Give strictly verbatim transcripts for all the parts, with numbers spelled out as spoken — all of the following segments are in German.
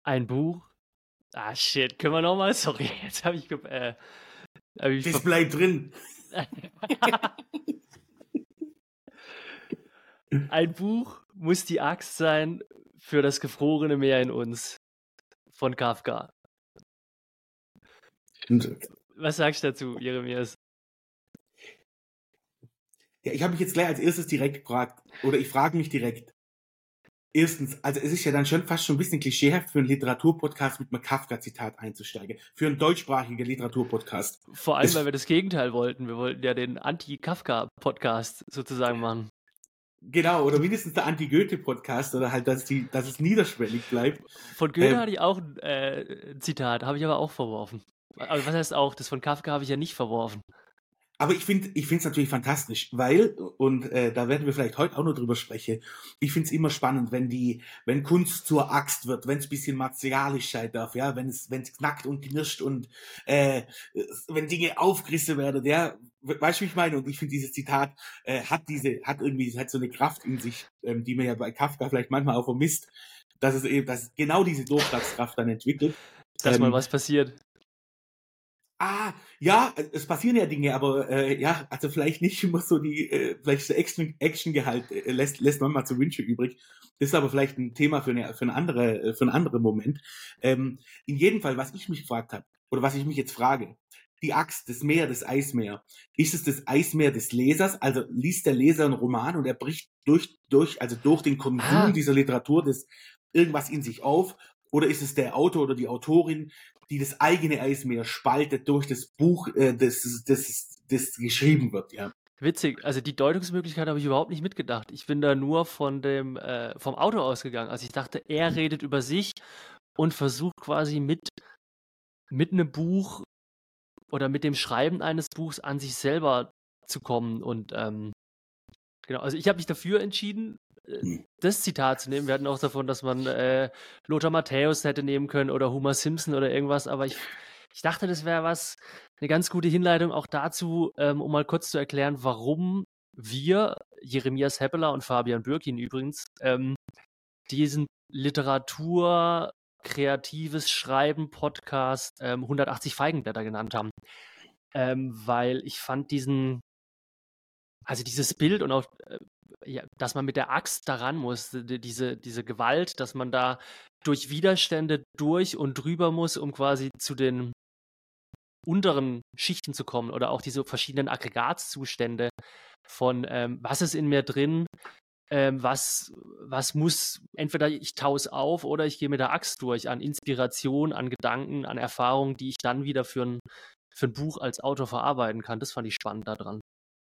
Ein Buch. Ah, shit. Können wir nochmal? Sorry, jetzt habe ich... Äh, hab ich Das ver- bleibt drin. Ein Buch muss die Axt sein für das gefrorene Meer in uns. Von Kafka. Und, Was sagst du dazu, Jeremias? ja, ich habe mich jetzt gleich als erstes direkt gefragt, oder ich frage mich direkt. Erstens, also es ist ja dann schon fast schon ein bisschen klischeehaft für einen Literaturpodcast mit einem Kafka-Zitat einzusteigen. Für einen deutschsprachigen Literaturpodcast. Vor allem, Das- weil wir das Gegenteil wollten. Wir wollten ja den Anti-Kafka-Podcast sozusagen machen. Genau, oder mindestens der Anti-Goethe-Podcast, oder halt, dass, die, dass es niederschwellig bleibt. Von Goethe Ähm, hatte ich auch ein äh, Zitat, habe ich aber auch verworfen. Also was heißt auch, das von Kafka habe ich ja nicht verworfen. Aber ich finde ich finde es natürlich fantastisch, weil, und äh, da werden wir vielleicht heute auch noch drüber sprechen, ich finde es immer spannend, wenn die, wenn Kunst zur Axt wird, wenn es ein bisschen martialisch sein darf, ja, wenn es wenn es knackt und knirscht und äh, wenn Dinge aufgerissen werden, ja, weißt du, wie ich meine? Und ich finde, dieses Zitat äh, hat diese, hat irgendwie, hat so eine Kraft in sich, ähm, die man ja bei Kafka vielleicht manchmal auch vermisst, dass es eben, dass es genau diese Durchschlagskraft dann entwickelt. Dass mal Ähm, was passiert. Ah, ja, es passieren ja Dinge, aber äh, ja, also vielleicht nicht immer so die, äh, vielleicht der Action, Action-Gehalt äh, lässt, lässt man mal zu Wünsche übrig. Das ist aber vielleicht ein Thema für, eine, für, eine andere, äh, für einen anderen Moment. Ähm, in jedem Fall, was ich mich gefragt habe, oder was ich mich jetzt frage, die Axt, das Meer, das Eismeer, ist es das Eismeer des Lesers? Also liest der Leser einen Roman und er bricht durch, durch, also durch den Konsum Ah. dieser Literatur das irgendwas in sich auf? Oder ist es der Autor oder die Autorin, die das eigene Eismeer spaltet durch das Buch, äh, das, das, das geschrieben wird, ja. Witzig, also die Deutungsmöglichkeit habe ich überhaupt nicht mitgedacht. Ich bin da nur von dem, äh, vom Autor ausgegangen. Also ich dachte, er redet über sich und versucht quasi mit, mit einem Buch oder mit dem Schreiben eines Buchs an sich selber zu kommen. Und ähm, genau, also ich habe mich dafür entschieden, äh, das Zitat zu nehmen. Wir hatten auch davon, dass man äh, Lothar Matthäus hätte nehmen können oder Homer Simpson oder irgendwas, aber ich, ich dachte, das wäre was, eine ganz gute Hinleitung auch dazu, ähm, um mal kurz zu erklären, warum wir, Jeremias Heppeler und Fabian Bürkin übrigens, ähm, diesen Literatur, kreatives Schreiben, Podcast ähm, hundertachtzig Feigenblätter genannt haben. Ähm, weil ich fand diesen, also dieses Bild und auch, äh, ja, dass man mit der Axt daran muss, die, diese, diese Gewalt, dass man da durch Widerstände durch und drüber muss, um quasi zu den unteren Schichten zu kommen oder auch diese verschiedenen Aggregatzustände von ähm, was ist in mir drin, ähm, was, was muss, entweder ich taue es auf oder ich gehe mit der Axt durch an Inspiration, an Gedanken, an Erfahrungen, die ich dann wieder für ein, für ein Buch als Autor verarbeiten kann. Das fand ich spannend daran.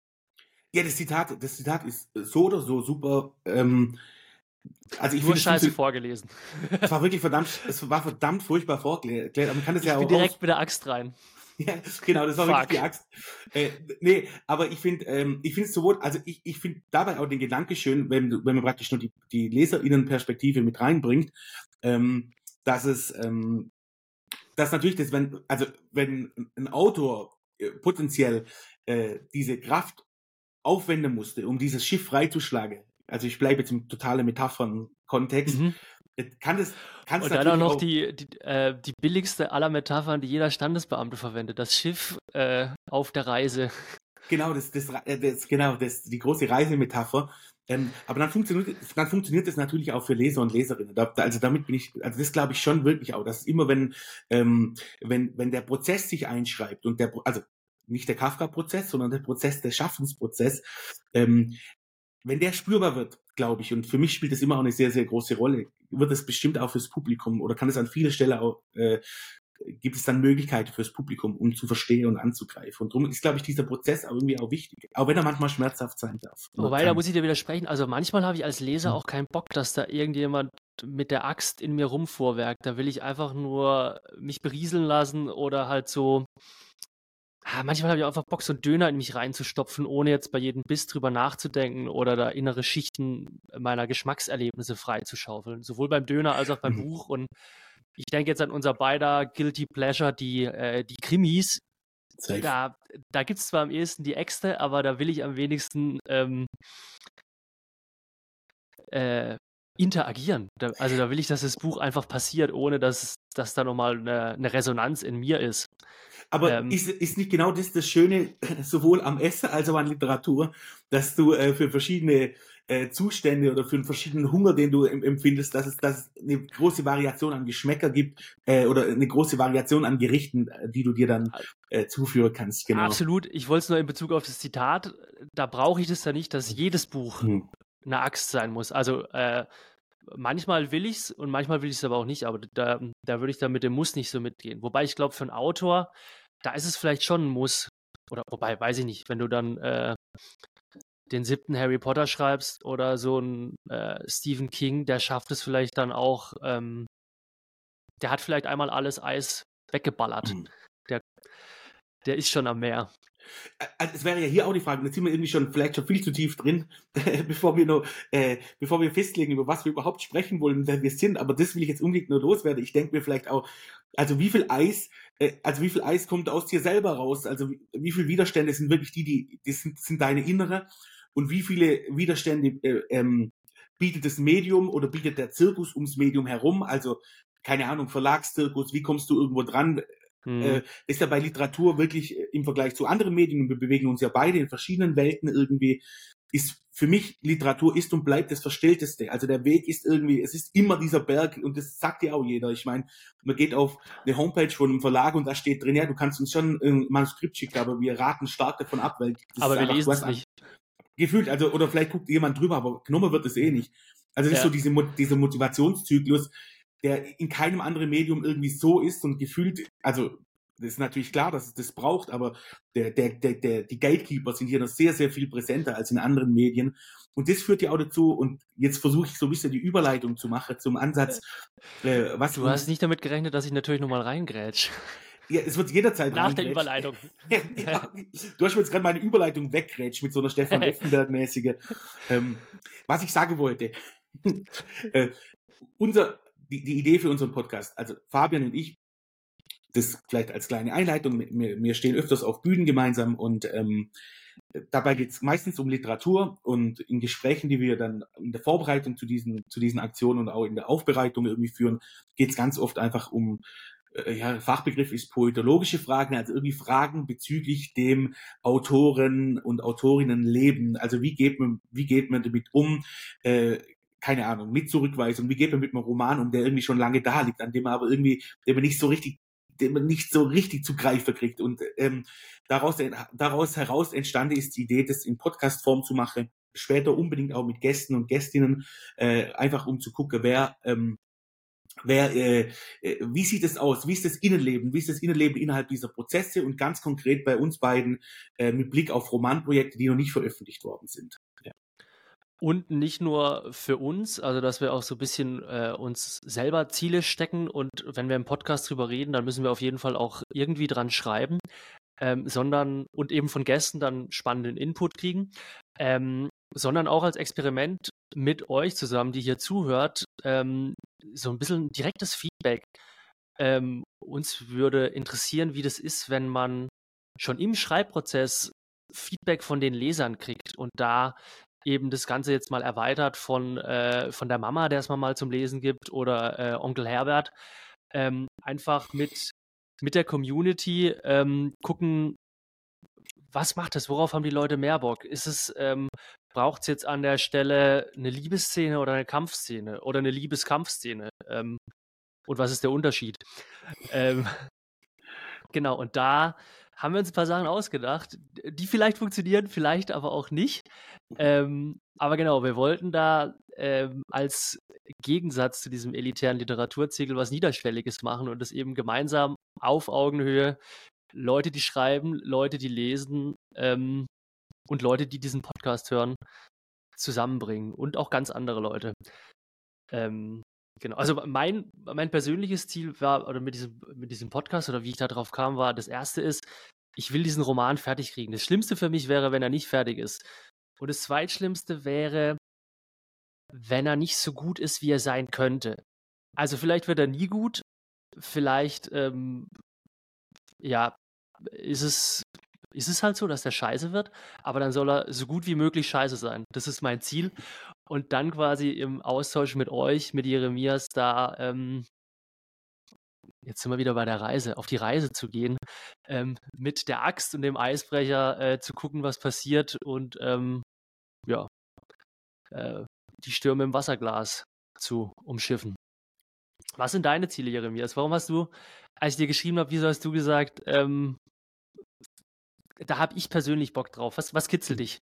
Ja, das Zitat, das Zitat ist so oder so super. Ähm, also ich Nur finde, scheiße es, vorgelesen. es war wirklich verdammt, es war verdammt furchtbar vorgelegt. Aber man kann das Ich ja bin auch direkt aus. mit der Axt rein. Ja, genau, das war Fuck. wirklich die Axt. Äh, nee, aber ich finde, ähm, ich finde es sowohl, also ich, ich finde dabei auch den Gedanke schön, wenn, wenn man praktisch nur die, die LeserInnen-Perspektive mit reinbringt, ähm, dass es, ähm, dass natürlich das, wenn, also wenn ein Autor äh, potenziell äh, diese Kraft aufwenden musste, um dieses Schiff freizuschlagen, also ich bleibe jetzt im totalen Metaphern-Kontext, Mhm. kann das, kann es Und dann auch natürlich noch auch, die, die, äh, die billigste aller Metaphern, die jeder Standesbeamte verwendet. Das Schiff äh, auf der Reise. genau, das, das, äh, das, genau, das, die große Reisemetapher. Ähm, aber dann funktioniert, dann funktioniert das natürlich auch für Leser und Leserinnen. Da, also damit bin ich, also das glaube ich schon wirklich auch, dass immer wenn, ähm, wenn, wenn der Prozess sich einschreibt und der, also nicht der Kafka-Prozess, sondern der Prozess, der Schaffensprozess, ähm, wenn der spürbar wird, glaube ich, und für mich spielt das immer auch eine sehr, sehr große Rolle, wird es bestimmt auch fürs Publikum oder kann es an vieler Stelle auch, äh, gibt es dann Möglichkeiten fürs Publikum, um zu verstehen und anzugreifen. Und darum ist, glaube ich, dieser Prozess auch irgendwie auch wichtig, auch wenn er manchmal schmerzhaft sein darf. Wobei, da muss ich dir widersprechen. Also manchmal habe ich als Leser auch keinen Bock, dass da irgendjemand mit der Axt in mir rumfuhrwerkt. Da will ich einfach nur mich berieseln lassen oder halt so. Ah, manchmal habe ich auch einfach Bock, so einen Döner in mich reinzustopfen, ohne jetzt bei jedem Biss drüber nachzudenken oder da innere Schichten meiner Geschmackserlebnisse freizuschaufeln. Sowohl beim Döner als auch beim Mhm. Buch. Und ich denke jetzt an unser beider Guilty Pleasure, die, äh, die Krimis. Safe. Da, da gibt es zwar am ehesten die Äxte, aber da will ich am wenigsten ähm, äh, interagieren. Da, also da will ich, dass das Buch einfach passiert, ohne dass, dass da nochmal eine, eine Resonanz in mir ist. Aber Ähm, ist, ist nicht genau das das Schöne, sowohl am Essen als auch an Literatur, dass du äh, für verschiedene äh, Zustände oder für einen verschiedenen Hunger, den du em- empfindest, dass es, dass es eine große Variation an Geschmäcker gibt äh, oder eine große Variation an Gerichten, äh, die du dir dann äh, zuführen kannst. Genau. Absolut. Ich wollte es nur in Bezug auf das Zitat, da brauche ich das ja nicht, dass jedes Buch Hm. eine Axt sein muss. Also äh, manchmal will ich es und manchmal will ich es aber auch nicht, aber da, da würde ich dann mit dem Muss nicht so mitgehen. Wobei ich glaube, für einen Autor, da ist es vielleicht schon ein Muss. Oder wobei, weiß ich nicht, wenn du dann äh, den siebten Harry Potter schreibst oder so ein äh, Stephen King, der schafft es vielleicht dann auch, ähm, der hat vielleicht einmal alles Eis weggeballert. Hm. Der, der ist schon am Meer. Also es wäre ja hier auch die Frage, jetzt sind wir irgendwie schon vielleicht schon viel zu tief drin, bevor wir noch, äh, bevor wir festlegen, über was wir überhaupt sprechen wollen, wer wir sind. Aber das will ich jetzt unbedingt nur loswerden. Ich denke mir vielleicht auch, also wie viel Eis, äh, also wie viel Eis kommt aus dir selber raus? Also wie, wie viele Widerstände sind wirklich die, die, die sind, sind deine innere? Und wie viele Widerstände äh, ähm, bietet das Medium oder bietet der Zirkus ums Medium herum? Also keine Ahnung, Verlagszirkus, wie kommst du irgendwo dran? Äh, ist ja bei Literatur wirklich äh, im Vergleich zu anderen Medien, und wir bewegen uns ja beide in verschiedenen Welten irgendwie, ist für mich Literatur ist und bleibt das Verstellteste. Also der Weg ist irgendwie, es ist immer dieser Berg und das sagt ja auch jeder. Ich meine, man geht auf eine Homepage von einem Verlag und da steht drin, ja, du kannst uns schon ein Manuskript schicken, aber wir raten stark davon ab, weil das Aber ist wir einfach, lesen du es hast nicht. gefühlt, also oder vielleicht guckt jemand drüber, aber genommen wird es eh nicht. Also das Ja. ist so diese, Mo- dieser Motivationszyklus, der in keinem anderen Medium irgendwie so ist und gefühlt, also das ist natürlich klar, dass es das braucht, aber der, der, der, der, die Gatekeeper sind hier noch sehr, sehr viel präsenter als in anderen Medien. Und das führt ja auch dazu, und jetzt versuche ich so ein bisschen die Überleitung zu machen zum Ansatz, äh, was Du uns, hast nicht damit gerechnet, dass ich natürlich nochmal reingrätsch. ja, es wird jederzeit Nach der reingrätschen. Überleitung. Ja, du hast mir jetzt gerade meine Überleitung weggrätscht mit so einer Stefan Effenberg-mäßige. Ähm, was ich sagen wollte, äh, unser, die, die Idee für unseren Podcast, also Fabian und ich, das vielleicht als kleine Einleitung, wir, wir stehen öfters auf Bühnen gemeinsam und ähm, dabei geht es meistens um Literatur, und in Gesprächen, die wir dann in der Vorbereitung zu diesen, zu diesen Aktionen und auch in der Aufbereitung irgendwie führen, geht es ganz oft einfach um, äh, ja, Fachbegriff ist poetologische Fragen, also irgendwie Fragen bezüglich dem Autoren- und Autorinnenleben. Also wie geht man, wie geht man damit um? Äh, keine Ahnung, mit Zurückweisung, wie geht man mit einem Roman um, der irgendwie schon lange da liegt, an dem man aber irgendwie, den man nicht so richtig, den man nicht so richtig zu greifen kriegt. Und ähm, daraus, daraus heraus entstanden ist die Idee, das in Podcast-Form zu machen, später unbedingt auch mit Gästen und Gästinnen, äh, einfach um zu gucken, wer ähm, Wer, äh, äh, wie sieht es aus? Wie ist das Innenleben? Wie ist das Innenleben innerhalb dieser Prozesse? Und ganz konkret bei uns beiden äh, mit Blick auf Romanprojekte, die noch nicht veröffentlicht worden sind. Ja. Und nicht nur für uns, also dass wir auch so ein bisschen äh, uns selber Ziele stecken, und wenn wir im Podcast drüber reden, dann müssen wir auf jeden Fall auch irgendwie dran schreiben, ähm, sondern und eben von Gästen dann spannenden Input kriegen, ähm, sondern auch als Experiment mit euch zusammen, die hier zuhört, ähm, so ein bisschen direktes Feedback. Ähm, uns würde interessieren, wie das ist, wenn man schon im Schreibprozess Feedback von den Lesern kriegt und da eben das Ganze jetzt mal erweitert von, äh, von der Mama, der es mal zum Lesen gibt, oder äh, Onkel Herbert, ähm, einfach mit, mit der Community ähm, gucken, was macht es, worauf haben die Leute mehr Bock? Ist es, ähm, braucht es jetzt an der Stelle eine Liebesszene oder eine Kampfszene oder eine Liebeskampfszene? Ähm, und was ist der Unterschied? Ähm, genau, und da haben wir uns ein paar Sachen ausgedacht, die vielleicht funktionieren, vielleicht aber auch nicht. Ähm, aber genau, wir wollten da ähm, als Gegensatz zu diesem elitären Literaturzirkel was Niederschwelliges machen und das eben gemeinsam auf Augenhöhe, Leute, die schreiben, Leute, die lesen ähm, und Leute, die diesen Podcast hören, zusammenbringen, und auch ganz andere Leute. Ähm, genau, also mein, mein persönliches Ziel war, oder mit diesem, mit diesem Podcast, oder wie ich da drauf kam, war, das erste ist, ich will diesen Roman fertig kriegen. Das Schlimmste für mich wäre, wenn er nicht fertig ist. Und das Zweitschlimmste wäre, wenn er nicht so gut ist, wie er sein könnte. Also vielleicht wird er nie gut, vielleicht, ähm, ja, ist es, ist es halt so, dass der scheiße wird, aber dann soll er so gut wie möglich scheiße sein. Das ist mein Ziel. und dann quasi im Austausch mit euch, mit Jeremias da, ähm jetzt sind wir wieder bei der Reise, auf die Reise zu gehen, ähm, mit der Axt und dem Eisbrecher äh, zu gucken, was passiert und ähm, ja, äh, die Stürme im Wasserglas zu umschiffen. Was sind deine Ziele, Jeremias? Warum hast du, als ich dir geschrieben habe, wieso hast du gesagt, ähm, da habe ich persönlich Bock drauf. Was, was kitzelt dich?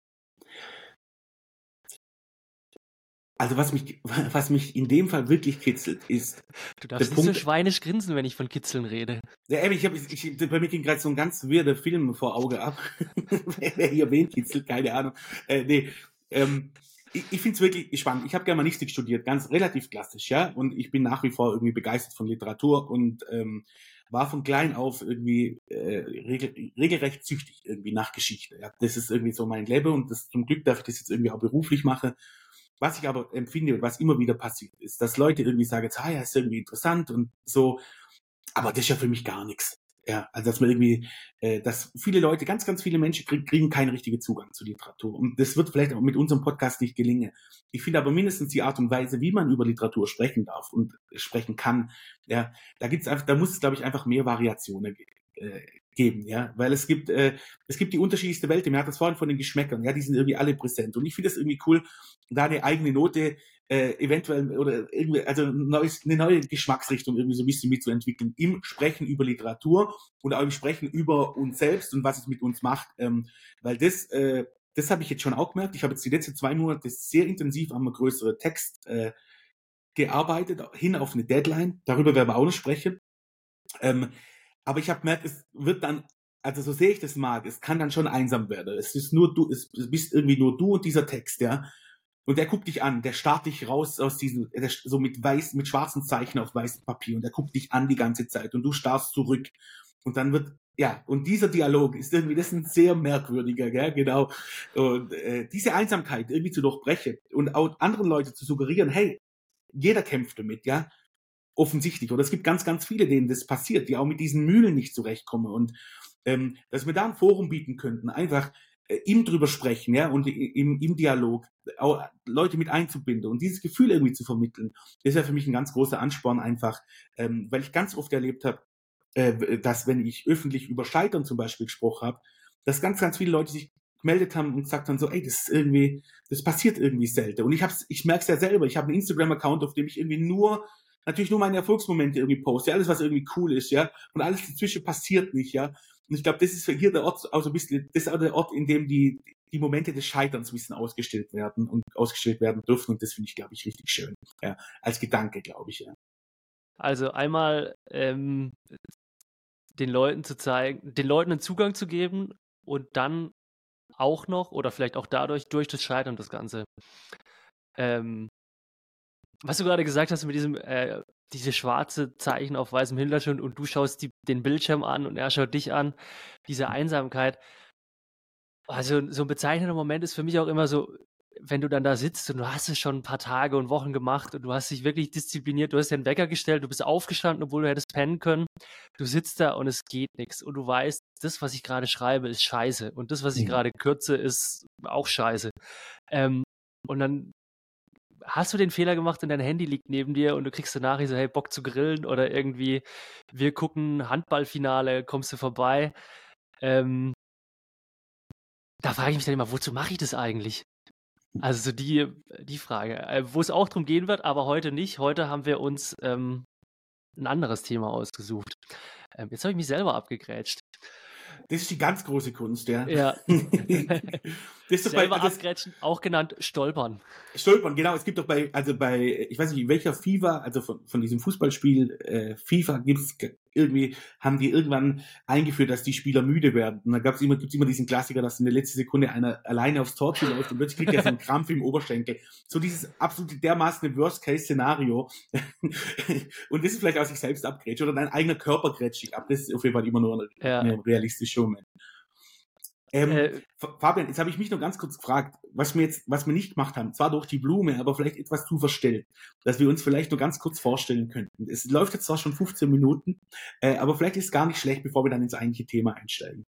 Also was mich, was mich in dem Fall wirklich kitzelt, ist Du der darfst nicht so Punkt. schweinisch grinsen, wenn ich von Kitzeln rede. Ja, eben, ich hab, ich, bei mir ging gerade so ein ganz weirder Film vor Auge ab. wer, wer hier wen kitzelt, keine Ahnung. Äh, nee, ähm, ich, ich finde es wirklich spannend. Ich habe Germanistik studiert, ganz relativ klassisch, ja. Und ich bin nach wie vor irgendwie begeistert von Literatur und ähm, war von klein auf irgendwie äh, regel, regelrecht süchtig irgendwie nach Geschichte. Ja. Das ist irgendwie so mein Leben und das, zum Glück darf ich das jetzt irgendwie auch beruflich machen. Was ich aber empfinde und was immer wieder passiert, ist, dass Leute irgendwie sagen, ah ja, ist irgendwie interessant und so, aber das ist ja für mich gar nichts. Ja, also dass man irgendwie, äh, dass viele Leute, ganz, ganz viele Menschen krieg, kriegen keinen richtigen Zugang zu Literatur. Und das wird vielleicht auch mit unserem Podcast nicht gelingen. Ich finde aber mindestens die Art und Weise, wie man über Literatur sprechen darf und sprechen kann, ja, da gibt's einfach, da muss es, glaube ich, einfach mehr Variationen äh, geben, ja, weil es gibt, äh, es gibt die unterschiedlichste Welt. Wir hatten das vorhin von den Geschmäckern, ja, die sind irgendwie alle präsent. Und ich finde es irgendwie cool, da eine eigene Note äh, eventuell oder irgendwie, also ein neues, eine neue Geschmacksrichtung irgendwie so ein bisschen mitzuentwickeln im Sprechen über Literatur und auch im Sprechen über uns selbst und was es mit uns macht, ähm, weil das, äh, das habe ich jetzt schon auch gemerkt. Ich habe jetzt die letzten zwei Monate sehr intensiv an einem größeren Text äh, gearbeitet, hin auf eine Deadline. Darüber werden wir auch noch sprechen. Ähm, aber ich habe gemerkt, es wird dann, also so sehr ich das mag, es kann dann schon einsam werden. Es ist nur du, es bist irgendwie nur du und dieser Text, ja. Und der guckt dich an, der starrt dich raus aus diesem, der, so mit weiß, mit schwarzen Zeichen auf weißem Papier und der guckt dich an die ganze Zeit und du starrst zurück. Und dann wird, ja, und dieser Dialog ist irgendwie, das ist ein sehr merkwürdiger, gell, genau. Und äh, diese Einsamkeit irgendwie zu durchbrechen und auch anderen Leuten zu suggerieren, hey, jeder kämpft damit, ja, offensichtlich. Oder es gibt ganz, ganz viele, denen das passiert, die auch mit diesen Mühlen nicht zurechtkommen. Und ähm, dass wir da ein Forum bieten könnten, einfach äh, ihm drüber sprechen, ja, und im, im Dialog auch Leute mit einzubinden und dieses Gefühl irgendwie zu vermitteln, ist ja für mich ein ganz großer Ansporn einfach, ähm, weil ich ganz oft erlebt habe, äh, dass wenn ich öffentlich über Scheitern zum Beispiel gesprochen habe, dass ganz, ganz viele Leute sich gemeldet haben und gesagt haben so, ey, das ist irgendwie, das passiert irgendwie selten. Und ich hab's, ich merke es ja selber, ich habe einen Instagram-Account, auf dem ich irgendwie nur natürlich nur meine Erfolgsmomente irgendwie poste, alles, was irgendwie cool ist, ja. Und alles dazwischen passiert nicht, ja. Und ich glaube, das ist hier der Ort, auch so ein bisschen, das ist auch der Ort, in dem die, die Momente des Scheiterns ein bisschen ausgestellt werden und ausgestellt werden dürfen. Und das finde ich, glaube ich, richtig schön. Ja. Als Gedanke, glaube ich, ja. Also einmal ähm, den Leuten zu zeigen, den Leuten einen Zugang zu geben und dann auch noch, oder vielleicht auch dadurch, durch das Scheitern das Ganze. Ähm, was du gerade gesagt hast mit diesem, äh, diese schwarze Zeichen auf weißem Hintergrund und du schaust die, den Bildschirm an und er schaut dich an, diese Einsamkeit. Also so ein bezeichnender Moment ist für mich auch immer so, wenn du dann da sitzt und du hast es schon ein paar Tage und Wochen gemacht und du hast dich wirklich diszipliniert, du hast dir einen Wecker gestellt, du bist aufgestanden, obwohl du hättest pennen können. Du sitzt da und es geht nichts und du weißt, das, was ich gerade schreibe, ist scheiße und das, was ich Mhm. gerade kürze, ist auch scheiße. Ähm, und dann hast du den Fehler gemacht und dein Handy liegt neben dir und du kriegst eine Nachricht so, hey, Bock zu grillen oder irgendwie, wir gucken Handballfinale, kommst du vorbei? Ähm, da frage ich mich dann immer, wozu mache ich das eigentlich? Also so die, die Frage, äh, wo es auch drum gehen wird, aber heute nicht. Heute haben wir uns ähm, ein anderes Thema ausgesucht. Ähm, jetzt habe ich mich selber abgegrätscht. Das ist die ganz große Kunst, ja. Ja. Das ist doch bei, Selber das, abgrätschen, auch genannt stolpern. Stolpern, genau. Es gibt doch bei, also bei, ich weiß nicht, in welcher FIFA, also von, von diesem Fußballspiel äh, FIFA gibt's irgendwie, haben die irgendwann eingeführt, dass die Spieler müde werden. Und da gab's immer, gibt's immer diesen Klassiker, dass in der letzten Sekunde einer alleine aufs Tor zuläuft und plötzlich kriegt er so einen Krampf im Oberschenkel. So dieses absolute dermaßen Worst-Case-Szenario. Und das ist vielleicht auch sich selbst abgrätscht oder dein eigener Körper grätscht dich ab. Das ist auf jeden Fall immer nur eine, Ja. eine realistische Moment. Ähm, Äh, Fabian, jetzt habe ich mich noch ganz kurz gefragt, was wir jetzt, was wir nicht gemacht haben, zwar durch die Blume, aber vielleicht etwas zu verstellen, dass wir uns vielleicht nur ganz kurz vorstellen könnten. Es läuft jetzt zwar schon fünfzehn Minuten, äh, aber vielleicht ist es gar nicht schlecht, bevor wir dann ins eigentliche Thema einsteigen.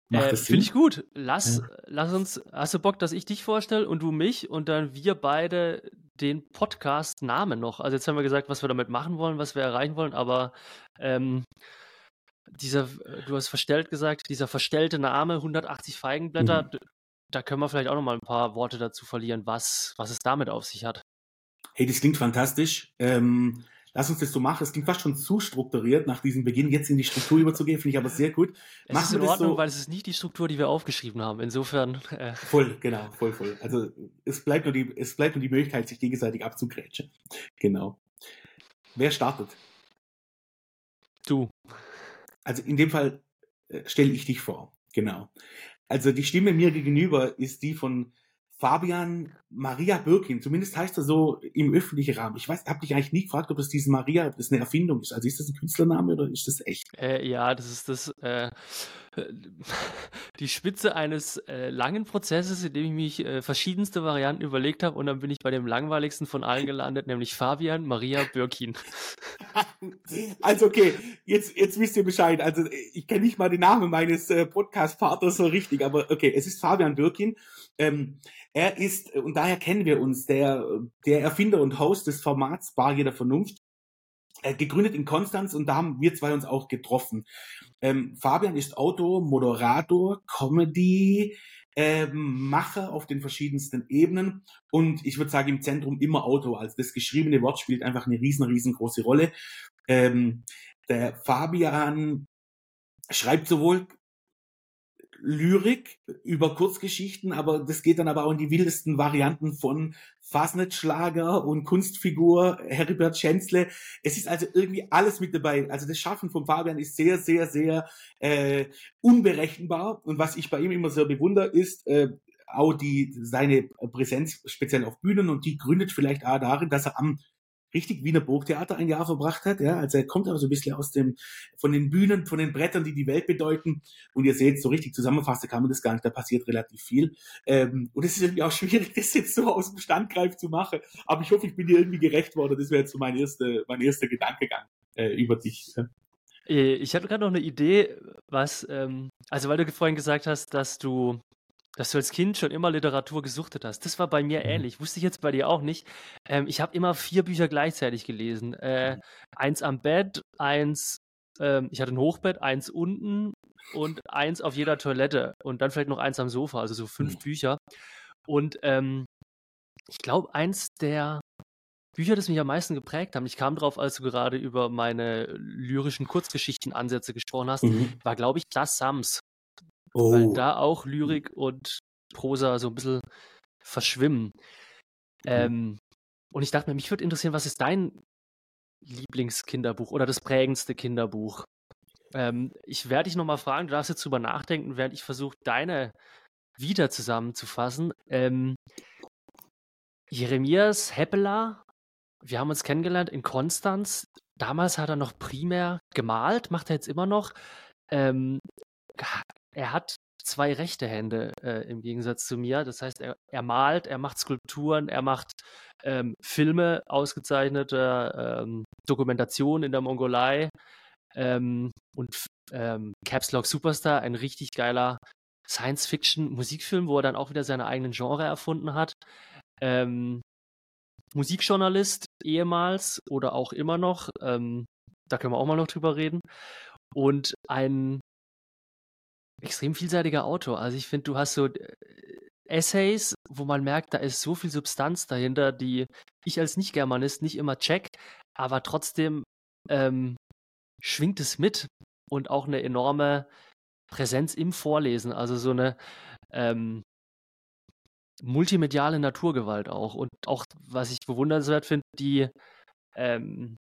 Macht Äh, das finde ich Sinn? gut. Lass, Ja. lass uns, hast du Bock, dass ich dich vorstelle und du mich und dann wir beide den Podcast-Namen noch? Also jetzt haben wir gesagt, was wir damit machen wollen, was wir erreichen wollen, aber ähm, dieser, äh, du hast verstellt gesagt, dieser verstellte Name, hundertachtzig Feigenblätter, Mhm. d- da können wir vielleicht auch noch mal ein paar Worte dazu verlieren, was, was es damit auf sich hat. Hey, das klingt fantastisch. Ähm, lass uns das so machen. Das klingt fast schon zu strukturiert, nach diesem Beginn jetzt in die Struktur überzugehen, finde ich aber sehr gut. Es ist Machen in wir das Ordnung, weil so es ist nicht die Struktur, die wir aufgeschrieben haben. Insofern, äh, voll, genau, voll, voll. Also es bleibt nur die, es bleibt nur die Möglichkeit, sich gegenseitig abzugrätschen. Genau. Wer startet? du. Also in dem Fall äh, stelle ich dich vor. Genau. Also die Stimme mir gegenüber ist die von Fabian Maria Birkin. Zumindest heißt er so im öffentlichen Rahmen. Ich weiß, habe dich eigentlich nie gefragt, ob das diese Maria, ob das eine Erfindung ist. Also ist das ein Künstlername oder ist das echt? Äh, ja, das ist das, äh, die Spitze eines äh, langen Prozesses, in dem ich mich äh, verschiedenste Varianten überlegt habe und dann bin ich bei dem langweiligsten von allen gelandet, nämlich Fabian Maria Birkin. Also okay, jetzt, jetzt wisst ihr Bescheid. Also ich kenne nicht mal den Namen meines äh, Podcast-Partners so richtig, aber okay, es ist Fabian Birkin. Ähm, er ist, und daher kennen wir uns, der, der Erfinder und Host des Formats Bar jeder Vernunft, äh, gegründet in Konstanz und da haben wir zwei uns auch getroffen. Ähm, Fabian ist Autor, Moderator, Comedy, ähm, Macher auf den verschiedensten Ebenen und ich würde sagen im Zentrum immer Autor. Also das geschriebene Wort spielt einfach eine riesen, riesengroße Rolle. Ähm, der Fabian schreibt sowohl Lyrik über Kurzgeschichten, aber das geht dann aber auch in die wildesten Varianten von Fasnetschlager und Kunstfigur, Heribert Schänzle. Es ist also irgendwie alles mit dabei. Also das Schaffen von Fabian ist sehr, sehr, sehr äh, unberechenbar. Und was ich bei ihm immer sehr bewundere, ist äh, auch die seine Präsenz speziell auf Bühnen und die gründet vielleicht auch darin, dass er am richtig Wiener Burgtheater ein Jahr verbracht hat. Ja, also er kommt aber so ein bisschen aus dem, von den Bühnen, von den Brettern, die die Welt bedeuten. Und ihr seht, so richtig zusammenfassen kann man das gar nicht. Da passiert relativ viel. Ähm, und es ist irgendwie auch schwierig, das jetzt so aus dem Standgreif zu machen. Aber ich hoffe, ich bin dir irgendwie gerecht worden. Das wäre jetzt so mein erster, mein erster Gedankengang äh, über dich. Ja. Äh, Ich hatte gerade noch eine Idee, was, ähm, also weil du vorhin gesagt hast, dass du, dass du als Kind schon immer Literatur gesuchtet hast. Das war bei mir ähnlich. Wusste ich jetzt bei dir auch nicht. Ähm, ich habe immer vier Bücher gleichzeitig gelesen. Äh, eins am Bett, eins, ähm, ich hatte ein Hochbett, eins unten und eins auf jeder Toilette und dann vielleicht noch eins am Sofa, also so fünf Bücher. Und ähm, ich glaube, eins der Bücher, das mich am meisten geprägt haben, ich kam drauf, als du gerade über meine lyrischen Kurzgeschichtenansätze gesprochen hast, Mhm. war, glaube ich, Das Sams, weil Oh. da auch Lyrik und Prosa so ein bisschen verschwimmen. Ähm, und ich dachte mir, mich würde interessieren, was ist dein Lieblingskinderbuch oder das prägendste Kinderbuch? Ähm, ich werde dich nochmal fragen, du darfst jetzt drüber nachdenken, während ich versuche, deine wieder zusammenzufassen. Ähm, Jeremias Heppeler, wir haben uns kennengelernt in Konstanz. Damals hat er noch primär gemalt, macht er jetzt immer noch. Ähm, er hat zwei rechte Hände äh, im Gegensatz zu mir. Das heißt, er, er malt, er macht Skulpturen, er macht ähm, Filme, ausgezeichnete ähm, Dokumentationen in der Mongolei ähm, und ähm, Caps Lock Superstar, ein richtig geiler Science-Fiction-Musikfilm, wo er dann auch wieder seine eigenen Genre erfunden hat. Ähm, Musikjournalist ehemals oder auch immer noch. Ähm, da können wir auch mal noch drüber reden. Und ein extrem vielseitiger Autor. Also ich finde, du hast so äh, Essays, wo man merkt, da ist so viel Substanz dahinter, die ich als Nicht-Germanist nicht immer check, aber trotzdem ähm, schwingt es mit und auch eine enorme Präsenz im Vorlesen. Also so eine ähm, multimediale Naturgewalt auch. Und auch, was ich bewundernswert finde, die ähm,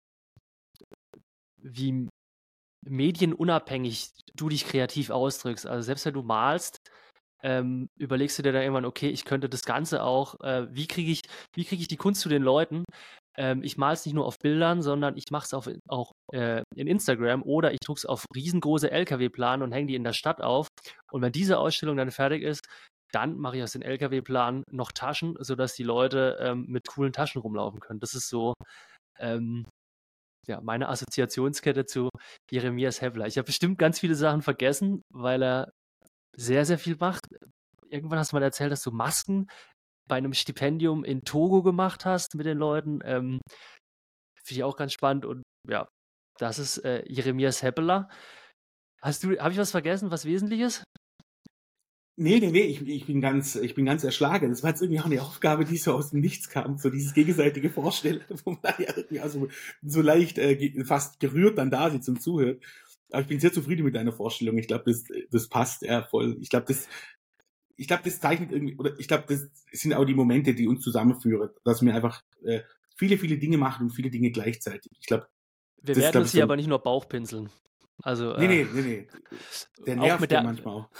wie medienunabhängig du dich kreativ ausdrückst. Also selbst wenn du malst, ähm, überlegst du dir dann irgendwann, okay, ich könnte das Ganze auch, äh, wie kriege ich, wie kriege ich die Kunst zu den Leuten? Ähm, ich male es nicht nur auf Bildern, sondern ich mache es auch, in, auch äh, in Instagram oder ich drucke es auf riesengroße L K W-Planen und hänge die in der Stadt auf. Und wenn diese Ausstellung dann fertig ist, dann mache ich aus den L K W-Planen noch Taschen, sodass die Leute ähm, mit coolen Taschen rumlaufen können. Das ist so ähm, ja, meine Assoziationskette zu Jeremias Hevler. Ich habe bestimmt ganz viele Sachen vergessen, weil er sehr, sehr viel macht. Irgendwann hast du mal erzählt, dass du Masken bei einem Stipendium in Togo gemacht hast mit den Leuten. Ähm, Finde ich auch ganz spannend und ja, das ist äh, Jeremias Heppeler. Hast du, habe ich was vergessen, was Wesentliches? Nee, nee, nee, ich, ich bin ganz, ich bin ganz erschlagen. Das war jetzt irgendwie auch eine Aufgabe, die so aus dem Nichts kam, so dieses gegenseitige Vorstellen, wo man ja irgendwie also so leicht äh, fast gerührt dann da sitzt und zuhört. Aber ich bin sehr zufrieden mit deiner Vorstellung. Ich glaube, das, das passt ja voll. Ich glaube, das, ich glaube, das zeichnet irgendwie, oder ich glaube, das sind auch die Momente, die uns zusammenführen, dass wir einfach äh, viele, viele Dinge machen und viele Dinge gleichzeitig. Ich glaube, Wir das ist, werden glaube uns ich, hier so. aber nicht nur Bauchpinseln. Also Nee, äh, nee, nee, nee. Der auch nervt mit ja der manchmal auch.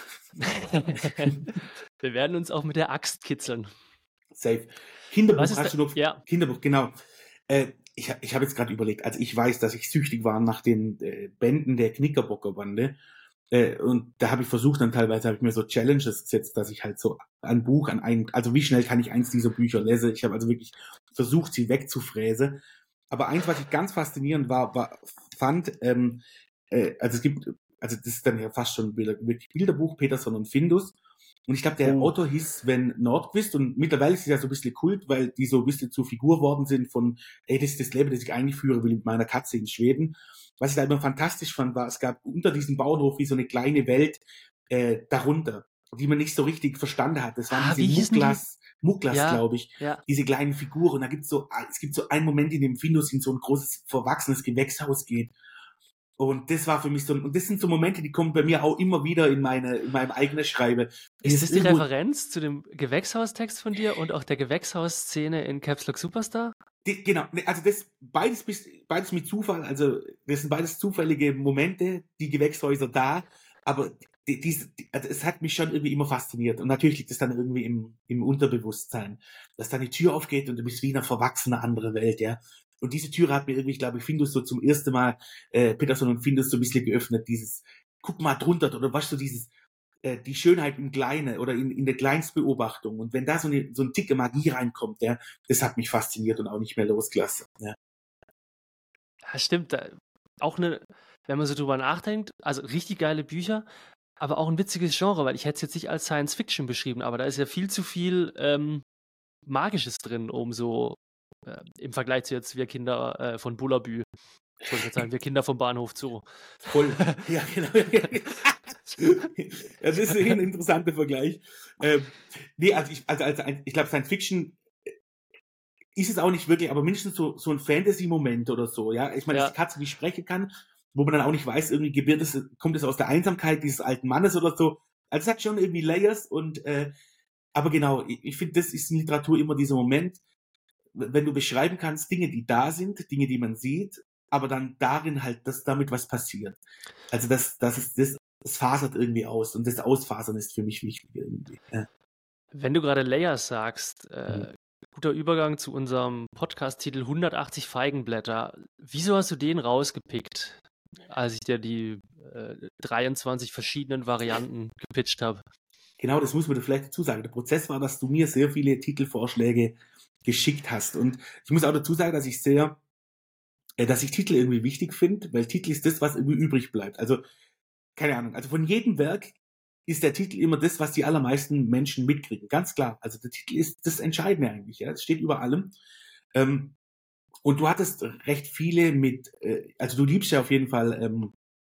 Wir werden uns auch mit der Axt kitzeln. Safe. Was Kinderbuch ist da? hast du noch? Ja, Kinderbuch, genau. Äh, ich ich habe jetzt gerade überlegt, also ich weiß, dass ich süchtig war nach den äh, Bänden der Knickerbocker-Bande. Äh, und da habe ich versucht, dann teilweise habe ich mir so Challenges gesetzt, dass ich halt so ein Buch an ein, also wie schnell kann ich eins dieser Bücher lesen? Ich habe also wirklich versucht, sie wegzufräsen. Aber eins, was ich ganz faszinierend war, war fand, ähm, äh, also es gibt, also das ist dann ja fast schon wirklich Bilderbuch, Peterson und Findus. Und ich glaube, der oh. Autor hieß Sven Nordqvist und mittlerweile ist es ja so ein bisschen Kult, weil die so ein bisschen zur Figur worden sind von, ey, das ist das Leben, das ich eigentlich führen will mit meiner Katze in Schweden. Was ich da immer fantastisch fand, war, es gab unter diesem Bauernhof wie so eine kleine Welt äh, darunter, die man nicht so richtig verstanden hat. Das waren Ah, diese wie hießen die? Muglas, Muglas, Ja, glaube ich, ja. diese kleinen Figuren. Da gibt's so, es gibt so einen Moment, in dem Findus in so ein großes, verwachsenes Gewächshaus geht. Und das war für mich so, und das sind so Momente, die kommen bei mir auch immer wieder in meine, in meinem eigenen Schreiben. Ist das die irgendwo, Referenz zu dem Gewächshaustext von dir und auch der Gewächshausszene in Caps Lock Superstar? die, genau, ne, also das, beides, beides mit Zufall, also das sind beides zufällige Momente, die Gewächshäuser da, aber die, die, die, also es hat mich schon irgendwie immer fasziniert. Und natürlich liegt es dann irgendwie im, im Unterbewusstsein, dass da eine Tür aufgeht und du bist wie in einer verwachsene andere Welt, ja. Und diese Tür hat mir irgendwie, ich glaube ich, Findus so zum ersten Mal, äh, Peterson und Findus so ein bisschen geöffnet, dieses, guck mal drunter, oder was so dieses, äh, die Schönheit im Kleinen oder in, in der Kleinstbeobachtung. Und wenn da so, eine, so ein Tick Magie reinkommt, ja, das hat mich fasziniert und auch nicht mehr losgelassen. Ja. Ja, stimmt. Da, auch eine, wenn man so drüber nachdenkt, also richtig geile Bücher, aber auch ein witziges Genre, weil ich hätte es jetzt nicht als Science Fiction beschrieben, aber da ist ja viel zu viel ähm, Magisches drin, um so äh, im Vergleich zu jetzt wir Kinder äh, von Bullabü. Ich wollte gerade sagen, wir Kinder vom Bahnhof Zoo. Voll. Ja, genau. Das ist ein interessanter Vergleich. Ähm, nee, also ich, also, also ich glaube, Science Fiction ist es auch nicht wirklich, aber mindestens so, so ein Fantasy-Moment oder so, ja. Ich meine, Ja. das ist die Katze, die sprechen kann, wo man dann auch nicht weiß, irgendwie gebiert es, kommt es aus der Einsamkeit dieses alten Mannes oder so. Also es hat schon irgendwie Layers und, äh, aber genau, ich, ich finde, das ist in Literatur immer dieser Moment, wenn du beschreiben kannst, Dinge, die da sind, Dinge, die man sieht, aber dann darin halt, dass damit was passiert. Also das, das ist, das, das fasert irgendwie aus und das Ausfasern ist für mich wichtig irgendwie. Ja. Wenn du gerade Layers sagst, äh, Mhm. guter Übergang zu unserem Podcast-Titel hundertachtzig Feigenblätter. Wieso hast du den rausgepickt, als ich dir die äh, dreiundzwanzig verschiedenen Varianten gepitcht habe? Genau, das muss man dir vielleicht dazu sagen. Der Prozess war, dass du mir sehr viele Titelvorschläge geschickt hast. Und ich muss auch dazu sagen, dass ich sehr, äh, dass ich Titel irgendwie wichtig finde, weil Titel ist das, was irgendwie übrig bleibt. Also, keine Ahnung, also von jedem Werk ist der Titel immer das, was die allermeisten Menschen mitkriegen. Ganz klar. Also der Titel ist das Entscheidende eigentlich, ja. Es steht über allem. Ähm, und du hattest recht viele mit, äh, also du liebst ja auf jeden Fall ähm,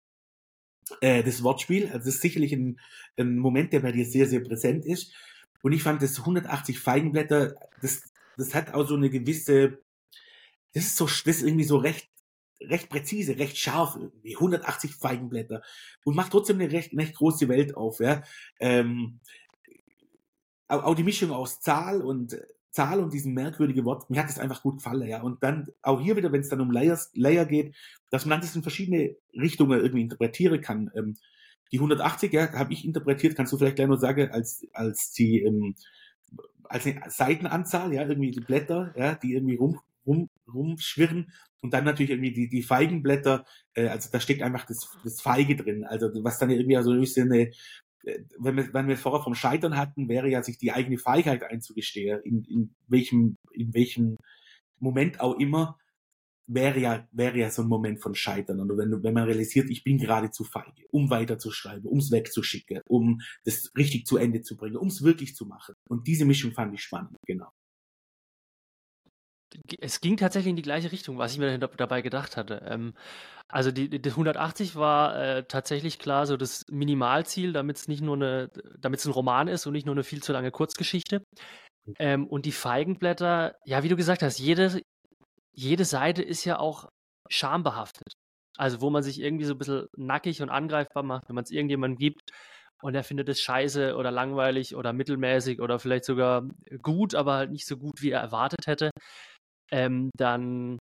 äh, das Wortspiel. Also das ist sicherlich ein, ein Moment, der bei dir sehr, sehr präsent ist. Und ich fand das hundertachtzig Feigenblätter, das, das hat auch so eine gewisse, das ist so, das ist irgendwie so recht, recht präzise, recht scharf irgendwie, hundertachtzig Feigenblätter und macht trotzdem eine recht, recht große Welt auf, ja. Ähm, auch, auch die Mischung aus Zahl und Zahl und diesem merkwürdigen Wort, mir hat das einfach gut gefallen, ja. Und dann auch hier wieder, wenn es dann um Layers, Layer geht, dass man das in verschiedene Richtungen irgendwie interpretieren kann. Ähm, die hundertachtzig, ja, habe ich interpretiert, kannst du vielleicht gleich noch sagen, als, als die, ähm, als eine Seitenanzahl, ja, irgendwie die Blätter, ja, die irgendwie rum, rum, rumschwirren und dann natürlich irgendwie die, die Feigenblätter, äh, also da steckt einfach das, das Feige drin, also was dann irgendwie also ein bisschen eine, wenn wir, wenn wir vorher vom Scheitern hatten, wäre ja sich die eigene Feigheit einzugestehen, in, in welchem, in welchem Moment auch immer. wäre ja, wäre ja so ein Moment von Scheitern. Oder wenn, wenn man realisiert, ich bin gerade zu feige, um weiterzuschreiben, um es wegzuschicken, um das richtig zu Ende zu bringen, um es wirklich zu machen. Und diese Mischung fand ich spannend, genau. Es ging tatsächlich in die gleiche Richtung, was ich mir dabei gedacht hatte. Ähm, also die, die hundertachtzig war äh, tatsächlich klar so das Minimalziel, damit es nicht nur eine, damit es ein Roman ist und nicht nur eine viel zu lange Kurzgeschichte. Ähm, und die Feigenblätter, ja, wie du gesagt hast, jede, jede Seite ist ja auch schambehaftet. Also wo man sich irgendwie so ein bisschen nackig und angreifbar macht, wenn man es irgendjemandem gibt und er findet es scheiße oder langweilig oder mittelmäßig oder vielleicht sogar gut, aber halt nicht so gut, wie er erwartet hätte. Ähm, dann,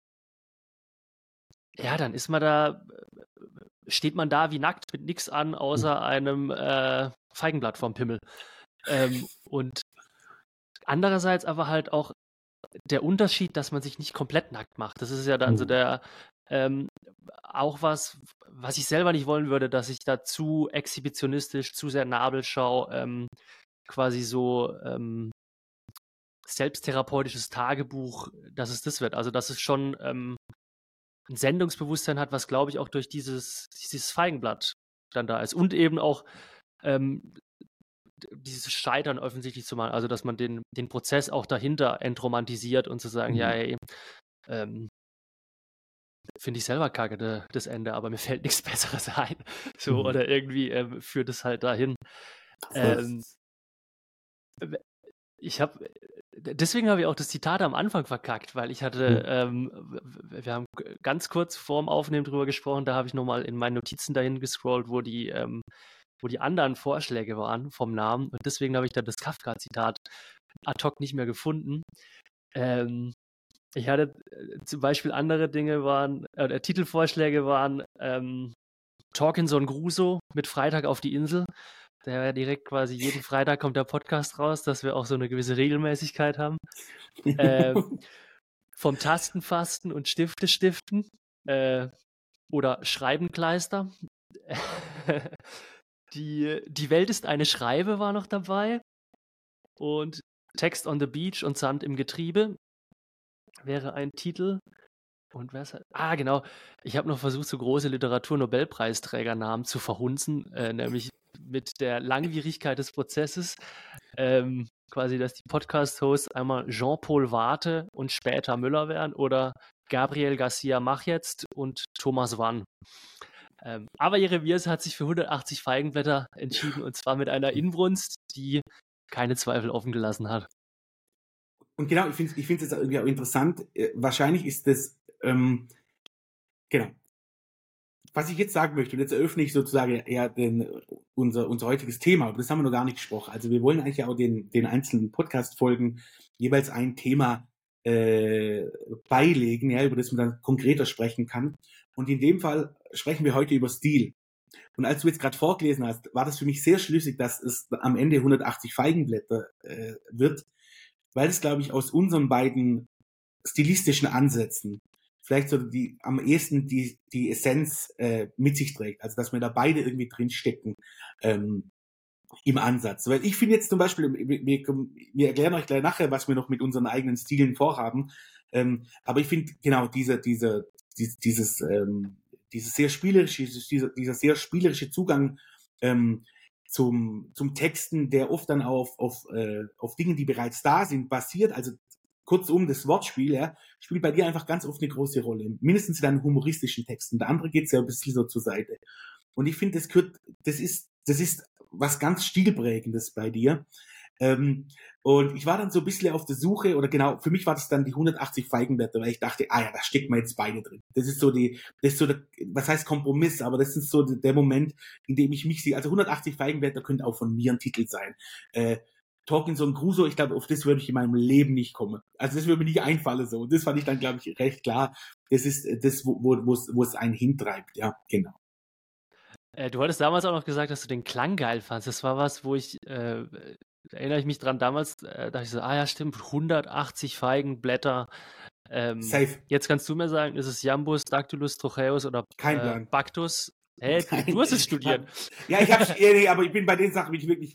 ja, dann ist man da, steht man da wie nackt mit nichts an, außer einem äh, Feigenblatt vom Pimmel. Ähm, und andererseits aber halt auch der Unterschied, dass man sich nicht komplett nackt macht. Das ist ja dann so der, ähm, auch was, was ich selber nicht wollen würde, dass ich da zu exhibitionistisch, zu sehr Nabelschau, ähm, quasi so ähm, selbsttherapeutisches Tagebuch, dass es das wird. Also dass es schon ähm, ein Sendungsbewusstsein hat, was, glaube ich, auch durch dieses, dieses Feigenblatt dann da ist. Und eben auch ähm, dieses Scheitern offensichtlich zu machen, also dass man den, den Prozess auch dahinter entromantisiert und zu sagen, Mhm. ja, ey, ähm, finde ich selber kacke, de, das Ende, aber mir fällt nichts Besseres ein. So, Mhm. oder irgendwie ähm, führt es halt dahin. Ähm, ich habe, deswegen habe ich auch das Zitat am Anfang verkackt, weil ich hatte, mhm. ähm, wir haben ganz kurz vorm Aufnehmen drüber gesprochen, da habe ich nochmal in meinen Notizen dahin gescrollt, wo die, ähm, wo die anderen Vorschläge waren vom Namen und deswegen habe ich dann das Kafka-Zitat ad hoc nicht mehr gefunden. Ähm, ich hatte äh, zum Beispiel andere Dinge waren, äh, Titelvorschläge waren ähm, Torkinson Crusoe mit Freitag auf die Insel. Der wäre direkt quasi jeden Freitag kommt der Podcast raus, dass wir auch so eine gewisse Regelmäßigkeit haben. ähm, vom Tastenfasten und Stifte stiften äh, oder Schreibenkleister. die, die Welt ist eine Schreibe war noch dabei und Text on the Beach und Sand im Getriebe wäre ein Titel. Und wer ist halt? Ah, genau. Ich habe noch versucht, so große Literatur-Nobelpreisträgernamen zu verhunzen, äh, nämlich mit der Langwierigkeit des Prozesses. Ähm, quasi, dass die Podcast-Hosts einmal Jean-Paul Warte und später Müller wären oder Gabriel Garcia Machetzt und Thomas Wann. Ähm, aber Jeremias hat sich für hundertachtzig Feigenblätter entschieden und zwar mit einer Inbrunst, die keine Zweifel offen gelassen hat. Und genau, ich finde ich finde es jetzt irgendwie auch interessant. Äh, wahrscheinlich ist das, ähm, genau. Was ich jetzt sagen möchte, und jetzt eröffne ich sozusagen eher den, unser, unser heutiges Thema, aber das haben wir noch gar nicht gesprochen. Also wir wollen eigentlich ja auch den, den einzelnen Podcast-Folgen jeweils ein Thema äh, beilegen, ja, über das man dann konkreter sprechen kann. Und in dem Fall sprechen wir heute über Stil. Und als du jetzt gerade vorgelesen hast, war das für mich sehr schlüssig, dass es am Ende hundertachtzig Feigenblätter äh, wird, weil es, glaube ich, aus unseren beiden stilistischen Ansätzen vielleicht so die am ehesten die die Essenz äh, mit sich trägt, also dass wir da beide irgendwie drin stecken ähm, im Ansatz. Weil ich finde jetzt zum Beispiel, wir, wir erklären euch gleich nachher, was wir noch mit unseren eigenen Stilen vorhaben, ähm, aber ich finde genau dieser dieser dieses dieses, ähm, dieses sehr spielerische dieser, dieser sehr spielerische Zugang ähm, zum zum Texten, der oft dann auf auf äh, auf Dingen, die bereits da sind, basiert, also kurzum, das Wortspiel, ja, spielt bei dir einfach ganz oft eine große Rolle. Mindestens in deinen humoristischen Texten. Der andere geht ja ein bisschen so zur Seite. Und ich finde, das gehört, das ist, das ist was ganz Stilprägendes bei dir. Ähm, und ich war dann so ein bisschen auf der Suche, oder genau, für mich war das dann die hundertachtzig Feigenblätter, weil ich dachte, ah ja, da steckt man jetzt beide drin. Das ist so die, das ist so der, was heißt Kompromiss, aber das ist so der Moment, in dem ich mich sehe. Also hundertachtzig Feigenblätter könnte auch von mir ein Titel sein. Äh, Torkinson Crusoe, ich glaube, auf das würde ich in meinem Leben nicht kommen. Also das würde mir nicht einfallen so. Und das fand ich dann, glaube ich, recht klar. Das ist das, wo, wo, wo es einen hintreibt. Ja, genau. Äh, du hattest damals auch noch gesagt, dass du den Klang geil fandst. Das war was, wo ich, äh, erinnere ich mich dran, damals äh, dachte ich so, ah ja, stimmt, hundertachtzig Feigenblätter. Ähm, Safe. Jetzt kannst du mir sagen, ist es Jambus, Dactylus, Trocheus oder Kein äh, Plan. Bactus? Hä, du, du hast es studiert. Ja, ich habe, nee, aber ich bin bei den Sachen bin ich wirklich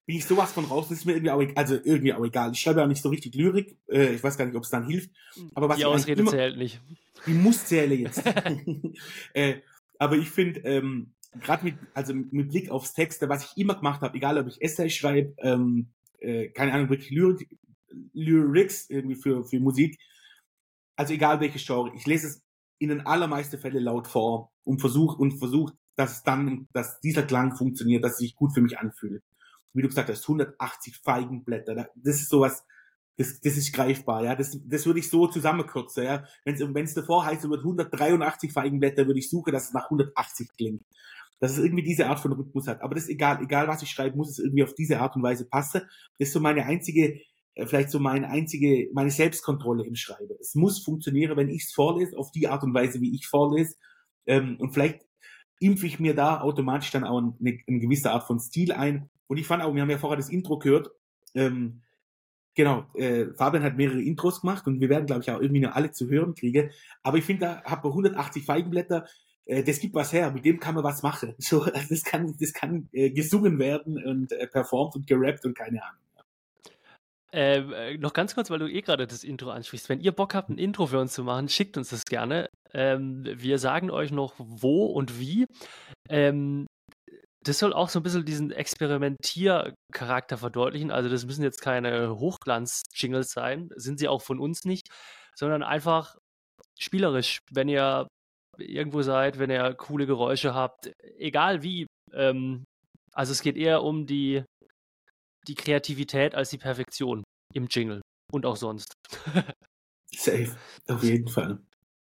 bin ich sowas von raus, das ist mir irgendwie auch, e- also irgendwie auch egal. Ich schreibe ja nicht so richtig Lyrik, äh, ich weiß gar nicht, ob es dann hilft, aber was Die ich eigentlich Ausrede immer, zählt nicht. die muss zähle jetzt. äh, aber ich finde, ähm, gerade mit, also mit Blick aufs Texte, was ich immer gemacht habe, egal ob ich Essay schreibe, ähm, äh, keine Ahnung, wirklich Lyrik, Lyrics irgendwie für, für Musik, also egal welches Genre, ich lese es in den allermeisten Fällen laut vor und versuche und versuche, dass es dann, dass dieser Klang funktioniert, dass es sich gut für mich anfühlt. Wie du gesagt hast, hundertachtzig Feigenblätter, das ist sowas, das, das ist greifbar, ja, das, das würde ich so zusammenkürzen, ja. Wenn es, wenn es davor heißt, über hundertdreiundachtzig Feigenblätter, würde ich suchen, dass es nach hundertachtzig klingt. Dass es irgendwie diese Art von Rhythmus hat. Aber das ist egal, egal was ich schreibe, muss es irgendwie auf diese Art und Weise passen. Das ist so meine einzige, vielleicht so meine einzige, meine Selbstkontrolle im Schreiben. Es muss funktionieren, wenn ich es vorlese, auf die Art und Weise, wie ich vorlese. Ähm, und vielleicht impfe ich mir da automatisch dann auch eine, eine gewisse Art von Stil ein. Und ich fand auch, wir haben ja vorher das Intro gehört, ähm, genau, äh, Fabian hat mehrere Intros gemacht und wir werden, glaube ich, auch irgendwie noch alle zu hören kriegen. Aber ich finde, da hat man hundertachtzig Feigenblätter, äh, das gibt was her, mit dem kann man was machen. So, also das kann, das kann äh, gesungen werden und äh, performt und gerappt und keine Ahnung. Ähm, äh, noch ganz kurz, weil du eh gerade das Intro ansprichst. Wenn ihr Bock habt, ein Intro für uns zu machen, schickt uns das gerne. Ähm, wir sagen euch noch, wo und wie. Ähm, das soll auch so ein bisschen diesen Experimentiercharakter verdeutlichen. Also das müssen jetzt keine Hochglanz-Jingles sein, sind sie auch von uns nicht, sondern einfach spielerisch, wenn ihr irgendwo seid, wenn ihr coole Geräusche habt, egal wie. Ähm, also es geht eher um die, die Kreativität als die Perfektion im Jingle und auch sonst. Safe, auf jeden Fall.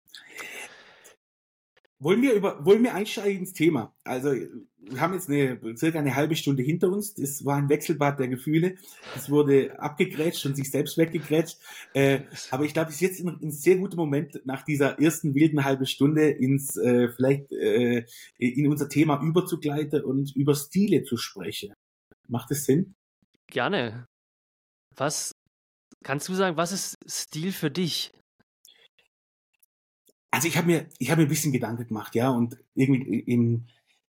Wollen wir über, wollen wir einsteigen ins Thema? Also, wir haben jetzt eine, circa eine halbe Stunde hinter uns. Das war ein Wechselbad der Gefühle. Es wurde abgegrätscht und sich selbst weggegrätscht. Äh, aber ich glaube, es ist jetzt ein, ein sehr guter Moment, nach dieser ersten wilden halben Stunde ins, äh, vielleicht, äh, in unser Thema überzugleiten und über Stile zu sprechen. Macht das Sinn? Gerne. Was kannst du sagen, was ist Stil für dich? Also ich habe mir, ich habe mir ein bisschen Gedanken gemacht, ja, und irgendwie im,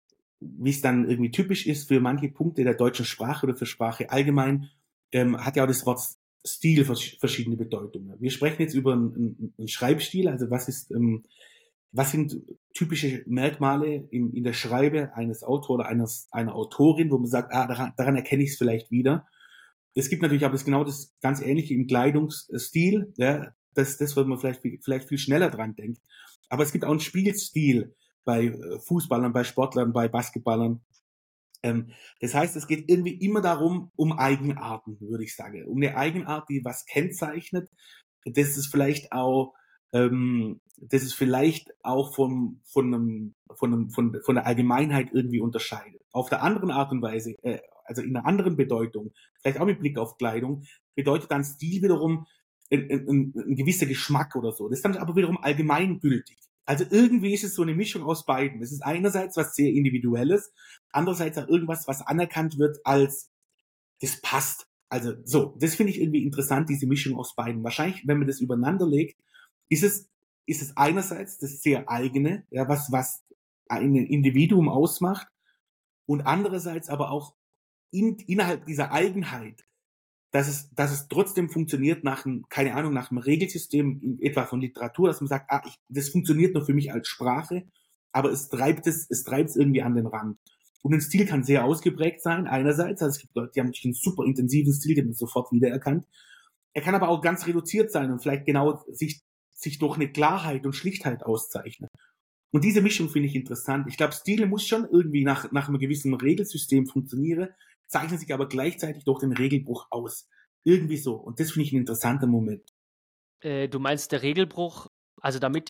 wie es dann irgendwie typisch ist für manche Punkte der deutschen Sprache oder für Sprache allgemein, ähm, hat ja auch das Wort Stil vers verschiedene Bedeutungen. Wir sprechen jetzt über einen, einen Schreibstil, also was ist, ähm, was sind typische Merkmale in, in der Schreibe eines Autors oder eines, einer Autorin, wo man sagt, ah, daran, daran erkenne ich es vielleicht wieder. Es gibt natürlich aber das genau das ganz ähnliche im Kleidungsstil, ja, das, das, wo man vielleicht, vielleicht viel schneller dran denkt. Aber es gibt auch einen Spielstil bei Fußballern, bei Sportlern, bei Basketballern. Ähm, das heißt, es geht irgendwie immer darum, um Eigenarten, würde ich sagen. Um eine Eigenart, die was kennzeichnet. Das ist vielleicht auch, ähm, das ist vielleicht auch von, von, einem, von, einem, von, von der Allgemeinheit irgendwie unterscheidet. Auf der anderen Art und Weise, äh, also in einer anderen Bedeutung, vielleicht auch mit Blick auf Kleidung, bedeutet dann Stil wiederum ein, ein, ein gewisser Geschmack oder so. Das ist dann aber wiederum allgemeingültig. Also irgendwie ist es so eine Mischung aus beiden. Es ist einerseits was sehr Individuelles, andererseits auch irgendwas, was anerkannt wird als, das passt. Also so, das finde ich irgendwie interessant, diese Mischung aus beiden. Wahrscheinlich, wenn man das übereinander legt, ist es, ist es einerseits das sehr eigene, ja, was, was ein Individuum ausmacht, und andererseits aber auch in, innerhalb dieser Eigenheit, dass es, dass es trotzdem funktioniert nach einem, keine Ahnung, nach einem Regelsystem, etwa von Literatur, dass man sagt, ah, ich, das funktioniert nur für mich als Sprache, aber es treibt es, es treibt es irgendwie an den Rand. Und ein Stil kann sehr ausgeprägt sein, einerseits, also es gibt Leute, die haben natürlich einen super intensiven Stil, den man sofort wiedererkannt. Er kann aber auch ganz reduziert sein und vielleicht genau sich, sich durch eine Klarheit und Schlichtheit auszeichnen. Und diese Mischung finde ich interessant. Ich glaube, Stile muss schon irgendwie nach, nach einem gewissen Regelsystem funktionieren, zeichnen sich aber gleichzeitig durch den Regelbruch aus. Irgendwie so. Und das finde ich ein interessanter Moment. Äh, du meinst der Regelbruch, also damit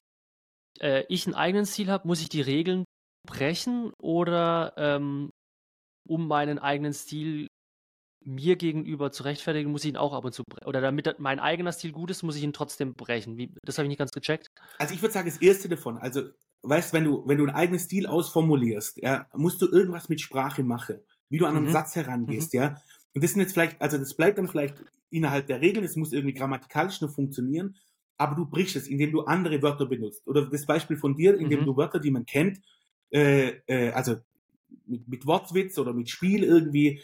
äh, ich einen eigenen Stil habe, muss ich die Regeln brechen oder ähm, um meinen eigenen Stil mir gegenüber zu rechtfertigen, muss ich ihn auch ab und zu brechen. Oder damit mein eigener Stil gut ist, muss ich ihn trotzdem brechen. Wie, das habe ich nicht ganz gecheckt. Also ich würde sagen, das erste davon, also weißt, wenn du, wenn du einen eigenen Stil ausformulierst, ja, musst du irgendwas mit Sprache machen, wie du an einen Mhm. Satz herangehst, Mhm. ja. Und das sind jetzt vielleicht, also das bleibt dann vielleicht innerhalb der Regeln, es muss irgendwie grammatikalisch nur funktionieren, aber du brichst es, indem du andere Wörter benutzt. Oder das Beispiel von dir, indem Mhm. du Wörter, die man kennt, äh, äh, also mit, mit Wortwitz oder mit Spiel irgendwie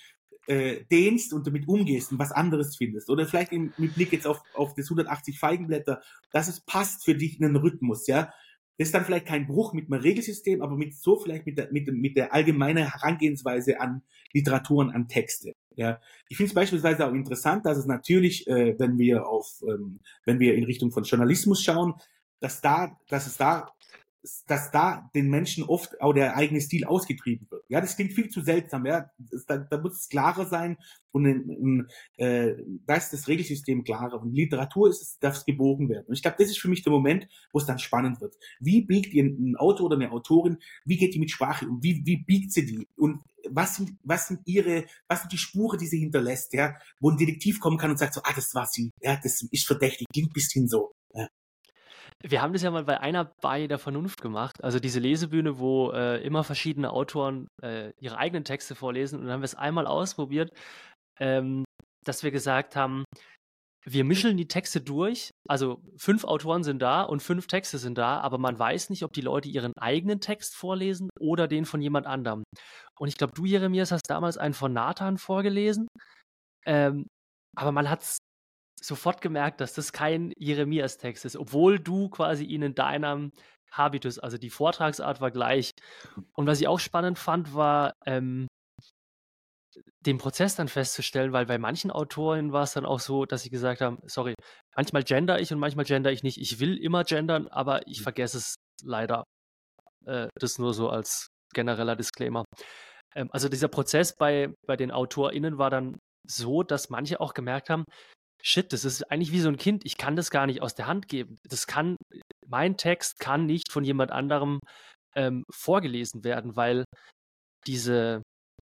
äh, dehnst und damit umgehst und was anderes findest. Oder vielleicht im, mit Blick jetzt auf, auf das hundertachtzig Feigenblätter, dass es passt für dich in einen Rhythmus, ja. Das ist dann vielleicht kein Bruch mit einem Regelsystem, aber mit so vielleicht mit der, mit, mit der allgemeinen Herangehensweise an Literaturen, an Texte. Ja, ich finde es beispielsweise auch interessant, dass es natürlich, äh, wenn wir auf, ähm, wenn wir in Richtung von Journalismus schauen, dass da, dass es da, dass da den Menschen oft auch der eigene Stil ausgetrieben wird. Ja, das klingt viel zu seltsam. Ja, das, da, da muss es klarer sein und in, in, äh, da ist das Regelsystem klarer. Und in Literatur ist es, darf es gebogen werden. Und ich glaube, das ist für mich der Moment, wo es dann spannend wird. Wie biegt ihr ein Autor oder eine Autorin? Wie geht die mit Sprache um? Wie, wie biegt sie die? Und was sind, was sind ihre, was sind die Spuren, die sie hinterlässt? Ja, wo ein Detektiv kommen kann und sagt so, ah, das war sie. Ja, das ist verdächtig, klingt ein bisschen so. Ja. Wir haben das ja mal bei einer Bei der Vernunft gemacht, also diese Lesebühne, wo äh, immer verschiedene Autoren äh, ihre eigenen Texte vorlesen, und dann haben wir es einmal ausprobiert, ähm, dass wir gesagt haben, wir mischen die Texte durch, also fünf Autoren sind da und fünf Texte sind da, aber man weiß nicht, ob die Leute ihren eigenen Text vorlesen oder den von jemand anderem. Und ich glaube, du, Jeremias, hast damals einen von Nathan vorgelesen, ähm, aber man hat es sofort gemerkt, dass das kein Jeremias-Text ist, obwohl du quasi ihn in deinem Habitus, also die Vortragsart war gleich. Und was ich auch spannend fand, war ähm, den Prozess dann festzustellen, weil bei manchen Autoren war es dann auch so, dass sie gesagt haben, sorry, manchmal gender ich und manchmal gender ich nicht. Ich will immer gendern, aber ich vergesse es leider. Äh, das nur so als genereller Disclaimer. Ähm, also dieser Prozess bei, bei den AutorInnen war dann so, dass manche auch gemerkt haben, shit, das ist eigentlich wie so ein Kind, ich kann das gar nicht aus der Hand geben. Das kann, mein Text kann nicht von jemand anderem ähm, vorgelesen werden, weil diese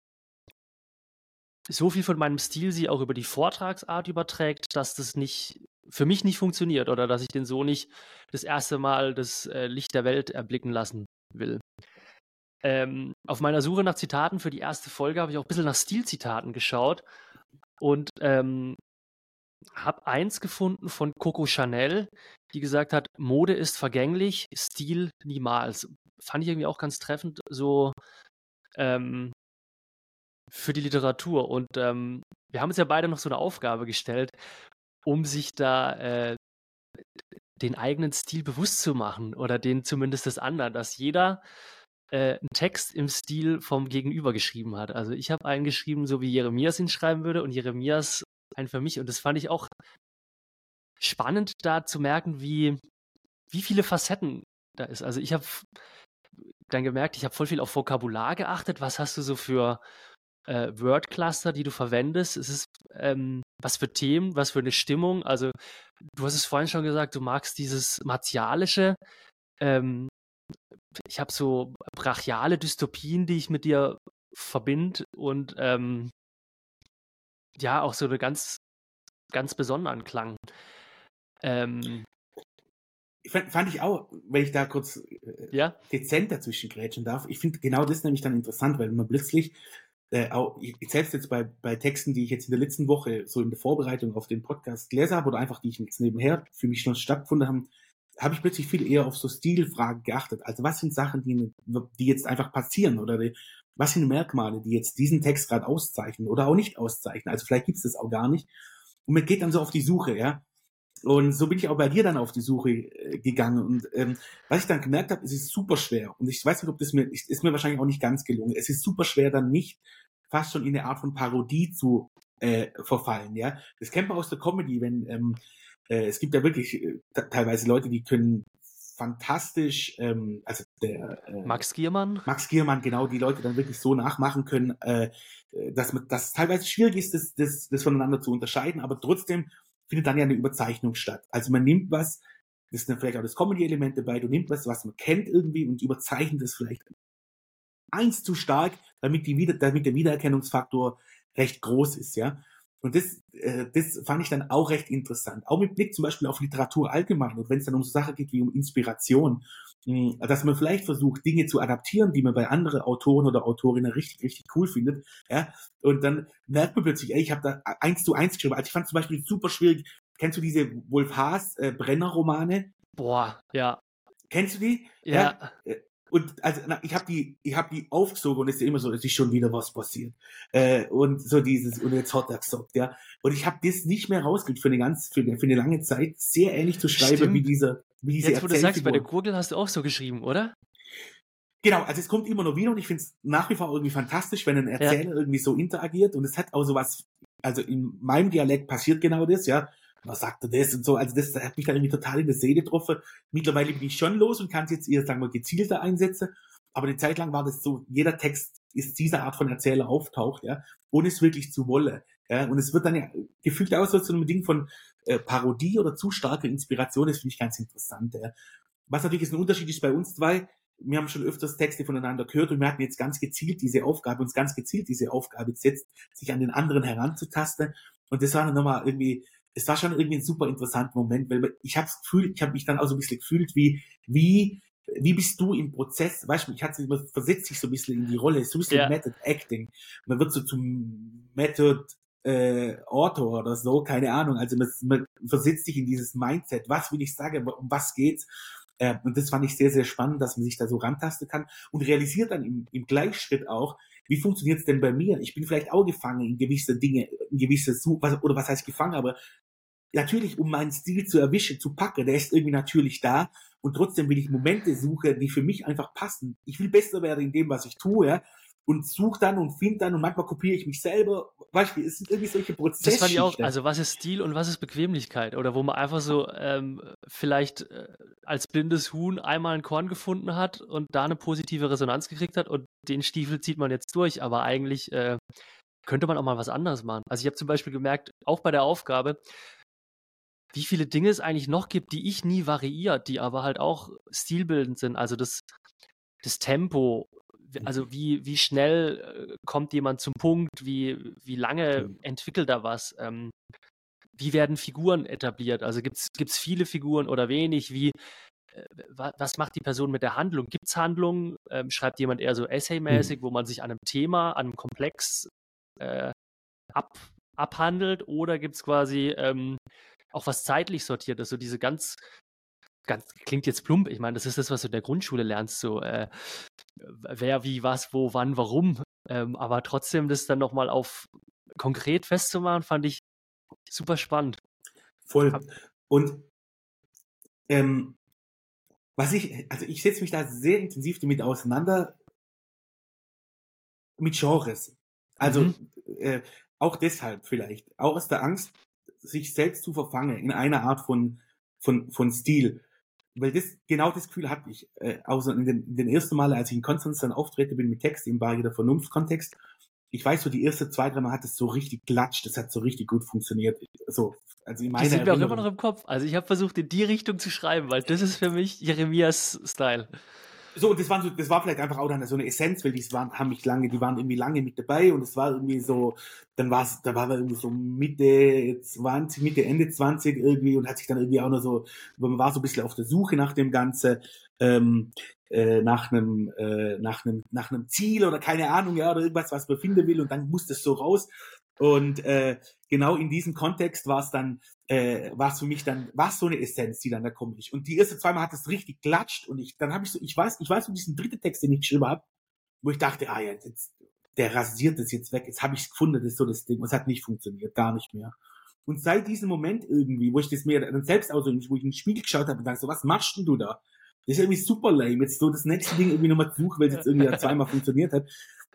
so viel von meinem Stil sie auch über die Vortragsart überträgt, dass das nicht für mich nicht funktioniert oder dass ich den so nicht das erste Mal das äh, Licht der Welt erblicken lassen will. Ähm, auf meiner Suche nach Zitaten für die erste Folge habe ich auch ein bisschen nach Stilzitaten geschaut und ähm, habe eins gefunden von Coco Chanel, die gesagt hat, Mode ist vergänglich, Stil niemals. Fand ich irgendwie auch ganz treffend so ähm, für die Literatur. Und ähm, wir haben uns ja beide noch so eine Aufgabe gestellt, um sich da äh, den eigenen Stil bewusst zu machen oder den zumindest des anderen, dass jeder äh, einen Text im Stil vom Gegenüber geschrieben hat. Also ich habe einen geschrieben, so wie Jeremias ihn schreiben würde und Jeremias einen für mich. Und das fand ich auch spannend, da zu merken, wie, wie viele Facetten da ist. Also ich habe dann gemerkt, ich habe voll viel auf Vokabular geachtet. Was hast du so für äh, Wordcluster, die du verwendest? Es ist ähm, was für Themen, was für eine Stimmung. Also du hast es vorhin schon gesagt, du magst dieses Martialische. Ähm, ich habe so brachiale Dystopien, die ich mit dir verbinde und ähm, ja, auch so eine ganz, ganz besonderen Klang. Ähm, Fand, fand ich auch, wenn ich da kurz äh, ja? dezent dazwischen grätschen darf, ich finde genau das nämlich dann interessant, weil man plötzlich äh, auch, ich, ich selbst jetzt bei, bei Texten, die ich jetzt in der letzten Woche so in der Vorbereitung auf den Podcast gelesen habe oder einfach die ich jetzt nebenher für mich schon stattgefunden haben, habe ich plötzlich viel eher auf so Stilfragen geachtet. Also was sind Sachen, die, die jetzt einfach passieren oder die, was sind Merkmale, die jetzt diesen Text gerade auszeichnen oder auch nicht auszeichnen? Also vielleicht gibt es das auch gar nicht. Und man geht dann so auf die Suche, ja. Und so bin ich auch bei dir dann auf die Suche äh, gegangen. Und ähm, was ich dann gemerkt habe, es ist super schwer. Und ich weiß nicht, ob das mir, ist mir wahrscheinlich auch nicht ganz gelungen. Es ist super schwer, dann nicht fast schon in eine Art von Parodie zu äh, verfallen. Ja, das kennt man aus der Comedy, wenn ähm, äh, es gibt ja wirklich äh, teilweise Leute, die können fantastisch, ähm, also der äh, Max Giermann. Max Giermann, genau, die Leute dann wirklich so nachmachen können, äh, dass man, dass es teilweise schwierig ist, das, das, das voneinander zu unterscheiden, aber trotzdem findet dann ja eine Überzeichnung statt. Also man nimmt was, das ist dann vielleicht auch das Comedy-Element dabei, du nimmst was, was man kennt irgendwie und überzeichnet es vielleicht eins zu stark, damit die wieder, damit der Wiedererkennungsfaktor recht groß ist, ja. Und das, äh, das fand ich dann auch recht interessant. Auch mit Blick zum Beispiel auf Literatur allgemein und wenn es dann um so Sachen geht wie um Inspiration, mh, dass man vielleicht versucht, Dinge zu adaptieren, die man bei anderen Autoren oder Autorinnen richtig, richtig cool findet, ja. Und dann merkt man plötzlich, ey, ich habe da eins zu eins geschrieben. Also ich fand zum Beispiel super schwierig. Kennst du diese Wolf Haas äh, Brenner-Romane? Boah, ja. Kennst du die? Ja. ja. und also na, ich habe die, ich habe die aufgesogen und es ist immer so, es ist schon wieder was passiert. Äh, und so dieses, und jetzt hat er gesagt, ja. Und ich habe das nicht mehr rausgekriegt für eine ganz, für eine, für eine lange Zeit, sehr ähnlich zu schreiben Stimmt. wie dieser, wie diese Jetzt, wo du sagst, bei der Erzählfigur. Gurgel hast du auch so geschrieben, oder? Genau, also es kommt immer noch wieder und ich finde es nach wie vor irgendwie fantastisch, wenn ein Ja. Erzähler irgendwie so interagiert und es hat auch so was, also in meinem Dialekt passiert genau das, ja. Was sagt er das und so, also das hat mich dann irgendwie total in der Seele getroffen. Mittlerweile bin ich schon los und kann es jetzt eher, sagen wir, gezielter einsetzen, aber eine Zeit lang war das so, jeder Text ist dieser Art von Erzähler auftaucht, ja, ohne es wirklich zu wollen, ja, und es wird dann ja gefühlt auch so zu einem Ding von äh, Parodie oder zu starker Inspiration, das finde ich ganz interessant, ja. Was natürlich jetzt ein Unterschied ist bei uns zwei, wir haben schon öfters Texte voneinander gehört und wir hatten jetzt ganz gezielt diese Aufgabe, uns ganz gezielt diese Aufgabe gesetzt, sich an den anderen heranzutasten. Und das war dann nochmal irgendwie, es war schon irgendwie ein super interessanter Moment, weil ich habe das Gefühl, ich habe mich dann auch so ein bisschen gefühlt, wie, wie, wie bist du im Prozess, weißt du, ich hatte, man versetzt sich so ein bisschen in die Rolle, so ein bisschen Ja. Method Acting. Man wird so zum Method äh, Autor oder so, keine Ahnung. Also man, man versetzt sich in dieses Mindset, was will ich sagen, um was geht's? Äh, und das fand ich sehr, sehr spannend, dass man sich da so rantasten kann und realisiert dann im, im Gleichschritt auch, wie funktioniert es denn bei mir? Ich bin vielleicht auch gefangen in gewisse Dinge, in gewisse, was, oder was heißt gefangen, aber natürlich, um meinen Stil zu erwischen, zu packen, der ist irgendwie natürlich da und trotzdem will ich Momente suchen, die für mich einfach passen. Ich will besser werden in dem, was ich tue, ja, und suche dann und finde dann und manchmal kopiere ich mich selber. Weißt du, es sind irgendwie solche Prozessschichten. Das fand ich auch, also was ist Stil und was ist Bequemlichkeit? Oder wo man einfach so ähm, vielleicht äh, als blindes Huhn einmal ein Korn gefunden hat und da eine positive Resonanz gekriegt hat und den Stiefel zieht man jetzt durch, aber eigentlich äh, könnte man auch mal was anderes machen. Also ich habe zum Beispiel gemerkt, auch bei der Aufgabe, wie viele Dinge es eigentlich noch gibt, die ich nie variiert, die aber halt auch stilbildend sind. Also das, das Tempo, also wie, wie schnell äh, kommt jemand zum Punkt, wie, wie lange entwickelt er was, ähm, wie werden Figuren etabliert, also gibt es viele Figuren oder wenig, wie, äh, wa, was macht die Person mit der Handlung, gibt es Handlungen, ähm, schreibt jemand eher so essaymäßig, wo man sich an einem Thema, an einem Komplex äh, ab, abhandelt, oder gibt es quasi ähm, auch was zeitlich sortiert ist, so diese ganz, ganz, klingt jetzt plump, ich meine, das ist das, was du in der Grundschule lernst, so äh, wer, wie, was, wo, wann, warum, ähm, aber trotzdem das dann nochmal auf konkret festzumachen, fand ich super spannend. Voll. Und ähm, was ich, also ich setze mich da sehr intensiv damit auseinander, mit Genres. Also Mhm. äh, auch deshalb vielleicht, auch aus der Angst, sich selbst zu verfangen in einer Art von, von, von Stil. Weil das, genau das Gefühl hatte ich, äh, außer in den, in den ersten Male, als ich in Konstanz dann auftrete bin mit Text im Barrier der Vernunft-Kontext. Ich weiß, so die erste zwei, drei Mal hat es so richtig klatscht, das hat so richtig gut funktioniert. So, also in meiner Die sind mir auch immer Erinnerung. noch im Kopf. Also ich habe versucht, in die Richtung zu schreiben, weil das ist für mich Jeremias Style. So, und das waren so, das war vielleicht einfach auch dann so eine Essenz, weil die waren, haben mich lange, die waren irgendwie lange mit dabei und es war irgendwie so, dann war es, da war wir irgendwie so Mitte zwanzig, Mitte, Ende zwanzig irgendwie und hat sich dann irgendwie auch noch so, man war so ein bisschen auf der Suche nach dem Ganze, ähm, äh, nach einem, äh, nach einem, nach einem Ziel oder keine Ahnung, ja, oder irgendwas, was man finden will und dann muss das so raus. Und äh, genau in diesem Kontext war es dann, äh, war es für mich dann, war es so eine Essenz, die dann da kommt. Und die erste zweimal hat es richtig klatscht und ich, dann habe ich so, ich weiß, ich weiß, wo diesen dritten Text, den ich geschrieben habe, wo ich dachte, ah ja, jetzt, der rasiert das jetzt weg, jetzt habe ich es gefunden, das ist so das Ding, und es hat nicht funktioniert, gar nicht mehr. Und seit diesem Moment irgendwie, wo ich das mir dann selbst auch so, wo ich in den Spiegel geschaut habe und dachte so, was machst denn du da? Das ist irgendwie super lame, jetzt so das nächste Ding irgendwie nochmal zu suchen, weil es jetzt irgendwie zweimal funktioniert hat.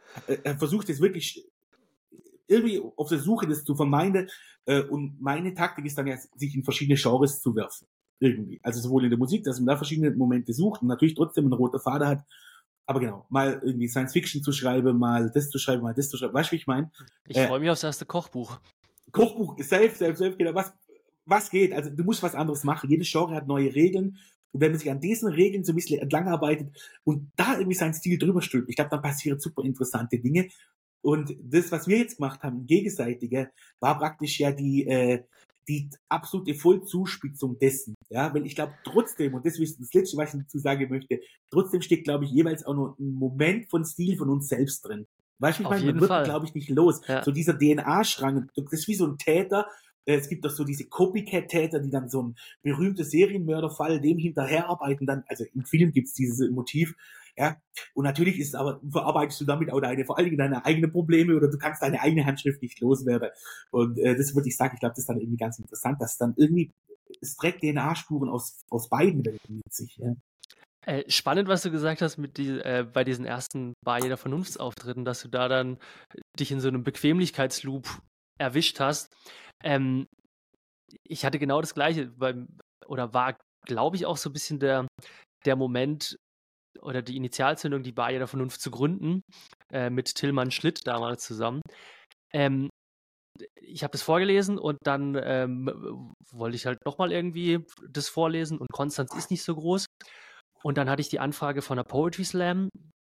Er versucht es wirklich irgendwie auf der Suche, das zu vermeiden. Äh, und meine Taktik ist dann ja, sich in verschiedene Genres zu werfen. Irgendwie. Also sowohl in der Musik, dass man da verschiedene Momente sucht und natürlich trotzdem einen roten Faden hat. Aber genau, mal irgendwie Science Fiction zu schreiben, mal das zu schreiben, mal das zu schreiben. Weißt du, wie ich meine? Ich Äh, freue mich aufs erste Kochbuch. Kochbuch, safe, safe, safe, genau. Was, was geht? Also du musst was anderes machen. Jedes Genre hat neue Regeln. Und wenn man sich an diesen Regeln so ein bisschen entlang arbeitet und da irgendwie seinen Stil drüber stülpt, ich glaube, dann passieren super interessante Dinge. Und das, was wir jetzt gemacht haben, gegenseitige, war praktisch ja die, äh, die absolute Vollzuspitzung dessen. Ja, weil ich glaube trotzdem, und das ist das Letzte, was ich dazu sagen möchte, trotzdem steckt, glaube ich, jeweils auch noch ein Moment von Stil von uns selbst drin. Weißt du, ich Auf meine, jeden man wird, Fall. glaube ich, nicht los. Ja. So dieser D N A-Strang, das ist wie so ein Täter. Es gibt doch so diese Copycat-Täter, die dann so ein berühmter Serienmörderfall dem hinterherarbeiten. Dann, also im Film gibt's dieses Motiv. Ja, und natürlich ist es aber, verarbeitest du damit auch deine, vor allen Dingen deine eigenen Probleme oder du kannst deine eigene Handschrift nicht loswerden. Und äh, das würde ich sagen, ich glaube, das ist dann irgendwie ganz interessant, dass dann irgendwie, es trägt D N A-Spuren aus, aus beiden Welten mit sich. Ja. Äh, spannend, was du gesagt hast mit die, äh, bei diesen ersten Bar jeder Vernunftsauftritten, dass du da dann dich in so einem Bequemlichkeitsloop erwischt hast. Ähm, ich hatte genau das Gleiche beim, oder war, glaube ich, auch so ein bisschen der, der Moment oder die Initialzündung, die Bar jeder Vernunft zu gründen, äh, mit Tillmann Schlitt damals zusammen. Ähm, ich habe das vorgelesen und dann ähm, wollte ich halt nochmal irgendwie das vorlesen und Konstanz ist nicht so groß. Und dann hatte ich die Anfrage von der Poetry Slam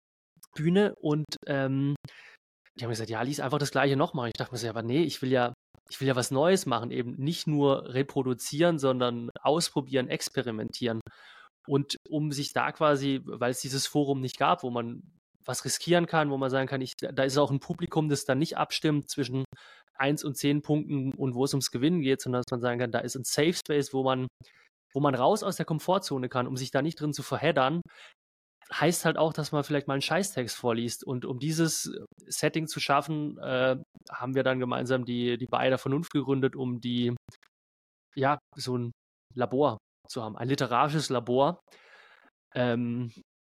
Bühne und ähm, die haben gesagt, ja, lies einfach das Gleiche nochmal. Ich dachte mir so, ja, aber nee, ich will ja, ich will ja was Neues machen, eben nicht nur reproduzieren, sondern ausprobieren, experimentieren. Und um sich da quasi, weil es dieses Forum nicht gab, wo man was riskieren kann, wo man sagen kann, ich, da ist auch ein Publikum, das dann nicht abstimmt zwischen eins und zehn Punkten und wo es ums Gewinnen geht, sondern dass man sagen kann, da ist ein Safe Space, wo man, wo man raus aus der Komfortzone kann, um sich da nicht drin zu verheddern, heißt halt auch, dass man vielleicht mal einen Scheißtext vorliest. Und um dieses Setting zu schaffen, äh, haben wir dann gemeinsam die, die Bar der Vernunft gegründet, um die, ja, so ein Labor zu haben, ein literarisches Labor. Ähm,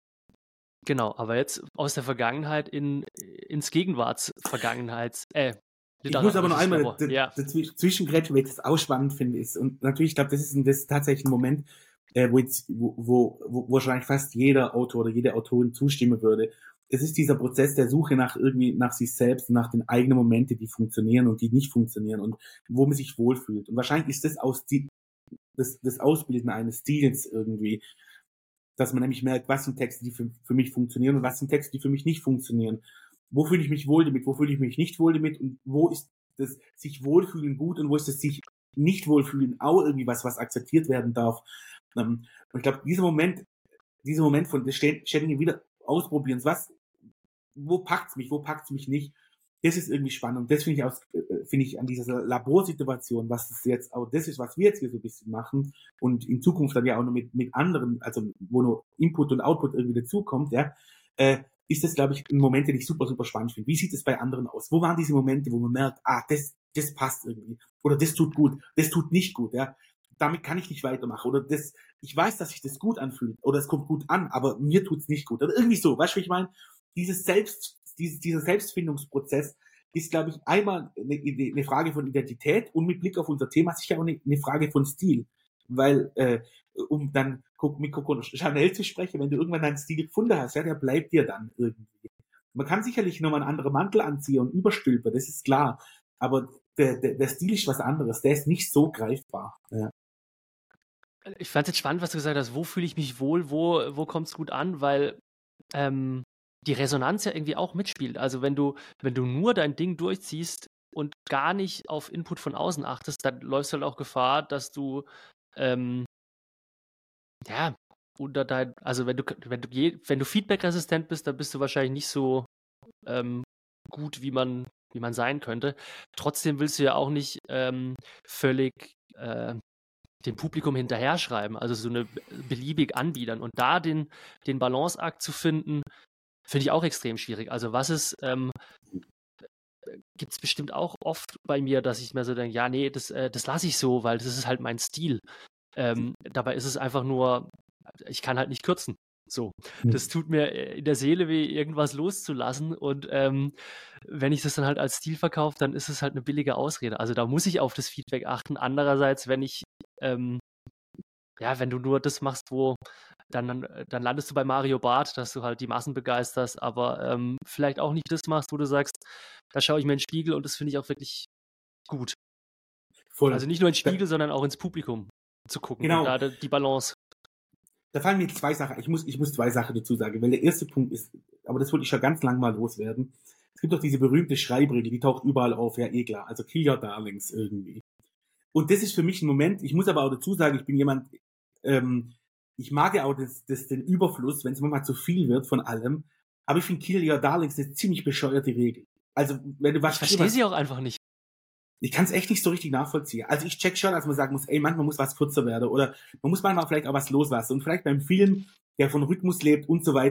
genau, aber jetzt aus der Vergangenheit in, ins Gegenwartsvergangenheits, äh, Ich muss aber noch einmal ja. dazwischen grätschen, weil ich das auch spannend finde. Ist. Und natürlich, ich glaube, das ist, ein, das ist tatsächlich ein Moment, äh, wo, jetzt, wo, wo, wo wahrscheinlich fast jeder Autor oder jede Autorin zustimmen würde. Es ist dieser Prozess der Suche nach irgendwie, nach sich selbst, nach den eigenen Momenten, die funktionieren und die nicht funktionieren und wo man sich wohlfühlt. Und wahrscheinlich ist das aus die, das, das Ausbilden eines Stils irgendwie, dass man nämlich merkt, was sind Texte, die für, für mich funktionieren und was sind Texte, die für mich nicht funktionieren. Wo fühle ich mich wohl damit, wo fühle ich mich nicht wohl damit und wo ist das sich wohlfühlen gut und wo ist das sich nicht wohlfühlen auch irgendwie was, was akzeptiert werden darf. Und ich glaube, dieser Moment, dieser Moment von des ständigen wieder ausprobieren, was, wo packt's mich, wo packt's mich nicht, das ist irgendwie spannend und das finde ich aus, finde ich an dieser Laborsituation, was das jetzt auch, das ist, was wir jetzt hier so ein bisschen machen und in Zukunft dann ja auch noch mit, mit anderen, also wo nur Input und Output irgendwie dazukommt, ja, äh, ist das, glaube ich, ein Moment, den ich super, super spannend finde. Wie sieht es bei anderen aus? Wo waren diese Momente, wo man merkt, ah, das, das passt irgendwie. Oder das tut gut, das tut nicht gut, ja. Damit kann ich nicht weitermachen. Oder das, ich weiß, dass sich das gut anfühlt. Oder es kommt gut an, aber mir tut's nicht gut. Oder irgendwie so, weißt du, wie ich meine? Dieses Selbst, dieses, dieser Selbstfindungsprozess ist, glaube ich, einmal eine, eine Frage von Identität und mit Blick auf unser Thema sicher auch eine, eine Frage von Stil. Weil, äh, um dann mit Coco Chanel zu sprechen, wenn du irgendwann deinen Stil gefunden hast, ja, der bleibt dir dann irgendwie. Man kann sicherlich nochmal einen anderen Mantel anziehen und überstülpen, das ist klar. Aber der, der, der Stil ist was anderes, der ist nicht so greifbar. Ja. Ich fand es jetzt spannend, was du gesagt hast, wo fühle ich mich wohl, wo, wo kommt es gut an, weil ähm, die Resonanz ja irgendwie auch mitspielt. Also wenn du, wenn du nur dein Ding durchziehst und gar nicht auf Input von außen achtest, dann läufst du halt auch Gefahr, dass du ähm, ja, unter dein, also wenn du, wenn du, wenn du feedbackresistent bist, dann bist du wahrscheinlich nicht so ähm, gut, wie man, wie man sein könnte. Trotzdem willst du ja auch nicht ähm, völlig äh, dem Publikum hinterher schreiben, also so eine beliebig anbiedern. Und da den, den Balanceakt zu finden, finde ich auch extrem schwierig. Also was ist, ähm, gibt es bestimmt auch oft bei mir, dass ich mir so denke, ja, nee, das, äh, das lasse ich so, weil das ist halt mein Stil. Ähm, dabei ist es einfach nur, ich kann halt nicht kürzen. So, das tut mir in der Seele weh, irgendwas loszulassen. Und ähm, wenn ich das dann halt als Stil verkaufe, dann ist es halt eine billige Ausrede. Also da muss ich auf das Feedback achten. Andererseits, wenn ich, ähm, ja, wenn du nur das machst, wo, dann, dann landest du bei Mario Barth, dass du halt die Massen begeisterst, aber ähm, vielleicht auch nicht das machst, wo du sagst, da schaue ich mir in den Spiegel und das finde ich auch wirklich gut. Voll. Also nicht nur ins Spiegel, da, sondern auch ins Publikum zu gucken. Genau. Und da die Balance. Da fallen mir zwei Sachen, ich muss, ich muss zwei Sachen dazu sagen, weil der erste Punkt ist, aber das wollte ich schon ganz lang mal loswerden. Es gibt doch diese berühmte Schreibregel, die taucht überall auf, ja eh klar, also kill your darlings irgendwie. Und das ist für mich ein Moment, ich muss aber auch dazu sagen, ich bin jemand, ähm, ich mag ja auch das, das, den Überfluss, wenn es manchmal zu viel wird von allem, aber ich finde kill your darlings eine ziemlich bescheuerte Regel. Also, wenn du was... Ich verstehe sie auch einfach nicht. Ich kann es echt nicht so richtig nachvollziehen. Also ich check schon, dass man sagen muss, ey, manchmal muss was kürzer werden oder man muss manchmal vielleicht auch was loslassen. Und vielleicht beim Film, der von Rhythmus lebt und so weiter,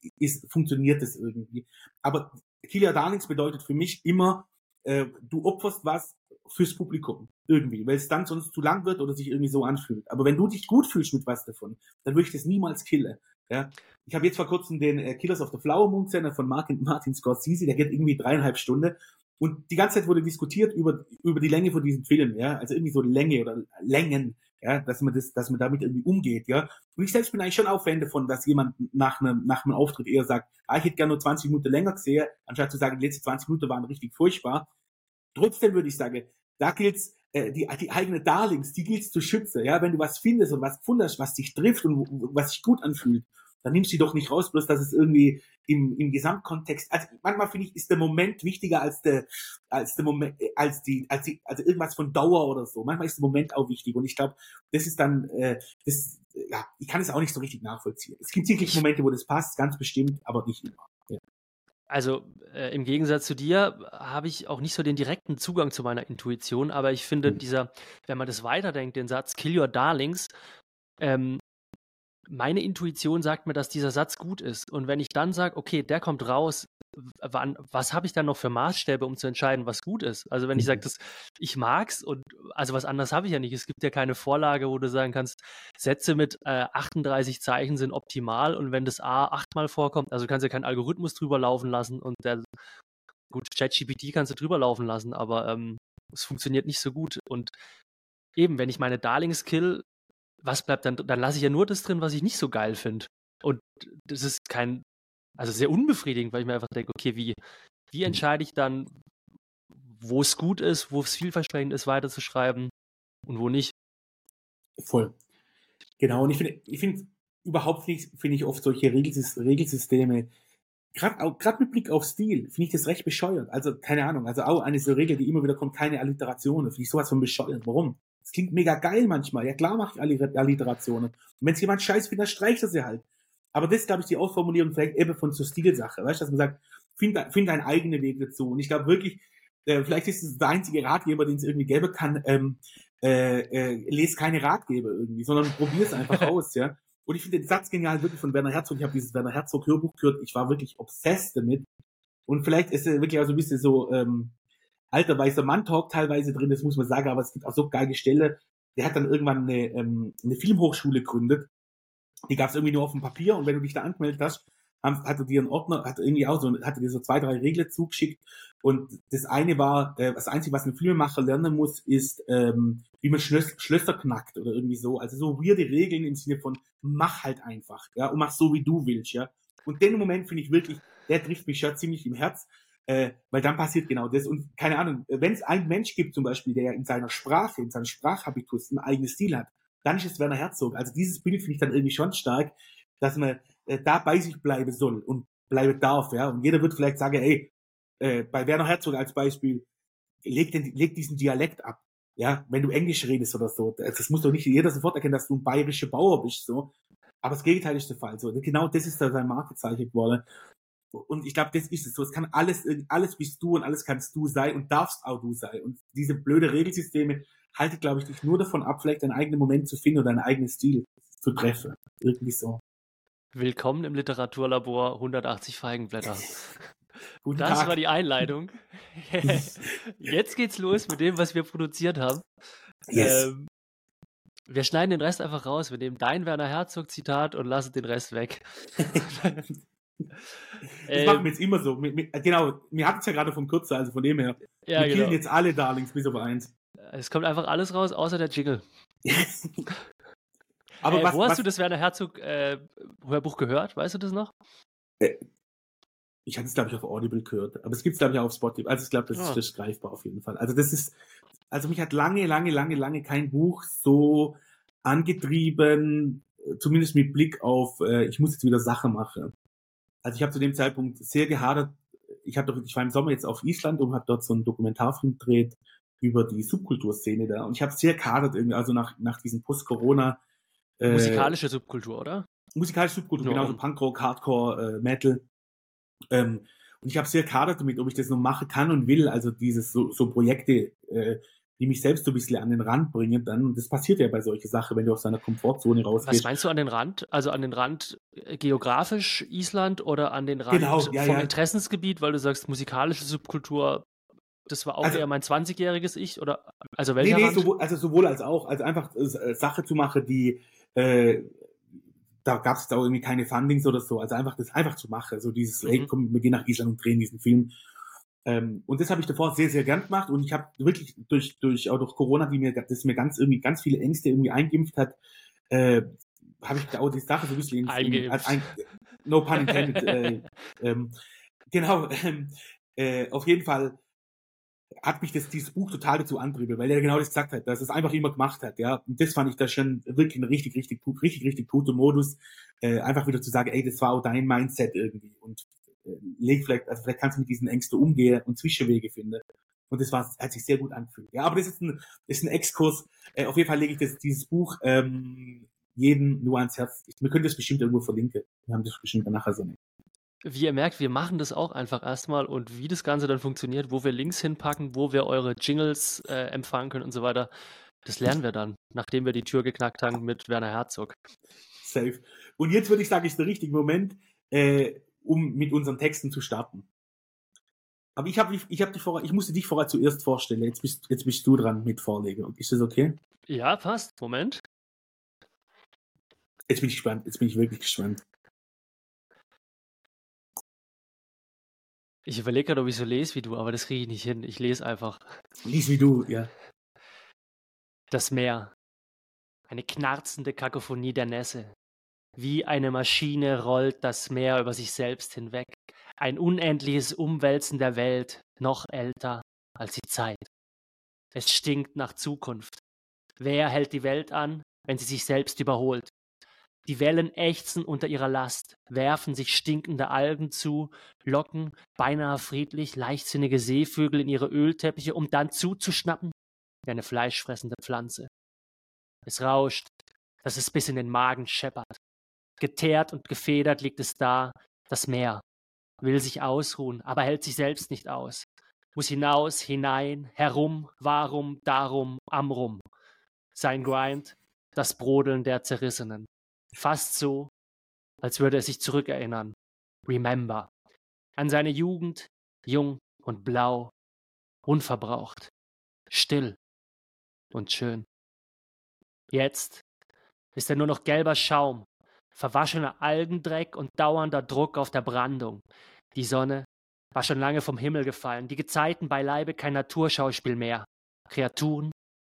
ist, funktioniert das irgendwie. Aber Kill Your Darlings bedeutet für mich immer, äh, du opferst was fürs Publikum irgendwie, weil es dann sonst zu lang wird oder sich irgendwie so anfühlt. Aber wenn du dich gut fühlst mit was davon, dann würde ich das niemals killen. Ja? Ich habe jetzt vor kurzem den äh, Killers of the Flower Moon Center von Martin, Martin Scorsese, der geht irgendwie dreieinhalb Stunden. Und die ganze Zeit wurde diskutiert über, über die Länge von diesem Film, ja, also irgendwie so Länge oder Längen, ja, dass man das, dass man damit irgendwie umgeht, ja. Und ich selbst bin eigentlich schon auch Fan davon, dass jemand nach einem, nach einem Auftritt eher sagt, ah, ich hätte gerne nur zwanzig Minuten länger gesehen, anstatt zu sagen, die letzten zwanzig Minuten waren richtig furchtbar. Trotzdem würde ich sagen, da gilt's, äh, die, die eigene Darlings, die gilt's zu schützen, ja. Wenn du was findest und was gefunden hast, was dich trifft und was sich gut anfühlt, dann nimmst du die doch nicht raus, bloß dass es irgendwie im, im Gesamtkontext, also manchmal finde ich, ist der Moment wichtiger als der, als der Moment, als die, als die, also irgendwas von Dauer oder so. Manchmal ist der Moment auch wichtig und ich glaube, das ist dann, äh, das, ja, ich kann es auch nicht so richtig nachvollziehen. Es gibt sicherlich Momente, wo das passt, ganz bestimmt, aber nicht immer. Ja. Also äh, im Gegensatz zu dir habe ich auch nicht so den direkten Zugang zu meiner Intuition, aber ich finde Mhm. dieser, wenn man das weiterdenkt, den Satz Kill Your Darlings, ähm, meine Intuition sagt mir, dass dieser Satz gut ist. Und wenn ich dann sage, okay, der kommt raus, wann, was habe ich dann noch für Maßstäbe, um zu entscheiden, was gut ist? Also wenn ich sage, dass ich mag's und also was anderes habe ich ja nicht. Es gibt ja keine Vorlage, wo du sagen kannst, Sätze mit äh, achtunddreißig Zeichen sind optimal und wenn das A achtmal vorkommt, also du kannst ja keinen Algorithmus drüber laufen lassen und der, gut, ChatGPT kannst du drüber laufen lassen, aber ähm, es funktioniert nicht so gut. Und eben, wenn ich meine Darlings kill, was bleibt dann? Dann lasse ich ja nur das drin, was ich nicht so geil finde. Und das ist kein, also sehr unbefriedigend, weil ich mir einfach denke, okay, wie, wie entscheide ich dann, wo es gut ist, wo es vielversprechend ist, weiterzuschreiben und wo nicht? Voll. Genau, und ich finde, ich finde überhaupt nicht, finde ich oft solche Regelsys- Regelsysteme, gerade gerade mit Blick auf Stil, finde ich das recht bescheuert. Also, keine Ahnung, also auch eine so Regel, die immer wieder kommt, keine Alliterationen, finde ich sowas von bescheuert. Warum? Das klingt mega geil manchmal. Ja klar mache ich Alli- Alliterationen. Und wenn es jemand scheiß findet, dann streicht er sie halt. Aber das ist, glaube ich, die Ausformulierung vielleicht eben von zur Stilsache. Weißt du, dass man sagt, find, find deinen eigenen Weg dazu. Und ich glaube wirklich, äh, vielleicht ist es der einzige Ratgeber, den es irgendwie geben kann, ähm, äh, äh, lese keine Ratgeber irgendwie, sondern probier es einfach aus, ja. Und ich finde den Satz genial wirklich von Werner Herzog. Ich habe dieses Werner Herzog Hörbuch gehört. Ich war wirklich obsessed damit. Und vielleicht ist er wirklich auch so ein bisschen so ähm, alter weißer Mann-Talk teilweise drin, das muss man sagen, aber es gibt auch so geile Stelle. Der hat dann irgendwann eine, ähm, eine Filmhochschule gegründet. Die gab es irgendwie nur auf dem Papier und wenn du dich da angemeldet hast, hatte dir einen Ordner, hat irgendwie auch so, hatte dir so zwei, drei Regeln zugeschickt. Und das eine war, äh, das Einzige, was ein Filmemacher lernen muss, ist, ähm, wie man Schlös- Schlösser knackt oder irgendwie so. Also so weirde Regeln im Sinne von, mach halt einfach, ja, und mach so, wie du willst, ja. Und den Moment finde ich wirklich, der trifft mich schon ziemlich im Herz, äh, weil dann passiert genau das. Und keine Ahnung, wenn es einen Mensch gibt zum Beispiel, der in seiner Sprache, in seinem Sprachhabitus einen eigenen Stil hat, dann ist es Werner Herzog. Also dieses Bild finde ich dann irgendwie schon stark, dass man äh, da bei sich bleiben soll und bleiben darf, ja. Und jeder wird vielleicht sagen, ey, äh, bei Werner Herzog als Beispiel, leg, den, leg diesen Dialekt ab, ja, wenn du Englisch redest oder so. Das, das muss doch nicht jeder sofort erkennen, dass du ein bayerischer Bauer bist, so. Aber das Gegenteil ist der Fall, so. Genau das ist da sein Markezeichen geworden. Und ich glaube, das ist es so. Es kann alles, alles bist du und alles kannst du sein und darfst auch du sein. Und diese blöde Regelsysteme halten, glaube ich, dich nur davon ab, vielleicht deinen eigenen Moment zu finden oder deinen eigenen Stil zu treffen. Irgendwie so. Willkommen im Literaturlabor hundertachtzig Feigenblätter. Guten Das Tag. war die Einleitung. Jetzt geht's los mit dem, was wir produziert haben. Yes. Ähm, wir schneiden den Rest einfach raus. Wir nehmen dein Werner Herzog-Zitat und lassen den Rest weg. Das Ähm, machen wir jetzt immer so. Mit, mit, genau, wir hatten es ja gerade vom Kürzer, also von dem her. ja, wir killen genau. jetzt alle Darlings bis auf eins. Es kommt einfach alles raus, außer der Jingle. Aber äh, was, wo hast was, du das Werner Herzog äh, Hörbuch gehört? Weißt du das noch? Äh, ich hatte es, glaube ich, auf Audible gehört. Aber es gibt es, glaube ich, auch auf Spotify. Also ich glaube, das, Ah. ist- das ist greifbar auf jeden Fall. Also das ist, also mich hat lange, lange, lange, lange kein Buch so angetrieben, äh, zumindest mit Blick auf, äh, ich muss jetzt wieder Sache machen. Also ich habe zu dem Zeitpunkt sehr gehadert. Ich habe doch, ich war im Sommer jetzt auf Island und habe dort so einen Dokumentarfilm gedreht über die Subkulturszene da. Und ich habe sehr gehadert irgendwie, also nach, nach diesem Post-Corona. Äh, Musikalische Subkultur, oder? Musikalische Subkultur, Ja. genauso Punkrock, Hardcore, äh, Metal. Ähm, und ich habe sehr gehadert damit, ob ich das noch machen kann und will. Also dieses so, so Projekte, äh, die mich selbst so ein bisschen an den Rand bringen dann. Und das passiert ja bei solchen Sachen, wenn du aus deiner Komfortzone Was rausgehst. meinst du an den Rand? Also an den Rand äh, geografisch Island oder an den Rand Genau, ja, vom ja. Interessensgebiet, weil du sagst, musikalische Subkultur, das war auch Also, eher mein zwanzigjähriges Ich oder also nee, welcher nee, Rand? sowohl, also sowohl als auch. Also einfach äh, Sache zu machen, die, äh, da gab es jetzt auch irgendwie keine Fundings oder so. Also einfach das einfach zu machen. So dieses, mhm. hey, komm, wir gehen nach Island und drehen diesen Film. Ähm, und das habe ich davor sehr, sehr gern gemacht. Und ich habe wirklich durch, durch, auch durch Corona, die mir, das mir ganz irgendwie ganz viele Ängste irgendwie eingeimpft hat, äh, habe ich auch die Sache so ein bisschen in, in, ein, no pun intended, äh, ähm, genau, ähm, äh, auf jeden Fall hat mich das, dieses Buch total dazu antrieben, weil er genau das gesagt hat, dass es einfach immer gemacht hat, ja. Und das fand ich da schon wirklich ein richtig, richtig, richtig, richtig guter Modus, äh, einfach wieder zu sagen, ey, das war auch dein Mindset irgendwie und äh, leg vielleicht, also vielleicht kannst du mit diesen Ängsten umgehen und Zwischenwege finden. Und das war, hat sich sehr gut angefühlt. Ja, aber das ist ein, das ist ein Exkurs. Äh, auf jeden Fall lege ich das, dieses Buch ähm, jedem nur ans Herz. Ich, wir können das bestimmt irgendwo verlinken. Wir haben das bestimmt nachher so nicht. Wie ihr merkt, wir machen das auch einfach erstmal und wie das Ganze dann funktioniert, wo wir Links hinpacken, wo wir eure Jingles äh, empfangen können und so weiter, das lernen wir dann, nachdem wir die Tür geknackt haben mit Werner Herzog. Safe. Und jetzt würde ich sagen, ist der richtige Moment, äh, um mit unseren Texten zu starten. Aber ich habe ich hab dich vorher, ich musste dich vorher zuerst vorstellen. Jetzt bist, jetzt bist du dran mit Vorlegen. Ist das okay? Ja, passt. Moment. Jetzt bin ich gespannt. Jetzt bin ich wirklich gespannt. Ich überlege gerade, ob ich so lese wie du, aber das kriege ich nicht hin. Ich lese einfach. Lies wie du, ja. Das Meer. Eine knarzende Kakophonie der Nässe. Wie eine Maschine rollt das Meer über sich selbst hinweg. Ein unendliches Umwälzen der Welt, noch älter als die Zeit. Es stinkt nach Zukunft. Wer hält die Welt an, wenn sie sich selbst überholt? Die Wellen ächzen unter ihrer Last, werfen sich stinkende Algen zu, locken beinahe friedlich leichtsinnige Seevögel in ihre Ölteppiche, um dann zuzuschnappen wie eine fleischfressende Pflanze. Es rauscht, dass es bis in den Magen scheppert. Geteert und gefedert liegt es da, das Meer, will sich ausruhen, aber hält sich selbst nicht aus, muss hinaus, hinein, herum, warum, darum, amrum. Sein Grind, das Brodeln der Zerrissenen. Fast so, als würde er sich zurückerinnern. Remember. An seine Jugend, jung und blau, unverbraucht, still und schön. Jetzt ist er nur noch gelber Schaum, verwaschener Algendreck und dauernder Druck auf der Brandung. Die Sonne war schon lange vom Himmel gefallen, die Gezeiten beileibe kein Naturschauspiel mehr. Kreaturen,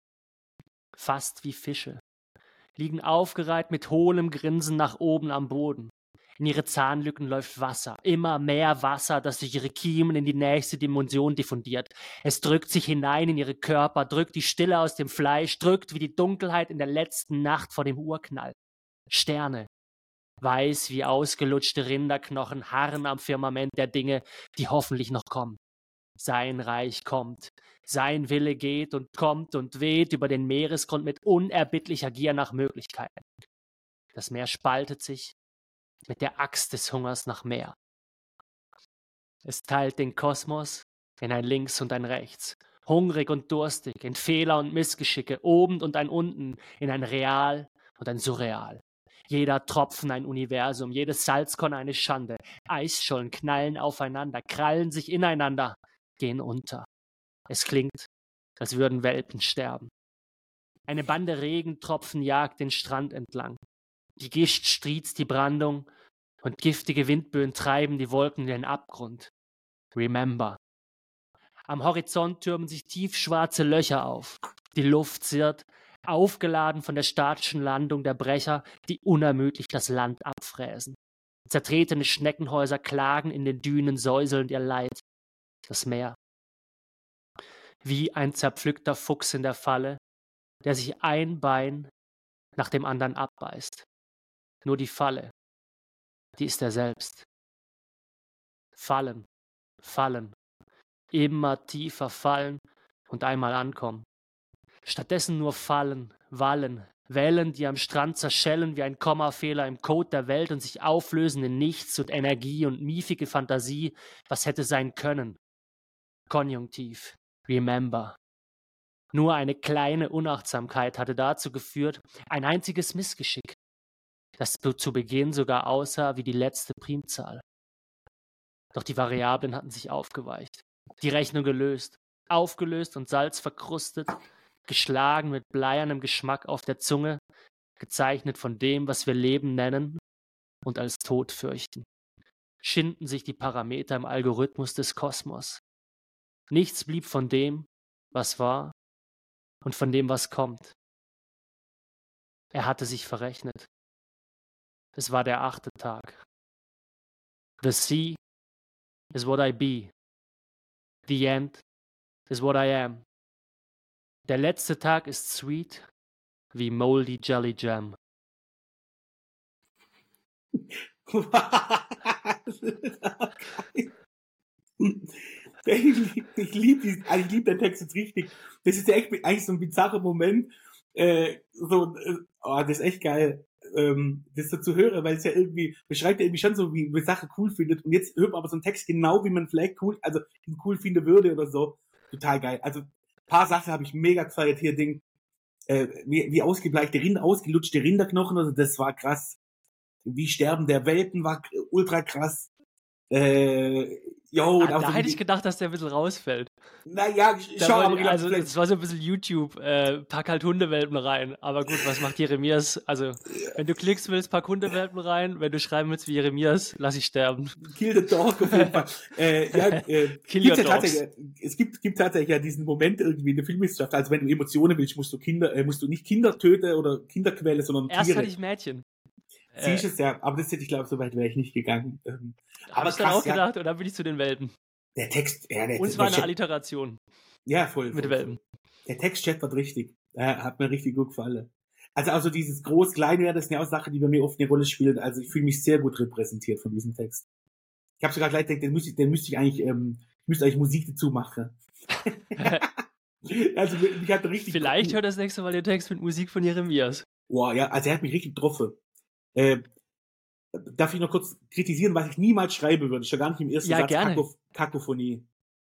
fast wie Fische, liegen aufgereiht mit hohlem Grinsen nach oben am Boden. In ihre Zahnlücken läuft Wasser, immer mehr Wasser, das durch ihre Kiemen in die nächste Dimension diffundiert. Es drückt sich hinein in ihre Körper, drückt die Stille aus dem Fleisch, drückt wie die Dunkelheit in der letzten Nacht vor dem Urknall. Sterne, weiß wie ausgelutschte Rinderknochen, harren am Firmament der Dinge, die hoffentlich noch kommen. Sein Reich kommt, sein Wille geht und kommt und weht über den Meeresgrund mit unerbittlicher Gier nach Möglichkeiten. Das Meer spaltet sich mit der Axt des Hungers nach mehr. Es teilt den Kosmos in ein Links und ein Rechts, hungrig und durstig, in Fehler und Missgeschicke, oben und ein unten, in ein Real und ein Surreal. Jeder Tropfen ein Universum, jedes Salzkorn eine Schande. Eisschollen knallen aufeinander, krallen sich ineinander, gehen unter. Es klingt, als würden Welten sterben. Eine Bande Regentropfen jagt den Strand entlang. Die Gischt striezt die Brandung und giftige Windböen treiben die Wolken in den Abgrund. Remember. Am Horizont türmen sich tiefschwarze Löcher auf. Die Luft zirrt, aufgeladen von der statischen Landung der Brecher, die unermüdlich das Land abfräsen. Zertretene Schneckenhäuser klagen in den Dünen säuselnd ihr Leid. Das Meer. Wie ein zerpflückter Fuchs in der Falle, der sich ein Bein nach dem anderen abbeißt. Nur die Falle, die ist er selbst. Fallen, fallen, immer tiefer fallen und einmal ankommen. Stattdessen nur fallen, wallen, Wellen, die am Strand zerschellen wie ein Kommafehler im Code der Welt und sich auflösen in Nichts und Energie und miefige Fantasie, was hätte sein können. Konjunktiv, remember. Nur eine kleine Unachtsamkeit hatte dazu geführt, ein einziges Missgeschick, das zu Beginn sogar aussah wie die letzte Primzahl. Doch die Variablen hatten sich aufgeweicht, die Rechnung gelöst, aufgelöst und Salz verkrustet, geschlagen mit bleiernem Geschmack auf der Zunge, gezeichnet von dem, was wir Leben nennen und als Tod fürchten. Schinden sich die Parameter im Algorithmus des Kosmos. Nichts blieb von dem, was war und von dem, was kommt. Er hatte sich verrechnet. Es war der achte Tag. The sea is what I be. The end is what I am. Der letzte Tag ist sweet wie moldy Jelly Jam. Ich liebe ich lieb ich lieb den Text jetzt richtig. Das ist ja echt eigentlich so ein bizarrer Moment. Äh, so, äh, oh, das ist echt geil, ähm, das so zu hören, weil es ja irgendwie, beschreibt ja irgendwie schon so, wie man Sachen cool findet. Und jetzt hört man aber so einen Text genau, wie man vielleicht cool, also cool finden würde oder so. Total geil. Also ein paar Sachen habe ich mega gefeiert. Hier Ding, äh, wie, wie ausgebleichte Rinder, ausgelutschte Rinderknochen, also das war krass. Wie Sterben der Welpen war ultra krass. Äh, jo, Ah, auch da so hätte wie ich die, gedacht, dass der ein bisschen rausfällt. naja, Da schau, wollte, aber also, vielleicht, es war so ein bisschen YouTube, äh, pack halt Hundewelpen rein. Aber gut, was macht Jeremias? Also, wenn du klickst willst, pack Hundewelpen rein. Wenn du schreiben willst wie Jeremias, lass ich sterben. Kill the Dog auf jeden Fall. äh, ja, äh, Kill gibt's your ja dogs. tatsächlich, es gibt, gibt tatsächlich ja diesen Moment irgendwie in der Filmwissenschaft, also wenn du Emotionen willst, musst du Kinder, äh, musst du nicht Kinder töten oder Kinder quälen, sondern Erst Tiere. hatte ich Mädchen. Siehst Äh, es ja, aber das hätte ich glaube, so weit wäre ich nicht gegangen. Ähm, Habe aber ich dann auch krass, ja, gedacht und dann bin ich zu den Welpen. der Text, ja, der, Und es der, war eine Chat, Alliteration ja, voll, mit voll, Welpen. voll. Der Text chattert richtig. Äh, hat mir richtig gut gefallen. Also, also dieses Groß-Klein-Werden, das sind ja auch Sachen, die bei mir oft eine Rolle spielen. Also ich fühle mich sehr gut repräsentiert von diesem Text. Ich habe sogar gleich gedacht, den müsste ich, den müsste ich eigentlich, ähm, ich müsste eigentlich Musik dazu machen. Also mich hat er richtig. Vielleicht hört das nächste Mal den Text mit Musik von Jeremias. Boah, ja, also er hat mich richtig getroffen. Äh, darf ich noch kurz kritisieren, was ich niemals schreiben würde? Schon gar nicht im ersten Ja, Satz. gerne. Kakoph- Kakophonie.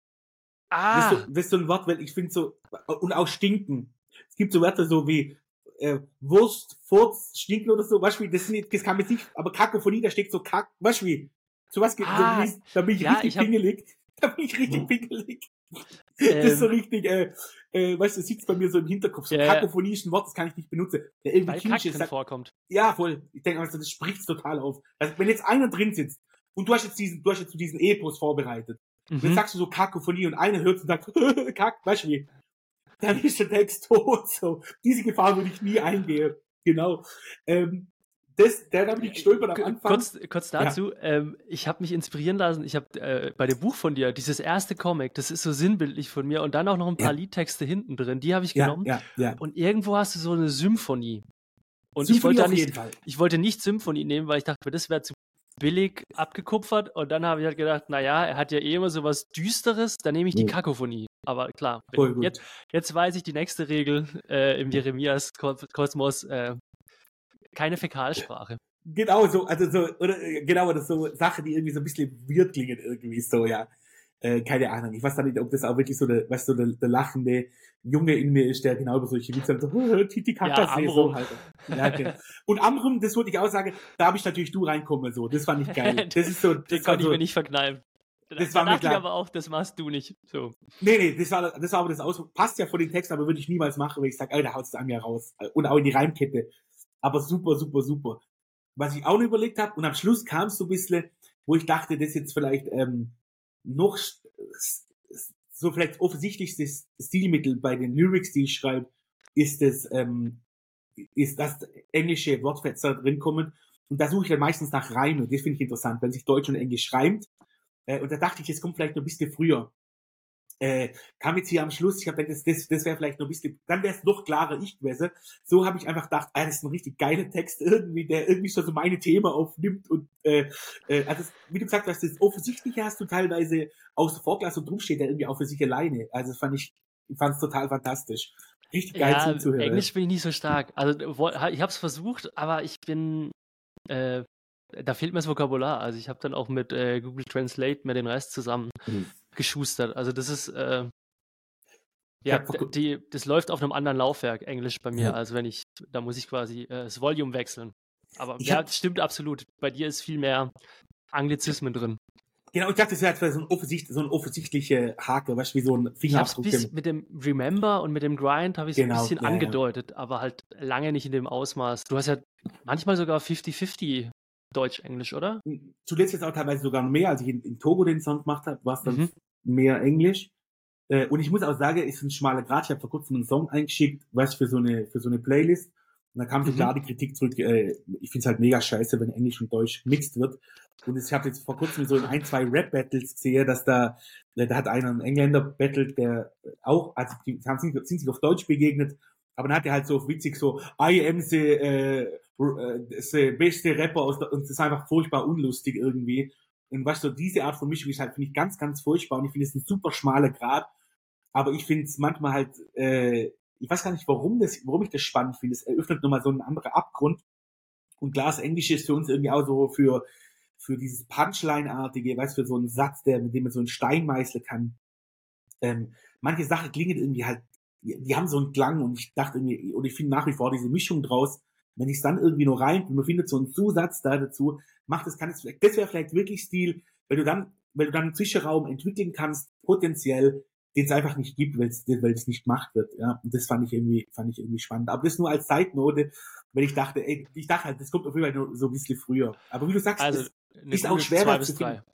Ah, Das ist, so, das ist so ein Wort, weil ich finde so, und auch stinken. Es gibt so Wörter so wie äh, Wurst, Furz, Stinken oder so, weißt du, das, sind, das kann man nicht, aber Kakophonie, da steckt so Kack, weißt du, so was, Ah, so, da bin ich ja, richtig ich hab- pingelig. Da bin ich richtig pingelig. Das ähm, ist so richtig, äh, äh, weißt du, das sitzt bei mir so im Hinterkopf. So Ja, ja. Kakophonie ist ein Wort, das kann ich nicht benutzen. Der irgendwie weil kindisch Kack ist. drin vorkommt. Ja, voll. Ich denke, also, das spricht's total auf. Also, wenn jetzt einer drin sitzt und du hast jetzt diesen, du hast jetzt so diesen Epos vorbereitet, und jetzt Mhm. sagst du so Kakophonie und einer hört und sagt, Kack, weißt du wie? Dann ist der Text tot, so. Diese Gefahr würde ich nie eingehen. Genau. Ähm, das, der, da bin ich gestolpert am K- Anfang. Kurz, kurz dazu, ähm, ich habe mich inspirieren lassen, ich habe äh, bei dem Buch von dir, dieses erste Comic, das ist so sinnbildlich von mir und dann auch noch ein paar Ja. Liedtexte hinten drin, die habe ich Ja, genommen ja, ja. und irgendwo hast du so eine Symphonie. Und Symphonie ich wollte da auf nicht, jeden Fall. ich wollte nicht Symphonie nehmen, weil ich dachte, das wäre zu billig abgekupfert und dann habe ich halt gedacht, naja, er hat ja eh immer so was Düsteres, dann nehme ich die Ja. Kakophonie. Aber klar, wenn- Voll gut. jetzt, jetzt weiß ich die nächste Regel äh, im Jeremias-Kosmos, äh, keine Fäkalsprache. Genau so, also so, oder äh, genau, oder so Sachen, die irgendwie so ein bisschen weird klingen, irgendwie so, ja. Äh, keine Ahnung. Ich weiß da nicht, ob das auch wirklich so der, weißt du, der, der lachende Junge in mir ist, der genau über solche Witze sagt, so, Titikaka, Ja, so Amrum. halt. Ja, okay. Und Amrum, das wollte ich auch sagen, da habe ich natürlich du reinkommen, so. Das fand ich geil. Das ist so, Den das war konnte ich so, mir nicht verkneifen. das Da war mir dachte ich klar. aber auch, das machst du nicht. So. Nee, nee, das war, das war aber das Ausdruck. Passt ja vor den Text, aber würde ich niemals machen, wenn ich sage, da haut's an mir raus. Und auch in die Reimkette. Aber super, super, super. Was ich auch noch überlegt habe, und am Schluss kam es so ein bisschen, wo ich dachte, das ist jetzt vielleicht ähm, noch s- s- so vielleicht offensichtlichstes Stilmittel bei den Lyrics, die ich schreibe, ist das, ähm, ist, dass englische Wortfetzer drin kommen. Und da suche ich dann meistens nach Reimen. Das finde ich interessant, wenn sich Deutsch und Englisch reimt. Äh, und da dachte ich, es kommt vielleicht noch ein bisschen früher. Äh, kam jetzt hier am Schluss, ich habe gedacht, das, das, das wäre vielleicht noch ein bisschen, dann wäre es noch klarer ich gewesen. So habe ich einfach gedacht, ah, das ist ein richtig geiler Text irgendwie, der irgendwie schon so meine Themen aufnimmt und äh, äh, also das, wie du gesagt hast, das Offensichtliche hast du teilweise außer vor gelassen und drum steht er irgendwie auch für sich alleine. Also das fand ich, ich fand es total fantastisch. Richtig geil Ja, zuzuhören. Englisch bin ich nicht so stark. Also wo- ich habe es versucht, aber ich bin, äh, da fehlt mir das Vokabular. Also ich habe dann auch mit äh, Google Translate mir den Rest zusammen Mhm. geschustert. Also das ist, äh, Ich Ja, hab vor, die, das läuft auf einem anderen Laufwerk, Englisch bei mir. ja. Also wenn ich, da muss ich quasi äh, das Volume wechseln. Aber Ich ja, habe das stimmt absolut. Bei dir ist viel mehr Anglizismen drin. Genau, ich dachte, das wäre jetzt so ein, offensicht, so ein offensichtlicher Hake, weißt du, wie so ein Ich habe es Fingerabdruck. bis mit dem Remember und mit dem Grind habe ich es ein Genau, bisschen ja, ja. angedeutet, aber halt lange nicht in dem Ausmaß. Du hast ja manchmal sogar fünfzig fünfzig Deutsch-Englisch, oder? Zuletzt jetzt auch teilweise sogar noch mehr, als ich in, in Togo den Song gemacht habe, war es dann Mhm. mehr Englisch. Äh, und ich muss auch sagen, ist ein schmaler Grat. Ich habe vor kurzem einen Song eingeschickt, weißt du, für so eine, für so eine Playlist. Und da kam so Mhm. klar die Kritik zurück, äh, ich finde es halt mega scheiße, wenn Englisch und Deutsch mixed wird. Und ich habe jetzt vor kurzem so in ein, zwei Rap-Battles gesehen, dass da, äh, da hat einer einen Engländer battelt, der auch, also die haben, sind, sind sich auf Deutsch begegnet, aber dann hat er halt so witzig so, I am the, äh, the beste Rapper aus der, und das ist einfach furchtbar unlustig irgendwie. Und weißt du, diese Art von Mischung ist halt, finde ich, ganz, ganz furchtbar und ich finde es ein super schmaler Grad. Aber ich finde es manchmal halt, äh, ich weiß gar nicht, warum das, warum ich das spannend finde. Es eröffnet nochmal so einen anderen Abgrund. Und klar, das Englische ist für uns irgendwie auch so für, für dieses Punchline-artige, weißt du, für so einen Satz, der, mit dem man so einen Stein meißeln kann. Ähm, manche Sachen klingen irgendwie halt, die, die haben so einen Klang und ich dachte irgendwie, und ich finde nach wie vor diese Mischung draus, wenn ich es dann irgendwie nur rein, und man findet so einen Zusatz da dazu, macht das, kann es vielleicht, das wäre vielleicht wirklich Stil, wenn du dann, wenn du dann einen Zwischenraum entwickeln kannst, potenziell, den es einfach nicht gibt, weil es, weil es nicht gemacht wird, ja. Und das fand ich irgendwie, fand ich irgendwie spannend. Aber das nur als Zeitnote, weil ich dachte, ey, ich dachte halt, das kommt auf jeden Fall nur so ein bisschen früher. Aber wie du sagst, Also es eine ist auch gute schwer zwei da bis zu finden. drei.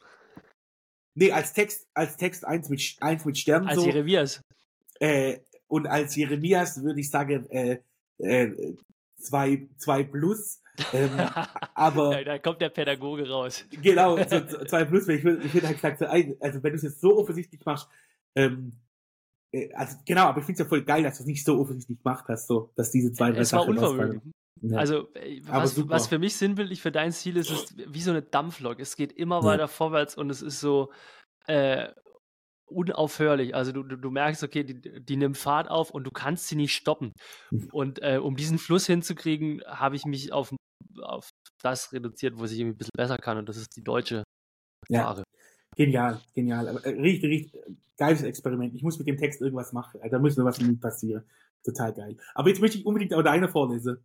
Nee, als Text, als Text eins mit, eins mit Sternen Als so. Jeremias. Äh, und als Jeremias würde ich sagen, äh, äh, zwei, zwei plus. Ähm, aber Ja, da kommt der Pädagoge raus. genau, so, so, zwei plus, weil ich würde ich würd halt gesagt, so, also wenn du es jetzt so offensichtlich machst, ähm, äh, also genau, aber ich finde es ja voll geil, dass du es nicht so offensichtlich gemacht hast, so, dass diese zwei, drei Es war Sachen unvermögend. rausfallen. Ja. Also, äh, Aber was, super. was für mich sinnbildlich für dein Ziel ist, ist wie so eine Dampflok. Es geht immer Ja. weiter vorwärts und es ist so äh, unaufhörlich. Also du, du, du merkst, okay, die, die nimmt Fahrt auf und du kannst sie nicht stoppen. Und äh, um diesen Fluss hinzukriegen, habe ich mich auf, auf das reduziert, wo ich irgendwie ein bisschen besser kann, und das ist die deutsche Sprache. Ja. Genial, genial. Aber, äh, richtig, richtig geiles Experiment. Ich muss mit dem Text irgendwas machen. Da muss noch was mit ihm passieren. Total geil. Aber jetzt möchte ich unbedingt auch deine vorlesen.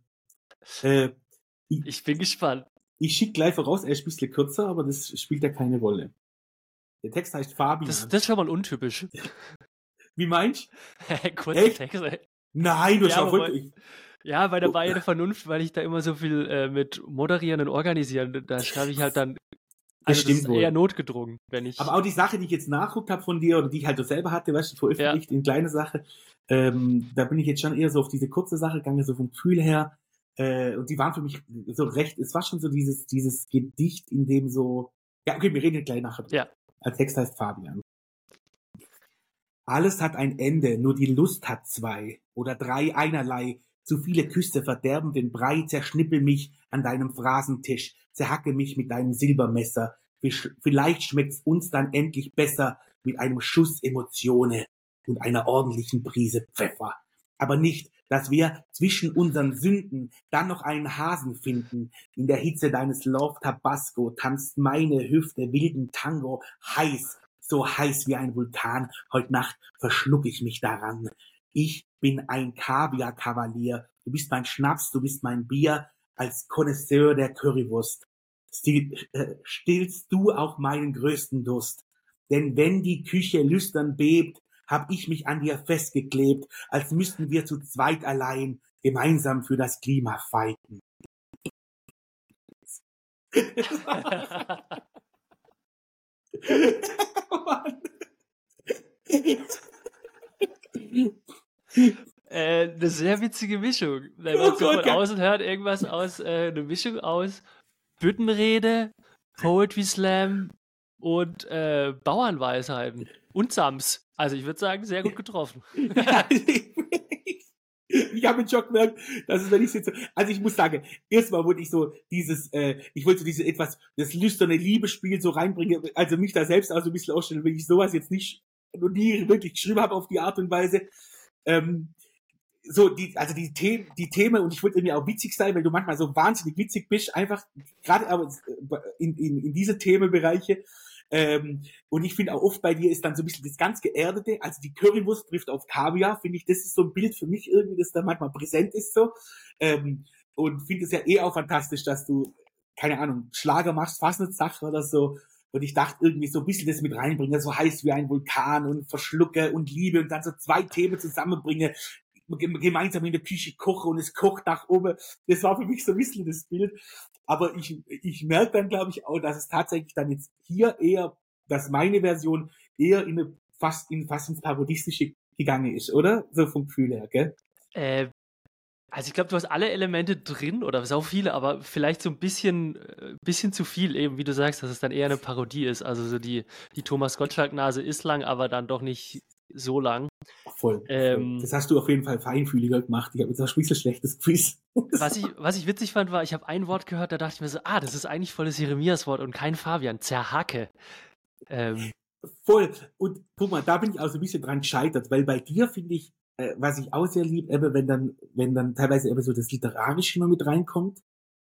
Äh, ich, Ich bin gespannt. ich schicke gleich voraus, er ist ein bisschen kürzer, aber das spielt ja keine Rolle. Der Text heißt Fabian. Das, das ist schon mal untypisch. Wie meinst du? Kurze Echt? Texte. Nein, du hast Ja, auch aber wirklich. Ja, bei der Oh. Bayern der Vernunft, weil ich da immer so viel äh, mit Moderieren und Organisieren, da schreibe ich halt dann, Das also das stimmt ist wohl. eher notgedrungen, wenn ich, Aber auch die Sache, die ich jetzt nachguckt habe von dir oder die ich halt so selber hatte, weißt du, veröffentlicht in kleine Sache, ähm, da bin ich jetzt schon eher so auf diese kurze Sache gegangen, so vom Gefühl her. Äh, und die waren für mich so recht, es war schon so dieses, dieses Gedicht, in dem so, ja, okay, wir reden jetzt gleich nachher. Ja. Als Text heißt Fabian. Alles hat ein Ende, nur die Lust hat zwei oder drei einerlei. Zu viele Küsse verderben den Brei, zerschnippel mich an deinem Phrasentisch, zerhacke mich mit deinem Silbermesser. Vielleicht schmeckt's uns dann endlich besser mit einem Schuss Emotionen und einer ordentlichen Prise Pfeffer. Aber nicht, dass wir zwischen unseren Sünden dann noch einen Hasen finden. In der Hitze deines Love Tabasco tanzt meine Hüfte wilden Tango heiß, so heiß wie ein Vulkan. Heute Nacht verschluck ich mich daran. Ich bin ein Kaviar-Kavalier. Du bist mein Schnaps, du bist mein Bier als Connoisseur der Currywurst. Still, äh, stillst du auch meinen größten Durst. Denn wenn die Küche lüstern bebt, hab ich mich an dir festgeklebt, als müssten wir zu zweit allein gemeinsam für das Klima fighten. äh, eine sehr witzige Mischung. Wenn man Oh so Gott, von ja. außen hört, irgendwas aus, äh, eine Mischung aus Büttenrede, Poetry Slam und äh, Bauernweisheiten und Sams. Also ich würde sagen, sehr gut getroffen. Ja, ich habe schon gemerkt, dass es, wenn ich jetzt so, also ich muss sagen, erstmal wollte ich so dieses, äh, ich wollte so diese etwas, das lüsterne Liebesspiel so reinbringen, also mich da selbst auch so ein bisschen ausstellen, wenn ich sowas jetzt nicht, noch nie wirklich geschrieben habe auf die Art und Weise. Ähm, so, die, also die Themen, die Themen, und ich wollte irgendwie auch witzig sein, weil du manchmal so wahnsinnig witzig bist, einfach, gerade aber in, in, in diese Themenbereiche, Ähm, und ich finde auch oft bei dir ist dann so ein bisschen das ganz Geerdete, also die Currywurst trifft auf Kaviar, finde ich, das ist so ein Bild für mich irgendwie, das da manchmal präsent ist so. Ähm, und finde es ja eh auch fantastisch, dass du, keine Ahnung, Schlager machst, Fastnachtsache oder so. Und ich dachte irgendwie so ein bisschen das mit reinbringen, so heiß wie ein Vulkan und verschlucke und Liebe und dann so zwei Themen zusammenbringe, gemeinsam in der Küche koche und es kocht nach oben. Das war für mich so ein bisschen das Bild. Aber ich, ich merke dann, glaube ich, auch, dass es tatsächlich dann jetzt hier eher, dass meine Version eher in eine, fast, in, fast ins Parodistische gegangen ist, oder? So vom Gefühl her, gell? Äh, also ich glaube, du hast alle Elemente drin oder sau viele, aber vielleicht so ein bisschen, äh, bisschen zu viel eben, wie du sagst, dass es dann eher eine Parodie ist. Also so die, die Thomas Gottschalk-Nase ist lang, aber dann doch nicht so lang. Voll, Ähm, voll. Das hast du auf jeden Fall feinfühliger gemacht. Ich habe jetzt auch ein bisschen schlechtes Quiz. was, ich, was ich witzig fand, war, ich habe ein Wort gehört, da dachte ich mir so, ah, das ist eigentlich voll das Jeremias-Wort und kein Fabian, Zerhacke. Ähm, Voll. Und guck mal, da bin ich auch so ein bisschen dran gescheitert, weil bei dir finde ich, äh, was ich auch sehr lieb, eben, wenn dann, wenn dann teilweise eben so das Literarische noch mit reinkommt.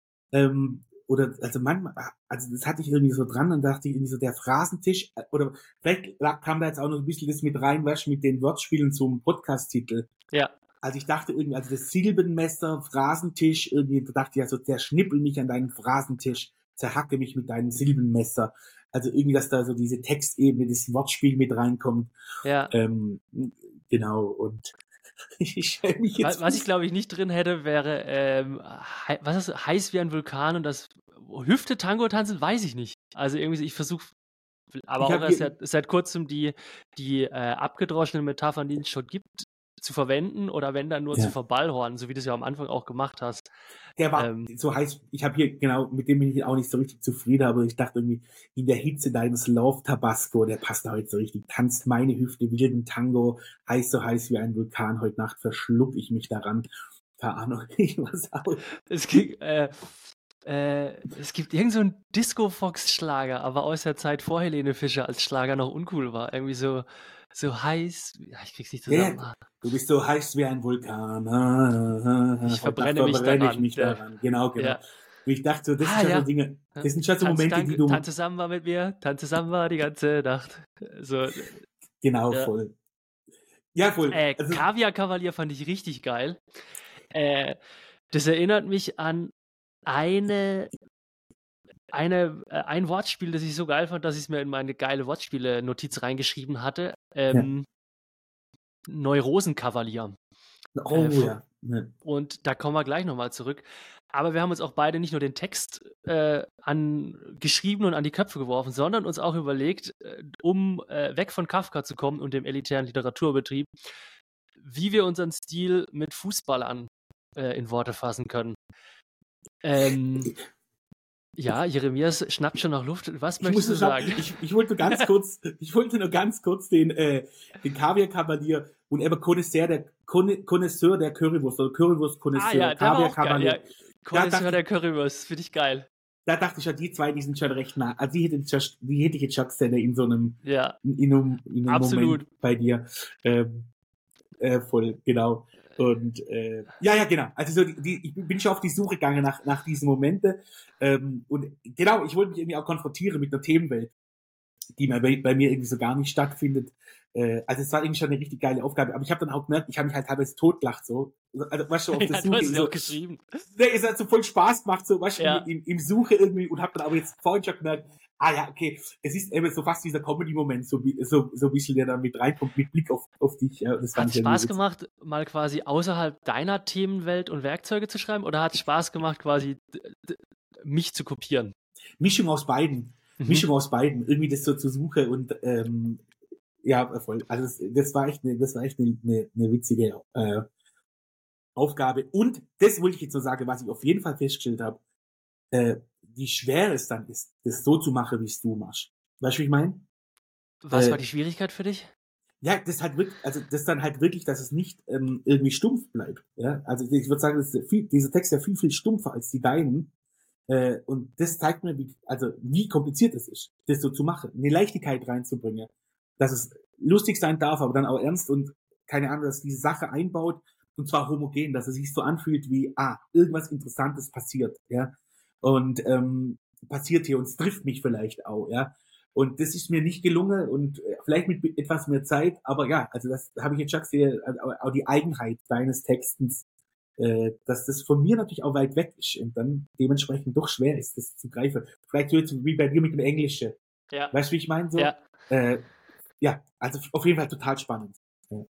Ähm, oder, also manchmal, also das hatte ich irgendwie so dran und dachte ich irgendwie so, der Phrasentisch, äh, oder vielleicht kam da jetzt auch noch ein bisschen das mit rein, weißt du, mit den Wortspielen zum Podcast-Titel. ja. Also ich dachte irgendwie, also das Silbenmesser, Phrasentisch, irgendwie, da dachte ich also, zerschnippel mich an deinen Phrasentisch, zerhacke mich mit deinem Silbenmesser. Also irgendwie, dass da so diese Textebene, das Wortspiel mit reinkommt. Ja. Ähm, genau, und ich stelle mich jetzt. Was ich, glaube ich, nicht drin hätte, wäre, ähm, hei- was ist heiß wie ein Vulkan und das Hüfte Tango tanzen, weiß ich nicht. Also irgendwie, ich versuche, aber Ich auch hab erst hier- seit, seit kurzem die, die äh, abgedroschenen Metaphern, die es schon gibt, zu verwenden oder wenn dann nur Ja. zu verballhornen, so wie du es ja am Anfang auch gemacht hast. Der war Ähm, so heiß, ich habe hier, genau, mit dem bin ich auch nicht so richtig zufrieden, aber ich dachte irgendwie, in der Hitze deines Love Tabasco, der passt da heute so richtig, tanzt meine Hüfte wilden Tango, heiß so heiß wie ein Vulkan, heute Nacht verschluck ich mich daran. Keine Ahnung, ich was auch. es, gibt, äh, äh, es gibt irgend so einen Disco-Fox-Schlager, aber aus der Zeit vor Helene Fischer, als Schlager noch uncool war. Irgendwie so, so heiß, ja, ich krieg's nicht Ja, zusammen. du bist so heiß wie ein Vulkan. Ah, ah, ah, Ich heute verbrenne Nacht mich verbrenne daran. ich mich Der- daran. Genau, genau. Ja. Und ich dachte so, das Ah, sind schon ja. so Dinge, das sind schon so Tanz, Momente, tank, die du, tanze Samba mit mir, tanze Samba die ganze Nacht. So, genau, ja. voll. Ja, voll. Äh, Also, Kaviar-Kavalier fand ich richtig geil. Äh, das erinnert mich an eine, eine, äh, ein Wortspiel, das ich so geil fand, dass ich es mir in meine geile Wortspiele-Notiz reingeschrieben hatte. Ähm, Neurosenkavalier. oh Äh, ja. Ja. Und da kommen wir gleich nochmal zurück. Aber wir haben uns auch beide nicht nur den Text äh, angeschrieben und an die Köpfe geworfen, sondern uns auch überlegt, äh, um äh, weg von Kafka zu kommen und dem elitären Literaturbetrieb, wie wir unseren Stil mit Fußballern äh, in Worte fassen können. Ähm, ja, Jeremias schnappt schon nach Luft. Was Ich, möchtest du muss nur sagen? sagen, ich, ich wollte nur ganz kurz, ich wollte nur ganz kurz den, äh, den Kaviar-Kavalier und eben Connoisseur der, Conne- Connoisseur der Currywurst, oder Ah Currywurst-Connoisseur, ja, der war auch geil. Kaviar-Kavalier. Ja, Connoisseur dachte der Currywurst, finde ich geil. Da dachte ich ja, die zwei, die sind schon recht nah. Also die hätte ich, schon- die hätte ich jetzt schon gesehen in so einem, Ja, in, in einem, in einem Absolut. Moment bei dir. Ähm, äh, voll, genau. Und äh, ja, ja, genau. Also so die, die, ich bin schon auf die Suche gegangen nach, nach diesen Momenten. Ähm, und genau, ich wollte mich irgendwie auch konfrontieren mit einer Themenwelt, die bei, bei mir irgendwie so gar nicht stattfindet. Äh, also es war irgendwie schon eine richtig geile Aufgabe. Aber ich habe dann auch gemerkt, ich habe mich halt teilweise totgelacht so. Also weißt du, auf ja, der du Suche hast es ja so, auch geschrieben. ne, es hat so voll Spaß gemacht, so weißt du, Ja. im, im Suche irgendwie und habe dann aber jetzt vorhin schon gemerkt, ah ja, okay, es ist eben so fast dieser Comedy-Moment, so, wie- so, so ein bisschen, der da mit reinkommt, mit Blick auf, auf dich. Ja, das Hat fand es ich Spaß irgendwie gemacht, mal quasi außerhalb deiner Themenwelt und Werkzeuge zu schreiben? Oder hat es Spaß gemacht, quasi d- d- mich zu kopieren? witzig. Mischung aus beiden. Mhm. Mischung aus beiden. Irgendwie das so zur Suche und ähm, ja, voll. Also das, das war echt eine, das war echt eine, eine, eine witzige äh, Aufgabe. Und das wollte ich jetzt so sagen, was ich auf jeden Fall festgestellt habe, äh, wie schwer es dann ist, das so zu machen, wie es du machst. Weißt du, wie ich meine? Was Äh, war die Schwierigkeit für dich? Ja, das halt wirklich, also das dann halt wirklich, dass es nicht ähm, irgendwie stumpf bleibt. Ja, also ich würde sagen, das ist viel, dieser Text ist ja viel viel stumpfer als die deinen. Äh, und das zeigt mir, wie, also wie kompliziert es ist, das so zu machen, eine Leichtigkeit reinzubringen, dass es lustig sein darf, aber dann auch ernst und keine Ahnung, dass diese Sache einbaut und zwar homogen, dass es sich so anfühlt wie, ah, irgendwas Interessantes passiert, ja, und ähm, passiert hier und es trifft mich vielleicht auch, ja. Und das ist mir nicht gelungen und äh, vielleicht mit etwas mehr Zeit, aber ja, also das habe ich jetzt schon gesehen, also auch die Eigenheit deines Textens, äh, dass das von mir natürlich auch weit weg ist und dann dementsprechend doch schwer ist, das zu greifen. Vielleicht so jetzt wie bei dir mit dem Englischen. Ja. Weißt du, wie ich meine? So? Ja. Äh, ja, also auf jeden Fall total spannend. Ja.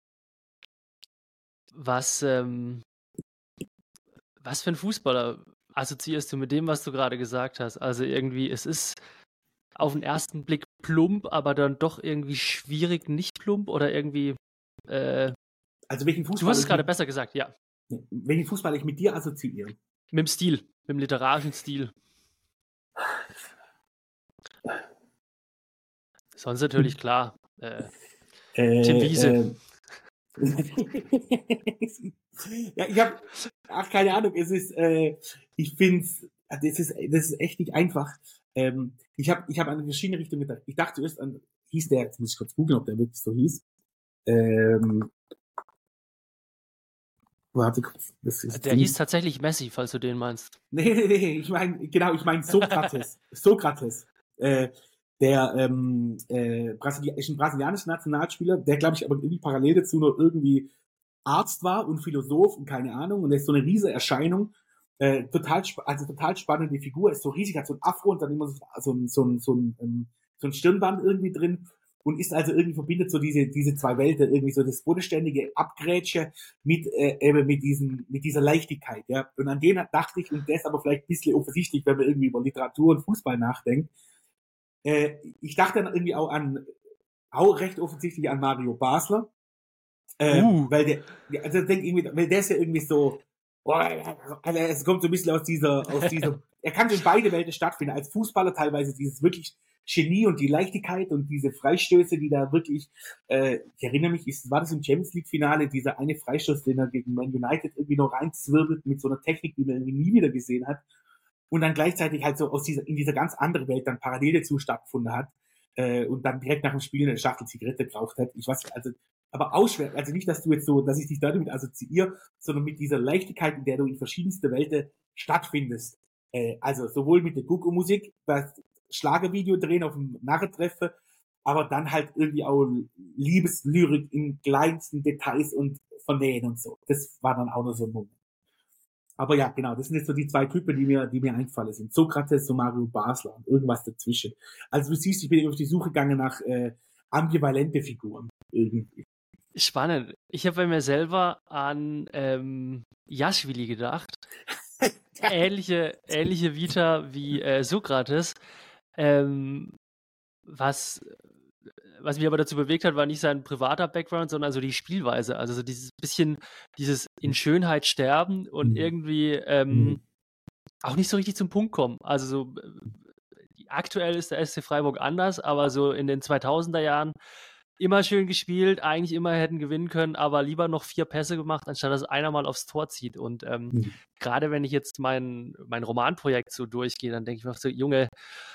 Was, ähm, was für ein Fußballer assoziierst du mit dem, was du gerade gesagt hast? Also irgendwie, es ist auf den ersten Blick plump, aber dann doch irgendwie schwierig nicht plump oder irgendwie. Äh, Also welchen du Fußball hast es ich gerade mit, besser gesagt, ja. welchen Fußball ich mit dir assoziiere? Mit dem Stil, mit dem literarischen Stil. Sonst natürlich klar. Äh, Äh, Tim Wiese. äh, ja, ich habe, ach keine Ahnung, es ist, äh, ich find's, das ist, das ist echt nicht einfach. Ähm, ich habe, ich habe an verschiedene Richtungen gedacht. Ich dachte zuerst an, hieß der, jetzt muss ich kurz googeln, ob der wirklich so hieß. Ähm, warte kurz, das ist Der hieß tatsächlich Messi, falls du den meinst. Nee, nee, nee, ich meine, genau, ich meine Sokrates. Sokrates. Äh, der ähm, äh, Brasili ist ein brasilianischer Nationalspieler, der, glaube ich, aber irgendwie parallel dazu noch irgendwie Arzt war und Philosoph und keine Ahnung. Und der ist so eine riesige Erscheinung. Äh, total, also total spannende Figur, ist so riesig, hat so ein Afro und dann immer so, so, ein, so, ein, so, ein, ähm, so ein Stirnband irgendwie drin und ist also irgendwie verbindet so diese, diese zwei Welten, irgendwie so das bodenständige Abgrätsche mit, äh, eben mit diesem, mit dieser Leichtigkeit, ja. Und an den dachte ich, und der ist aber vielleicht ein bisschen offensichtlich, wenn man irgendwie über Literatur und Fußball nachdenkt. Äh, ich dachte dann irgendwie auch an, auch recht offensichtlich an Mario Basler, äh, Uh. weil der, also ich denke irgendwie, weil der ist ja irgendwie so, boah, also es kommt so ein bisschen aus dieser, aus dieser, er kann so in beide Welten stattfinden, als Fußballer teilweise dieses wirklich Genie und die Leichtigkeit und diese Freistöße, die da wirklich, äh, ich erinnere mich, ist, war das im Champions League Finale, dieser eine Freistoß, den er gegen Man United irgendwie noch reinzwirbelt mit so einer Technik, die man irgendwie nie wieder gesehen hat und dann gleichzeitig halt so aus dieser, in dieser ganz anderen Welt dann parallel dazu stattgefunden hat, äh, und dann direkt nach dem Spiel eine Schachtel Zigarette geraucht hat. Ich weiß, also, aber ausschwer, also nicht, dass du jetzt so, dass ich dich damit assoziiere, sondern mit dieser Leichtigkeit, in der du in verschiedenste Welten stattfindest. Äh, also sowohl mit der Gugu-Musik, das Schlagervideo drehen auf dem Narrentreffen, aber dann halt irgendwie auch Liebeslyrik in kleinsten Details und Vernähen und so. Das war dann auch noch so ein Moment. Aber ja, genau, das sind jetzt so die zwei Typen, die mir, die mir eingefallen sind. Sokrates und Mario Basler und irgendwas dazwischen. Also du siehst, ich bin auf die Suche gegangen nach äh, ambivalente Figuren. Irgendwie. Spannend. Ich habe bei mir selber an ähm, Jaschwili gedacht. ähnliche, ähnliche Vita wie äh, Sokrates. Ähm, was, was mich aber dazu bewegt hat, war nicht sein privater Background, sondern also die Spielweise. Also so dieses bisschen, dieses in Schönheit sterben und Mhm. irgendwie ähm, auch nicht so richtig zum Punkt kommen. Also so äh, aktuell ist der S C Freiburg anders, aber so in den zweitausender Jahren immer schön gespielt, eigentlich immer hätten gewinnen können, aber lieber noch vier Pässe gemacht, anstatt dass einer mal aufs Tor zieht. Und ähm, Mhm. gerade wenn ich jetzt mein, mein Romanprojekt so durchgehe, dann denke ich mir so, Junge,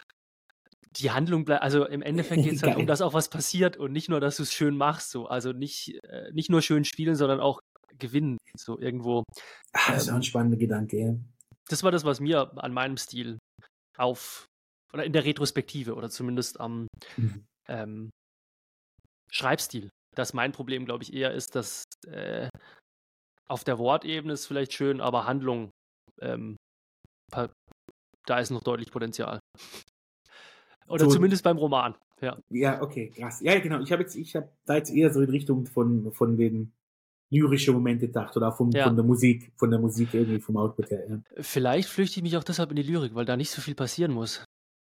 die Handlung bleibt, also im Endeffekt geht es halt Geil. um, dass auch was passiert und nicht nur, dass du es schön machst. So. Also nicht, äh, nicht nur schön spielen, sondern auch gewinnen. So irgendwo. Ah, das ist auch ein Ähm, spannender Gedanke, ja. das war das, was mir an meinem Stil auf, oder in der Retrospektive oder zumindest am Mhm. ähm, Schreibstil. Das mein Problem, glaube ich, eher ist, dass äh, auf der Wortebene ist vielleicht schön, aber Handlung, ähm, pa- da ist noch deutlich Potenzial. Oder So, zumindest beim Roman, ja. ja, okay, krass. Ja, genau. Ich habe jetzt, ich habe da jetzt eher so in Richtung von, von den lyrischen Momente gedacht oder vom, Ja. von der Musik, von der Musik irgendwie vom Output her, ja. Vielleicht flüchte ich mich auch deshalb in die Lyrik, weil da nicht so viel passieren muss.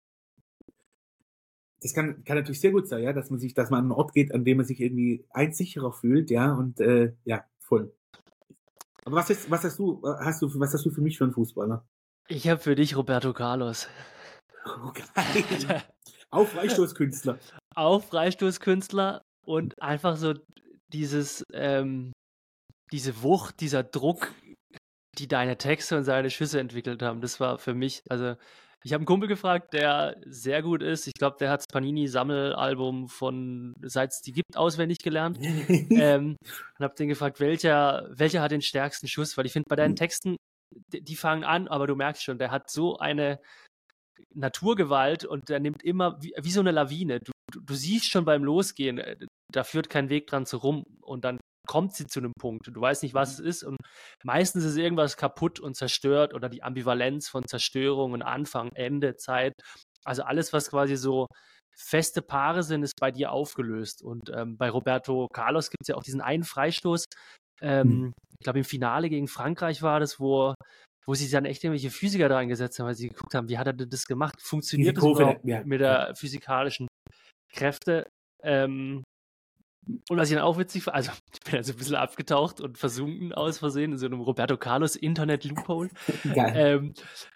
Das kann, kann natürlich sehr gut sein, ja, dass man sich, dass man an einen Ort geht, an dem man sich irgendwie einsicherer fühlt, ja, und äh, ja, voll. Aber was ist, was hast du, hast du, was hast du für mich für einen Fußballer? Ich habe für dich Roberto Carlos. Oh, geil. Auch Freistoßkünstler. Auch Freistoßkünstler und einfach so dieses, ähm, diese Wucht, dieser Druck, die deine Texte und seine Schüsse entwickelt haben. Das war für mich, also ich habe einen Kumpel gefragt, der sehr gut ist. Ich glaube, der hat das Panini-Sammelalbum von, seit es die gibt, auswendig gelernt. ähm, und habe den gefragt, welcher, welcher hat den stärksten Schuss? Weil ich finde, bei deinen Texten, die, die fangen an, aber du merkst schon, der hat so eine Naturgewalt und der nimmt immer, wie, wie so eine Lawine. Du, du, du siehst schon beim Losgehen, äh, da führt kein Weg dran zu rum und dann kommt sie zu einem Punkt. Du weißt nicht, was es ist und meistens ist irgendwas kaputt und zerstört oder die Ambivalenz von Zerstörung und Anfang, Ende, Zeit. Also alles, was quasi so feste Paare sind, ist bei dir aufgelöst. Und ähm, bei Roberto Carlos gibt es ja auch diesen einen Freistoß, ähm, Hm. ich glaube im Finale gegen Frankreich war das, wo, wo sie dann echt irgendwelche Physiker da eingesetzt haben, weil sie geguckt haben, wie hat er denn das gemacht? Diese Funktioniert das Kurve, überhaupt ja, mit ja. der physikalischen Kräfte? Ähm, und was ich dann auch witzig fand, also ich bin also ein bisschen abgetaucht und versunken aus Versehen in so einem Roberto Carlos Internet-Loophole. Geil. Ähm,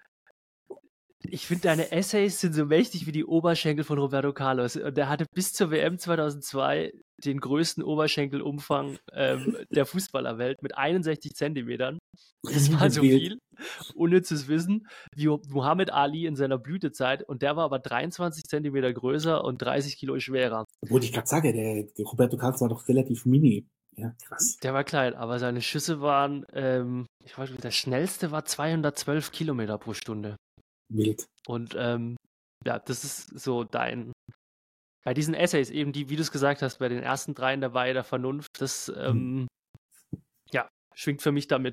ich finde, deine Essays sind so mächtig wie die Oberschenkel von Roberto Carlos. Und der hatte bis zur W M zweitausendzwei den größten Oberschenkelumfang ähm, der Fußballerwelt mit einundsechzig Zentimetern. Das war so Wild. viel unnützes Wissen wie Muhammad Ali in seiner Blütezeit. Und der war aber dreiundzwanzig Zentimeter größer und dreißig Kilo schwerer. Obwohl ich gerade sage, der, der Roberto Carlos war doch relativ mini. Ja, krass. Der war klein, aber seine Schüsse waren, ähm, ich weiß nicht, der schnellste war zweihundertzwölf Kilometer pro Stunde. Wild. Und ähm, ja, das ist so dein, bei diesen Essays eben, die, wie du es gesagt hast, bei den ersten dreien dabei, der Vernunft, das ähm, ja, schwingt für mich damit.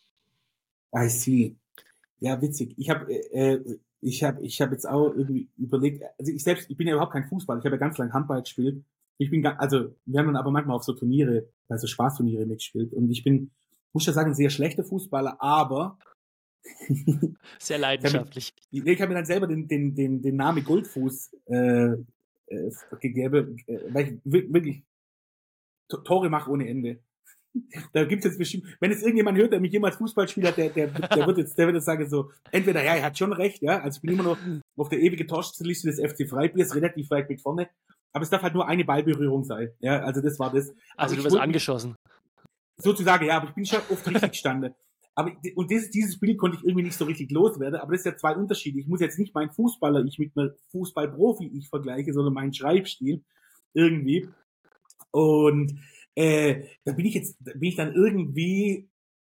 I see. Ja, witzig. Ich habe äh, ich habe ich habe jetzt auch irgendwie überlegt, also ich selbst, ich bin ja überhaupt kein Fußball, ich habe ja ganz lange Handball gespielt. Ich bin, ga- also wir haben dann aber manchmal auf so Turniere, also Spaßturniere mitgespielt und ich bin, muss ja sagen, ein sehr schlechter Fußballer, aber Sehr ich habe mir, leidenschaftlich. ich hab mir dann selber den, den, den, den Namen Goldfuß äh, äh, gegeben, äh, weil ich wi- wirklich T- Tore mache ohne Ende. Da gibt's jetzt bestimmt, wenn jetzt irgendjemand hört, der mich jemals Fußball spielt, der, der, der wird jetzt, der wird jetzt sagen so, entweder, ja, er hat schon recht, ja, also ich bin immer noch auf der ewige Torschützenliste des F C Freiburg, relativ weit mit vorne, aber es darf halt nur eine Ballberührung sein, ja, also das war das. Aber Also du ich wirst wollte mich- angeschossen. sozusagen, ja, aber ich bin schon oft richtig gestanden. Aber, und dieses, dieses Spiel konnte ich irgendwie nicht so richtig loswerden, aber das ist ja zwei Unterschiede. Ich muss jetzt nicht meinen Fußballer, ich mit einem Fußballprofi, ich vergleiche, sondern meinen Schreibstil irgendwie. Und äh, da bin ich jetzt, da bin ich dann irgendwie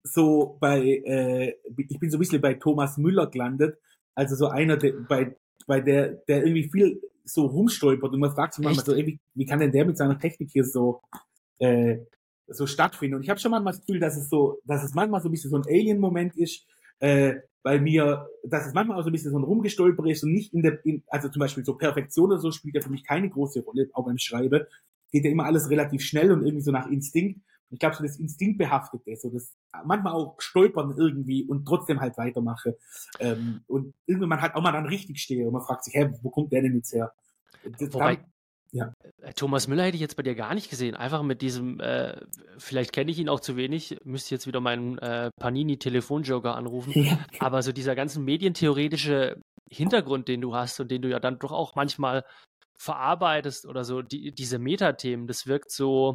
so bei, äh, ich bin so ein bisschen bei Thomas Müller gelandet, also so einer, der bei, bei der, der irgendwie viel so rumstolpert und man fragt sich manchmal Echt? so, ey, wie, wie kann denn der mit seiner Technik hier so, äh, so stattfinden? Und ich habe schon manchmal das Gefühl, dass es so, dass es manchmal so ein bisschen so ein Alien-Moment ist, äh, bei mir, dass es manchmal auch so ein bisschen so ein Rumgestolper ist und nicht in der, in, also zum Beispiel so Perfektion oder so spielt ja für mich keine große Rolle, auch beim Schreiben. Geht ja immer alles relativ schnell und irgendwie so nach Instinkt. Ich glaube, so das Instinktbehaftete, so das manchmal auch stolpern irgendwie und trotzdem halt weitermache. Ähm, und irgendwann man halt auch mal dann richtig stehe und man fragt sich, hä, wo kommt der denn jetzt her? Das, Wobei, damit, ja. äh, Thomas Müller hätte ich jetzt bei dir gar nicht gesehen. Einfach mit diesem, äh, vielleicht kenne ich ihn auch zu wenig, müsste ich jetzt wieder meinen äh, Panini-Telefonjoker anrufen. Ja. Aber so dieser ganzen medientheoretische Hintergrund, den du hast und den du ja dann doch auch manchmal verarbeitest oder so, die, diese Metathemen, das wirkt so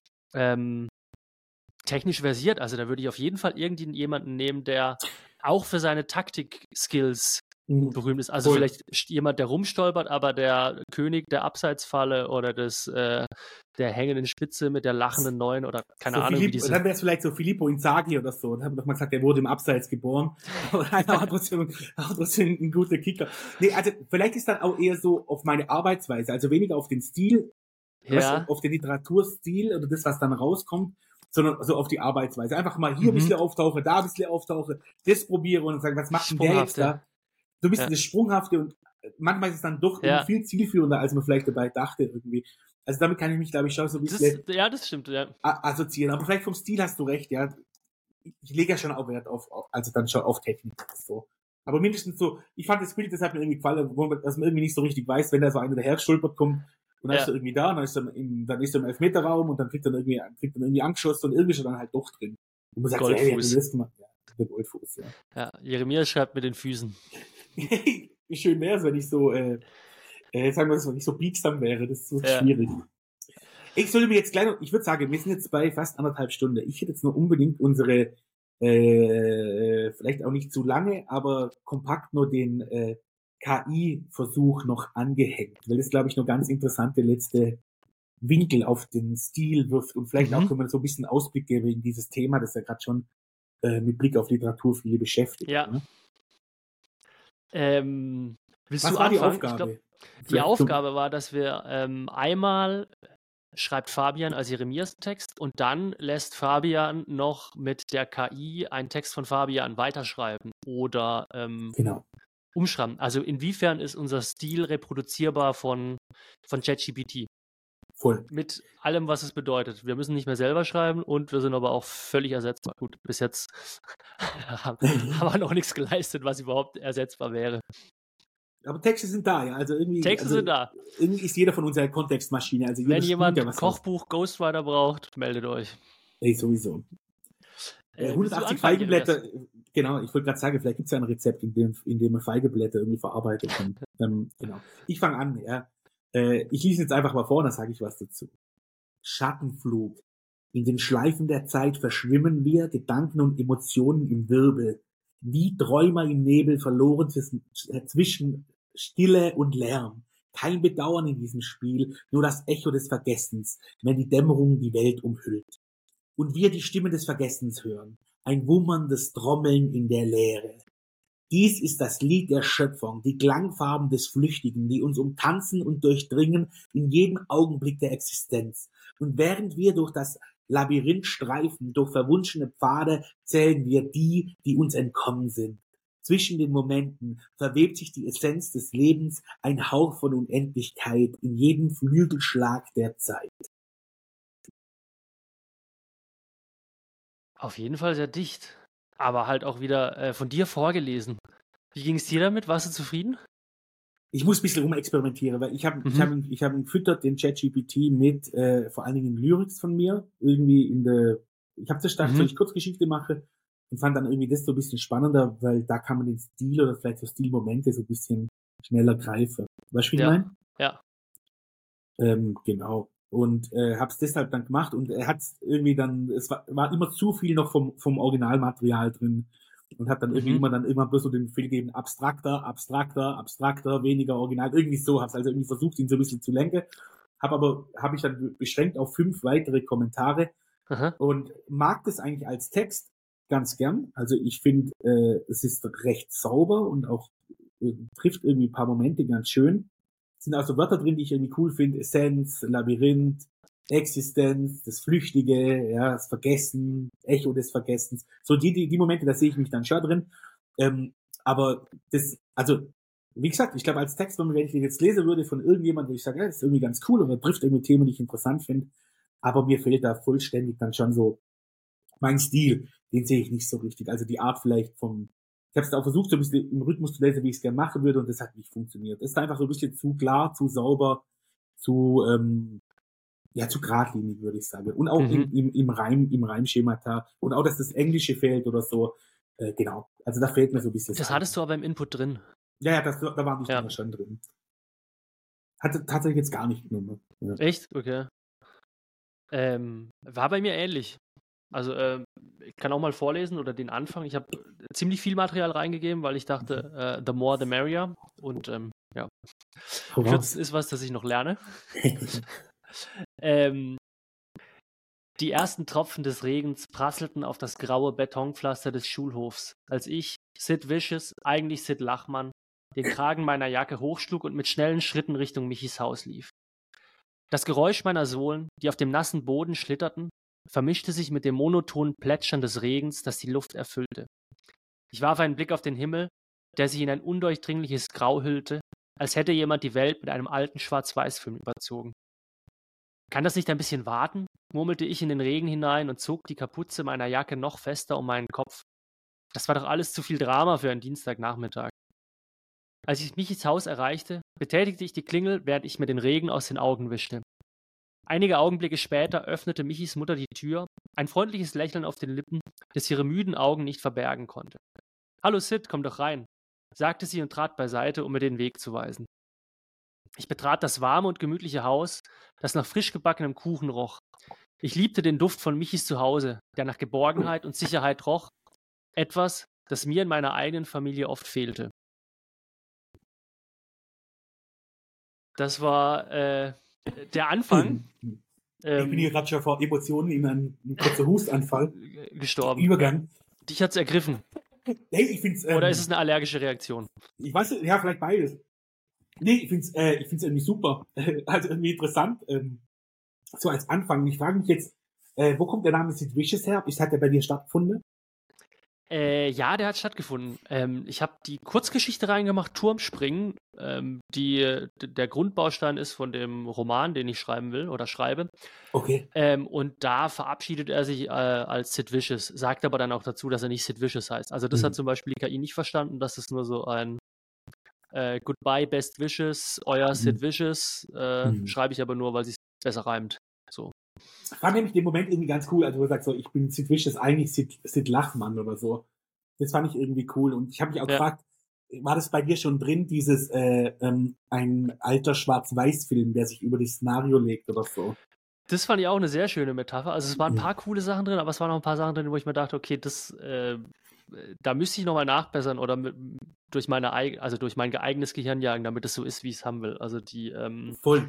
ähm, technisch versiert. Also da würde ich auf jeden Fall irgendjemanden nehmen, der auch für seine Taktik-Skills berühmt ist. Also Voll. vielleicht jemand, der rumstolpert, aber der König der Abseitsfalle oder des, äh, der hängenden Spitze mit der lachenden Neun oder keine so Ahnung, Filippo, wie diese... dann wäre es vielleicht so Filippo Inzaghi oder so. Da haben wir doch mal gesagt, der wurde im Abseits geboren. Aber einer war trotzdem, war trotzdem ein guter Kicker. Nee, also vielleicht ist dann auch eher so auf meine Arbeitsweise, also weniger auf den Stil, weißt Ja, du, auf den Literaturstil oder das, was dann rauskommt, sondern so auf die Arbeitsweise. Einfach mal hier ein Mhm. bisschen auftauche, da ein bisschen auftauche, das probiere und sagen, was macht denn der jetzt Sprunghafte. da? So ein bisschen Ja. das Sprunghafte und manchmal ist es dann doch Ja. irgendwie viel zielführender, als man vielleicht dabei dachte irgendwie. Also damit kann ich mich, glaube ich, schon so ein Das bisschen ist, ja, das stimmt, ja. a- assoziieren. Aber vielleicht vom Stil hast du recht, ja. Ich, ich lege ja schon auch Wert auf, auf- also dann schon auf Technik. So. Aber mindestens so, ich fand das Bild, das hat mir irgendwie gefallen, wo man, dass man irgendwie nicht so richtig weiß, wenn da so einer daher stolpert kommt und dann Ja. ist er irgendwie da, und dann ist er im, dann ist er im Elfmeterraum und dann kriegt er irgendwie, kriegt er irgendwie angeschossen und irgendwie ist er dann halt doch drin. Und man sagt, so, hey, Goldfuß. wie das gemacht? Ja, der Goldfuß, ja. Ja, Jeremias schreibt mit den Füßen. Wie schön wäre es, wenn ich so, äh, äh, sagen wir das, wenn ich so biegsam wäre, das ist so Ja. schwierig. Ich sollte mir jetzt gleich noch, ich würde sagen, wir sind jetzt bei fast anderthalb Stunden. Ich hätte jetzt nur unbedingt unsere, äh, vielleicht auch nicht zu lange, aber kompakt nur den äh, K I-Versuch noch angehängt, weil das, glaube ich, noch ganz interessante letzte Winkel auf den Stil wirft und vielleicht Mhm. auch können wir so ein bisschen Ausblick geben wegen dieses Thema, das ja gerade schon äh, mit Blick auf Literatur viele beschäftigt. Ja. Ne? Ähm, Willst Was du war die anfangen? Ich glaube, Aufgabe? die Vielleicht Aufgabe war, dass wir ähm, einmal schreibt Fabian als Jeremias einen Text und dann lässt Fabian noch mit der K I einen Text von Fabian weiterschreiben oder ähm, Genau. umschreiben. Also inwiefern ist unser Stil reproduzierbar von, von ChatGPT? Voll. Mit allem, was es bedeutet. Wir müssen nicht mehr selber schreiben und wir sind aber auch völlig ersetzbar. Gut, bis jetzt haben haben wir noch nichts geleistet, was überhaupt ersetzbar wäre. Aber Texte sind da, ja. Also irgendwie, Texte also sind da. irgendwie ist jeder von uns eine Kontextmaschine. Also jeder Wenn spuckt jemand ja ein was raus. Kochbuch Ghostwriter braucht, meldet euch. Ey, sowieso. Äh, Äh, willst du hundertachtzig anfangen, Jeremias? Feigenblätter, genau, ich wollte gerade sagen, vielleicht gibt es ja ein Rezept, in dem, in dem man Feigeblätter irgendwie verarbeitet. Und, ähm, genau. Ich fange an, ja. Äh, ich lese jetzt einfach mal vor, dann sage ich was dazu. Schattenflug. In den Schleifen der Zeit verschwimmen wir, Gedanken und Emotionen im Wirbel. Wie Träumer im Nebel verloren zwischen, zwischen Stille und Lärm. Kein Bedauern in diesem Spiel, nur das Echo des Vergessens, wenn die Dämmerung die Welt umhüllt. Und wir die Stimme des Vergessens hören. Ein wummerndes Trommeln in der Leere. Dies ist das Lied der Schöpfung, die Klangfarben des Flüchtigen, die uns umtanzen und durchdringen in jedem Augenblick der Existenz. Und während wir durch das Labyrinth streifen, durch verwunschene Pfade, zählen wir die, die uns entkommen sind. Zwischen den Momenten verwebt sich die Essenz des Lebens, ein Hauch von Unendlichkeit in jedem Flügelschlag der Zeit. Auf jeden Fall sehr dicht. Aber halt auch wieder äh, von dir vorgelesen. Wie ging es dir damit? Warst du zufrieden? Ich muss ein bisschen rumexperimentieren, weil ich habe Mhm. ich hab, ihn- ich hab ihn gefüttert, den ChatGPT, mit äh, vor allen Dingen Lyrics von mir. Irgendwie in der, ich habe zuerst gedacht, Mhm. soll ich Kurzgeschichte machen und fand dann irgendwie das so ein bisschen spannender, weil da kann man den Stil oder vielleicht so Stilmomente so ein bisschen schneller greifen. Weißt du, wie ich Ja. meine? Ja. Ähm, genau. Und äh, hab's deshalb dann gemacht und er hat's irgendwie dann, es war, war immer zu viel noch vom, vom Originalmaterial drin und hat dann irgendwie Mhm. immer dann immer bloß so den Befehl gegeben, abstrakter, abstrakter, abstrakter, weniger original, irgendwie so, hab's also irgendwie versucht, ihn so ein bisschen zu lenken, hab aber, habe ich dann beschränkt auf fünf weitere Kommentare Aha. und mag das eigentlich als Text ganz gern. Also ich finde, äh, es ist recht sauber und auch äh, trifft irgendwie ein paar Momente ganz schön. Es sind also Wörter drin, die ich irgendwie cool finde. Essenz, Labyrinth, Existenz, das Flüchtige, ja, das Vergessen, Echo des Vergessens. So die, die, die Momente, da sehe ich mich dann schon drin. Ähm, aber das, also, wie gesagt, ich glaube, als Text, wenn ich den jetzt lesen würde von irgendjemandem, würde ich sagen, ja, das ist irgendwie ganz cool oder trifft irgendwie Themen, die ich interessant finde. Aber mir fehlt da vollständig dann schon so mein Stil, den sehe ich nicht so richtig. Also die Art vielleicht vom, ich habe es auch versucht, so ein bisschen im Rhythmus zu lesen, wie ich es gerne machen würde, und das hat nicht funktioniert. Das ist einfach so ein bisschen zu klar, zu sauber, zu, ähm, ja, zu geradlinig, würde ich sagen. Und auch Mhm. im, im, im Reim, im Reimschemata. Und auch, dass das Englische fehlt oder so. Äh, genau. Also da fehlt mir so ein bisschen. Das hattest du aber im Input drin. Ja, ja, das, da waren die Ja. Dinger schon drin. Hatte tatsächlich jetzt gar nicht genommen. Ja. Echt? Okay. Ähm, war bei mir ähnlich. Also ähm, ich kann auch mal vorlesen oder den Anfang. Ich habe ziemlich viel Material reingegeben, weil ich dachte, äh, the more the merrier. Und ähm, ja, Hau raus. Kürzen ist was, das ich noch lerne. ähm, die ersten Tropfen des Regens prasselten auf das graue Betonpflaster des Schulhofs, als ich, Sid Vicious, eigentlich Sid Lachmann, den Kragen meiner Jacke hochschlug und mit schnellen Schritten Richtung Michis Haus lief. Das Geräusch meiner Sohlen, die auf dem nassen Boden schlitterten, vermischte sich mit dem monotonen Plätschern des Regens, das die Luft erfüllte. Ich warf einen Blick auf den Himmel, der sich in ein undurchdringliches Grau hüllte, als hätte jemand die Welt mit einem alten Schwarz-Weiß-Film überzogen. Kann das nicht ein bisschen warten? Murmelte ich in den Regen hinein und zog die Kapuze meiner Jacke noch fester um meinen Kopf. Das war doch alles zu viel Drama für einen Dienstagnachmittag. Als ich Michis Haus erreichte, betätigte ich die Klingel, während ich mir den Regen aus den Augen wischte. Einige Augenblicke später öffnete Michis Mutter die Tür, ein freundliches Lächeln auf den Lippen, das ihre müden Augen nicht verbergen konnte. »Hallo Sid, komm doch rein«, sagte sie und trat beiseite, um mir den Weg zu weisen. Ich betrat das warme und gemütliche Haus, das nach frisch gebackenem Kuchen roch. Ich liebte den Duft von Michis Zuhause, der nach Geborgenheit und Sicherheit roch, etwas, das mir in meiner eigenen Familie oft fehlte. Das war äh, der Anfang. Ich Ähm, bin hier gerade schon vor Emotionen in einen, einen kurzen Hustanfall. gestorben. Übergang. Dich hat's ergriffen. Hey, ich find's, ähm, Oder ist es eine allergische Reaktion? ich weiß, ja, vielleicht beides. Nee, ich find's, äh, ich find's irgendwie super. Also irgendwie interessant. Ähm, so als Anfang. Ich frage mich jetzt, äh, wo kommt der Name Sid Vicious her? Ist hat der bei dir stattgefunden? Äh, ja, der hat stattgefunden. Ähm, ich habe die Kurzgeschichte reingemacht, Turmspringen, ähm, die d- der Grundbaustein ist von dem Roman, den ich schreiben will oder schreibe. Okay. Ähm, und da verabschiedet er sich äh, als Sid Vicious, sagt aber dann auch dazu, dass er nicht Sid Vicious heißt. Also das hat Mhm. zum Beispiel die K I nicht verstanden, das ist nur so ein äh, Goodbye, Best Wishes, euer Sid Mhm. Vicious, äh, Mhm. schreibe ich aber nur, weil es besser reimt. So. Ich fand nämlich den Moment irgendwie ganz cool, also wo er sagt so, ich bin Sid Vicious, eigentlich Sid, Sid Lachmann oder so. Das fand ich irgendwie cool. Und ich habe mich auch Ja. gefragt, war das bei dir schon drin, dieses äh, ähm, ein alter Schwarz-Weiß-Film, der sich über das Szenario legt oder so? Das fand ich auch eine sehr schöne Metapher. Also es waren ein Mhm. paar coole Sachen drin, aber es waren auch ein paar Sachen drin, wo ich mir dachte, okay, das, äh, da müsste ich nochmal nachbessern oder mit, durch meine eig also durch mein eigenes Gehirn jagen, damit es so ist, wie ich es haben will. Also die, ähm, Voll.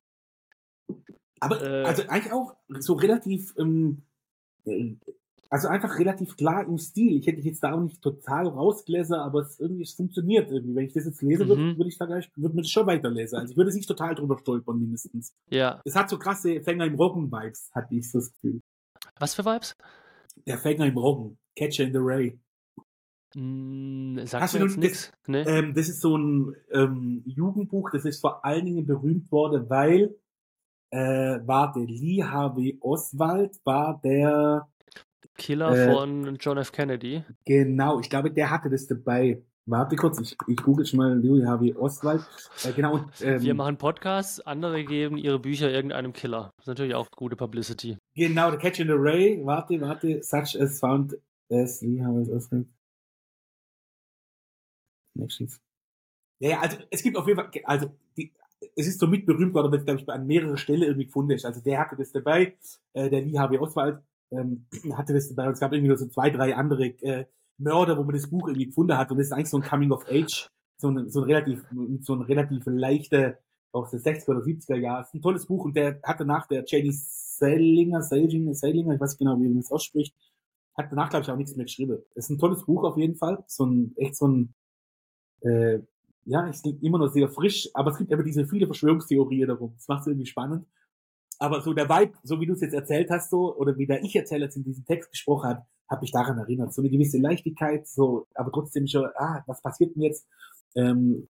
Aber äh, also eigentlich auch so relativ, ähm, äh, also einfach relativ klar im Stil. Ich hätte dich jetzt da auch nicht total rausgelesen, aber es irgendwie es funktioniert irgendwie. Wenn ich das jetzt lese, würde mhm, würd ich sagen, ich würde mir das schon weiterlesen. Also ich würde es nicht total drüber stolpern, mindestens. ja. Es hat so krasse Fänger im Roggen-Vibes, hatte ich so das Gefühl. Was für Vibes? Der Fänger im Roggen, Catcher in the Ray. Hm, sagt Hast du mir jetzt nun, das, nix. Ne? ähm, das ist so ein ähm, Jugendbuch, das ist vor allen Dingen berühmt worden, weil, äh, warte, Lee Harvey Oswald war der, Killer äh, von John F. Kennedy. genau, ich glaube, der hatte das dabei. Warte kurz, ich, ich google schon mal Lee Harvey Oswald. Äh, genau, und, Wir ähm, machen Podcasts, andere geben ihre Bücher irgendeinem Killer. Das ist natürlich auch gute Publicity. genau, der Catcher in the Ray, warte, warte, such as found as Lee Harvey Oswald. Connections. Ja, ja, also es gibt auf jeden Fall, also die, es ist so mit berühmt worden, weil es, glaube ich, an mehreren Stellen irgendwie gefunden ist. Also der hatte das dabei, äh, der Lee Harvey Oswald ähm, hatte das dabei und es gab irgendwie nur so zwei, drei andere äh, Mörder, wo man das Buch irgendwie gefunden hat und das ist eigentlich so ein Coming of Age, so ein, so ein relativ, so ein relativ leichter, aus den sechziger oder siebziger Jahren. Es ist ein tolles Buch und der hat danach der J D Salinger, Salinger, Salinger, ich weiß nicht genau, wie man das ausspricht, hat danach, glaube ich, auch nichts mehr geschrieben. Es ist ein tolles Buch auf jeden Fall, so ein, echt so ein äh, ja, es klingt immer noch sehr frisch, aber es gibt immer diese viele Verschwörungstheorien darum. Das macht es irgendwie spannend. Aber so der Vibe, so wie du es jetzt erzählt hast, so, oder wie der Ich-Erzähler jetzt in diesem Text gesprochen hat, hat mich daran erinnert. So eine gewisse Leichtigkeit, so, aber trotzdem schon, ah, was passiert denn jetzt? Ähm,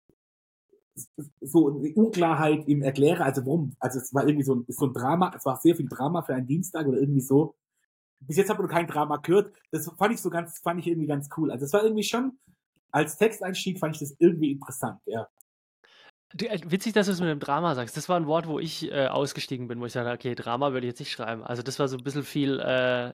so eine Unklarheit im Erklären, also warum? Also es war irgendwie so ein, so ein Drama, es war sehr viel Drama für einen Dienstag oder irgendwie so. Bis jetzt habe ich noch kein Drama gehört. Das fand ich so ganz, fand ich irgendwie ganz cool. Also es war irgendwie schon, als Texteinstieg fand ich das irgendwie interessant, ja. Du, äh, witzig, dass du es mit dem Drama sagst. Das war ein Wort, wo ich äh, ausgestiegen bin, wo ich sagte, okay, Drama würde ich jetzt nicht schreiben. Also das war so ein bisschen viel äh,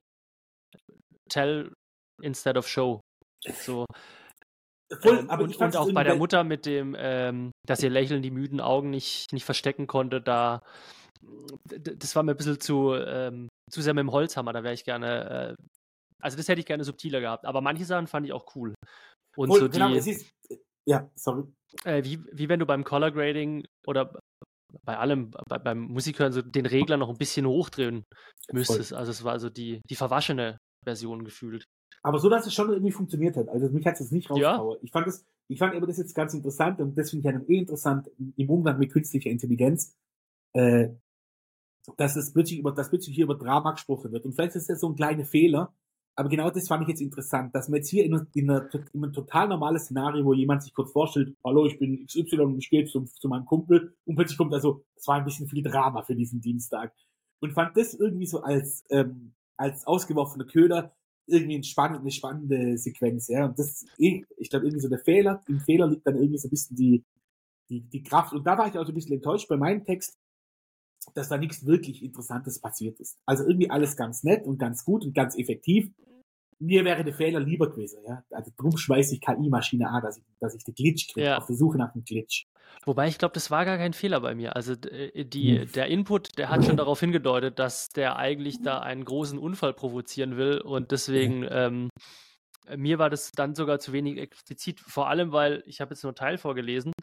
Tell instead of Show. So. Voll, Ähm, aber und, ich fand und es auch bei der irgendwie, Mutter mit dem, ähm, dass ihr Lächeln die müden Augen nicht, nicht verstecken konnte, da d- das war mir ein bisschen zu, ähm, zu sehr mit dem Holzhammer. Da wäre ich gerne, äh, also das hätte ich gerne subtiler gehabt. Aber manche Sachen fand ich auch cool. Und so voll, genau, die, es ist, ja, sorry. äh, wie, wie wenn du beim Color Grading oder bei allem, bei, beim Musikhören so den Regler noch ein bisschen hochdrehen Voll. müsstest. Also es war so die, die verwaschene Version gefühlt. Aber so, dass es schon irgendwie funktioniert hat. Also mich hat es nicht Ja, rausgehauen. Ich fand es, ich fand aber das jetzt ganz interessant und das finde ich ja eh interessant im Umgang mit künstlicher Intelligenz, äh, dass es plötzlich über, dass plötzlich hier über Drama gesprochen wird. Und vielleicht ist das so ein kleiner Fehler, aber genau das fand ich jetzt interessant, dass man jetzt hier in, in, einer, in einem total normales Szenario, wo jemand sich kurz vorstellt, hallo, ich bin X Y und ich gehe zu, zu meinem Kumpel und plötzlich kommt also, es war ein bisschen viel Drama für diesen Dienstag. Und fand das irgendwie so als, ähm, als ausgeworfener Köder irgendwie eine spannende, eine spannende Sequenz, ja. Und das, ich, ich glaube, irgendwie so der Fehler, im Fehler liegt dann irgendwie so ein bisschen die, die, die Kraft. Und da war ich auch so ein bisschen enttäuscht bei meinem Text, dass da nichts wirklich Interessantes passiert ist. Also irgendwie alles ganz nett und ganz gut und ganz effektiv. Mir wäre der Fehler lieber gewesen, ja. Also drum schmeiße ich K I-Maschine an, dass ich, dass ich den Glitch kriege, ja. auf der Suche nach dem Glitch. Wobei ich glaube, das war gar kein Fehler bei mir. Also d- äh, Hm. die, der Input, der hat schon darauf hingedeutet, dass der eigentlich da einen großen Unfall provozieren will und deswegen ähm, mir war das dann sogar zu wenig explizit. Vor allem, weil ich habe jetzt nur einen Teil vorgelesen.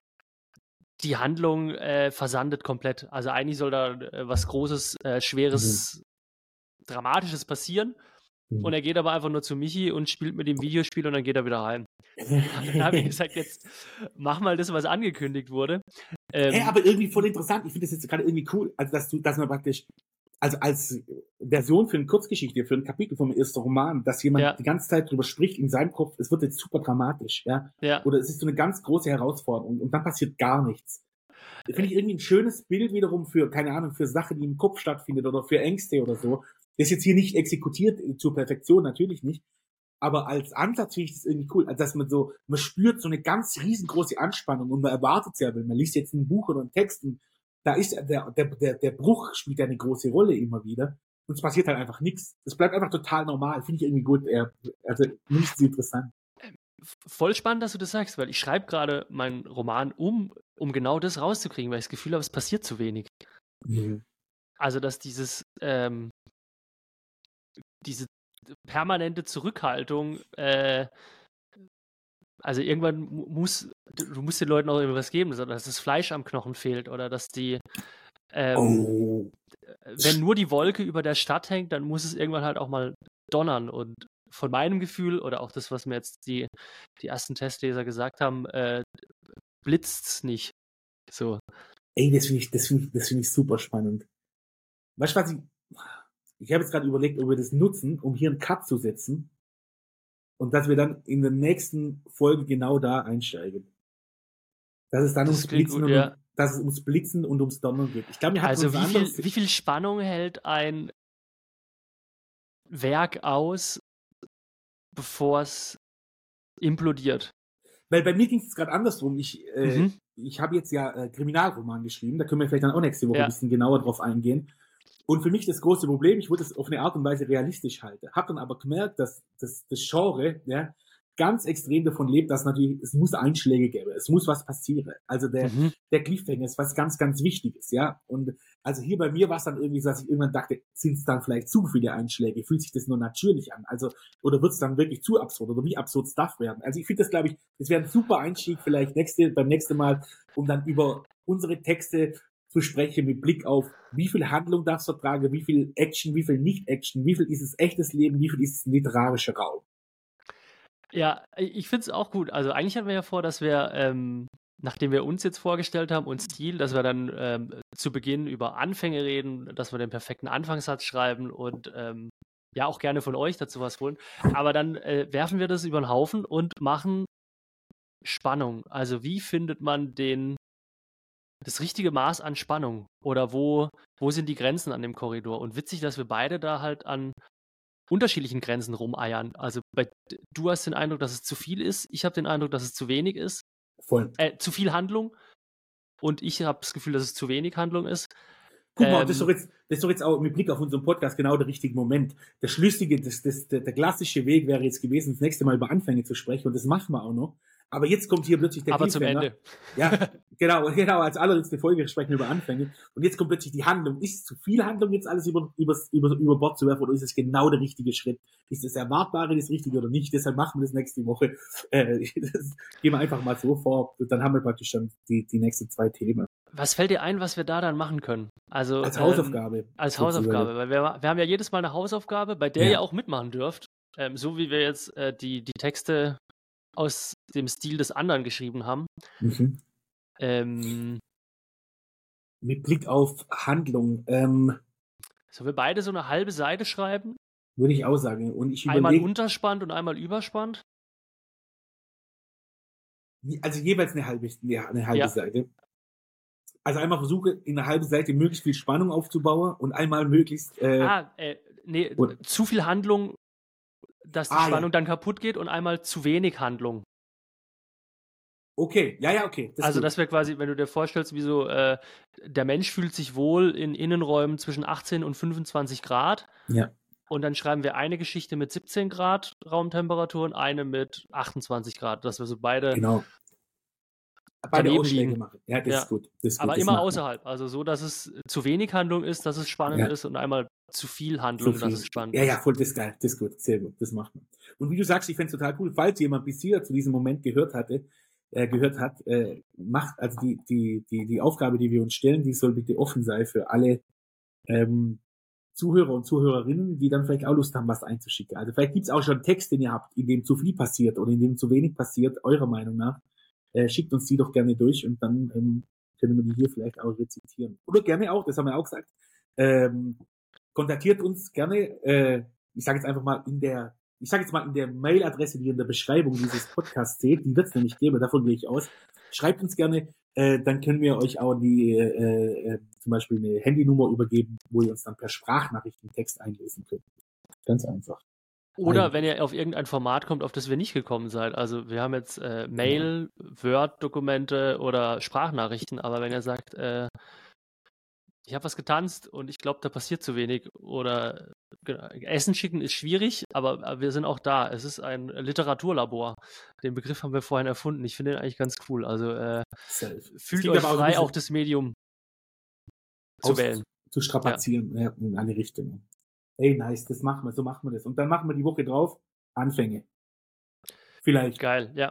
Die Handlung äh, versandet komplett. Also eigentlich soll da äh, was Großes, äh, Mhm. Schweres, Dramatisches passieren Und er geht aber einfach nur zu Michi und spielt mit dem Videospiel und dann geht er wieder heim. Dann habe ich gesagt, jetzt mach mal das, was angekündigt wurde. Ähm, hey, aber irgendwie voll interessant. Ich finde das jetzt gerade irgendwie cool, also dass du, dass man praktisch, also als Version für eine Kurzgeschichte, für ein Kapitel vom ersten Roman, dass jemand ja. die ganze Zeit drüber spricht in seinem Kopf, es wird jetzt super dramatisch, ja. ja. Oder es ist so eine ganz große Herausforderung und dann passiert gar nichts. Finde ich irgendwie ein schönes Bild wiederum für, keine Ahnung, für Sachen, die im Kopf stattfindet oder für Ängste oder so. Das ist jetzt hier nicht exekutiert zur Perfektion, natürlich nicht. Aber als Ansatz finde ich das irgendwie cool, also dass man so, man spürt so eine ganz riesengroße Anspannung und man erwartet es ja, wenn man liest jetzt ein Buch oder einen Text und da ist der, der, der, der Bruch spielt ja eine große Rolle immer wieder und es passiert halt einfach nichts. Es bleibt einfach total normal, finde ich irgendwie gut, also nichts interessant. Voll spannend, dass du das sagst, weil ich schreibe gerade meinen Roman um, um genau das rauszukriegen, weil ich das Gefühl habe, es passiert zu wenig. Mhm. Also, dass dieses, ähm, diese permanente Zurückhaltung, äh, also irgendwann muss, du musst den Leuten auch irgendwas geben, dass das Fleisch am Knochen fehlt oder dass die, ähm, oh. wenn nur die Wolke über der Stadt hängt, dann muss es irgendwann halt auch mal donnern und von meinem Gefühl oder auch das, was mir jetzt die, die ersten Testleser gesagt haben, äh, blitzt's nicht. So. Ey, das finde ich, das finde ich, das finde ich super spannend. Weißt du, was ich, ich habe jetzt gerade überlegt, ob wir das nutzen, um hier einen Cut zu setzen und dass wir dann in der nächsten Folge genau da einsteigen. Dass es dann das ums Blitzen, gut, und, ja. dass es ums Blitzen und ums Donnern geht. Ich glaube, wir hatten also uns wie viel, anderes... wie viel Spannung hält ein Werk aus, bevor es implodiert? Weil bei mir ging es gerade andersrum. Ich, äh, mhm. ich habe jetzt ja äh, Kriminalroman geschrieben, da können wir vielleicht dann auch nächste Woche ja. ein bisschen genauer drauf eingehen. Und für mich das große Problem, ich wollte es auf eine Art und Weise realistisch halten, habe dann aber gemerkt, dass, dass das Genre ja, ganz extrem davon lebt, dass natürlich, es muss Einschläge geben, es muss was passieren. Also der, mhm. der Cliffhanger ist was ganz, ganz Wichtiges, ja. Und also hier bei mir war es dann irgendwie so, dass ich irgendwann dachte, sind es dann vielleicht zu viele Einschläge? Fühlt sich das nur natürlich an? Also, oder wird es dann wirklich zu absurd? Oder wie absurd es darf werden? Also ich finde das, glaube ich, das wäre ein super Einstieg vielleicht nächste, beim nächsten Mal, um dann über unsere Texte zu sprechen mit Blick auf, wie viel Handlung darf es vertragen, wie viel Action, wie viel Nicht-Action, wie viel ist es echtes Leben, wie viel ist es ein literarischer Raum. Ja, ich finde es auch gut. Also eigentlich hatten wir ja vor, dass wir, ähm, nachdem wir uns jetzt vorgestellt haben und Stil, dass wir dann ähm, zu Beginn über Anfänge reden, dass wir den perfekten Anfangssatz schreiben und ähm, ja auch gerne von euch dazu was holen. Aber dann äh, werfen wir das über den Haufen und machen Spannung. Also wie findet man den das richtige Maß an Spannung? Oder wo, wo sind die Grenzen an dem Korridor? Und witzig, dass wir beide da halt an unterschiedlichen Grenzen rumeiern. Also bei, du hast den Eindruck, dass es zu viel ist. Ich habe den Eindruck, dass es zu wenig ist. Voll. Äh, zu viel Handlung. Und ich habe das Gefühl, dass es zu wenig Handlung ist. Guck mal, ähm, das, ist doch jetzt, das ist doch jetzt auch mit Blick auf unseren Podcast genau der richtige Moment. Der schlüssige, das, das, der, der klassische Weg wäre jetzt gewesen, das nächste Mal über Anfänge zu sprechen. Und das machen wir auch noch. Aber jetzt kommt hier plötzlich der Aber zum Ende. Ja, genau, genau, als allerletzte Folge sprechen wir über Anfänge. Und jetzt kommt plötzlich die Handlung. Ist es zu viel Handlung, jetzt alles über, über, über, über Bord zu werfen, oder ist es genau der richtige Schritt? Ist das Erwartbare das Richtige oder nicht? Deshalb machen wir das nächste Woche. Äh, das gehen wir einfach mal so vor. Und dann haben wir praktisch dann die, die nächsten zwei Themen. Was fällt dir ein, was wir da dann machen können? Also, als Hausaufgabe. Ähm, als Hausaufgabe, weil wir, wir haben ja jedes Mal eine Hausaufgabe, bei der Ja. ihr auch mitmachen dürft. Ähm, so wie wir jetzt äh, die, die Texte aus dem Stil des anderen geschrieben haben. Mhm. Ähm, Mit Blick auf Handlung. Ähm, Sollen wir beide so eine halbe Seite schreiben? Würde ich auch sagen. Und ich einmal überleg... Unterspannt und einmal Überspannt? Also jeweils eine halbe, eine halbe ja. Seite. Also einmal versuche, in einer halben Seite möglichst viel Spannung aufzubauen und einmal möglichst... Äh, ah, äh, nee, oder... zu viel Handlung, dass die ah, Spannung ja. dann kaputt geht und einmal zu wenig Handlung. Okay, ja, ja, okay. Das also das wäre quasi, wenn du dir vorstellst, wie so, äh, der Mensch fühlt sich wohl in Innenräumen zwischen achtzehn und fünfundzwanzig Grad. Ja. Und dann schreiben wir eine Geschichte mit siebzehn Grad Raumtemperatur und eine mit achtundzwanzig Grad, dass wir so beide... Genau. Beide Ausschläge machen. Ja, das ja. ist gut. Das ist Aber gut. immer außerhalb. Also so, dass es zu wenig Handlung ist, dass es spannend ja. ist und einmal zu viel Handlung, zu viel. dass es spannend ja, ist. Ja, ja, voll, das ist geil. Das ist gut. Sehr gut. Das macht man. Und wie du sagst, ich fände es total cool, falls jemand bis hier zu diesem Moment gehört hatte, äh, gehört hat, äh, macht, also die, die, die, die Aufgabe, die wir uns stellen, die soll bitte offen sein für alle, ähm, Zuhörer und Zuhörerinnen, die dann vielleicht auch Lust haben, was einzuschicken. Also vielleicht gibt's auch schon einen Text, den ihr habt, in dem zu viel passiert oder in dem zu wenig passiert, eurer Meinung nach. Äh, schickt uns die doch gerne durch und dann ähm, können wir die hier vielleicht auch rezitieren. Oder gerne auch, das haben wir auch gesagt, ähm, kontaktiert uns gerne, äh, ich sage jetzt einfach mal in der, ich sage jetzt mal in der Mailadresse, die in der Beschreibung dieses Podcasts steht, die wird es nämlich geben, davon gehe ich aus. Schreibt uns gerne, äh, dann können wir euch auch die äh, äh, zum Beispiel eine Handynummer übergeben, wo ihr uns dann per Sprachnachricht den Text einlesen könnt. Ganz einfach. Oder Eigentlich. wenn ihr auf irgendein Format kommt, auf das wir nicht gekommen seid. Also wir haben jetzt äh, Mail, Word-Dokumente oder Sprachnachrichten, aber wenn ihr sagt, äh, ich habe was getanzt und ich glaube, da passiert zu wenig oder genau, Essen schicken ist schwierig, aber, aber wir sind auch da. Es ist ein Literaturlabor. Den Begriff haben wir vorhin erfunden. Ich finde den eigentlich ganz cool. Also äh, fühlt euch auch frei, auch das Medium zu wählen. Zu strapazieren, ja. Ja, in eine Richtung. Ey, nice, das machen wir, so machen wir das. Und dann machen wir die Woche drauf Anfänge. Vielleicht. Geil, ja.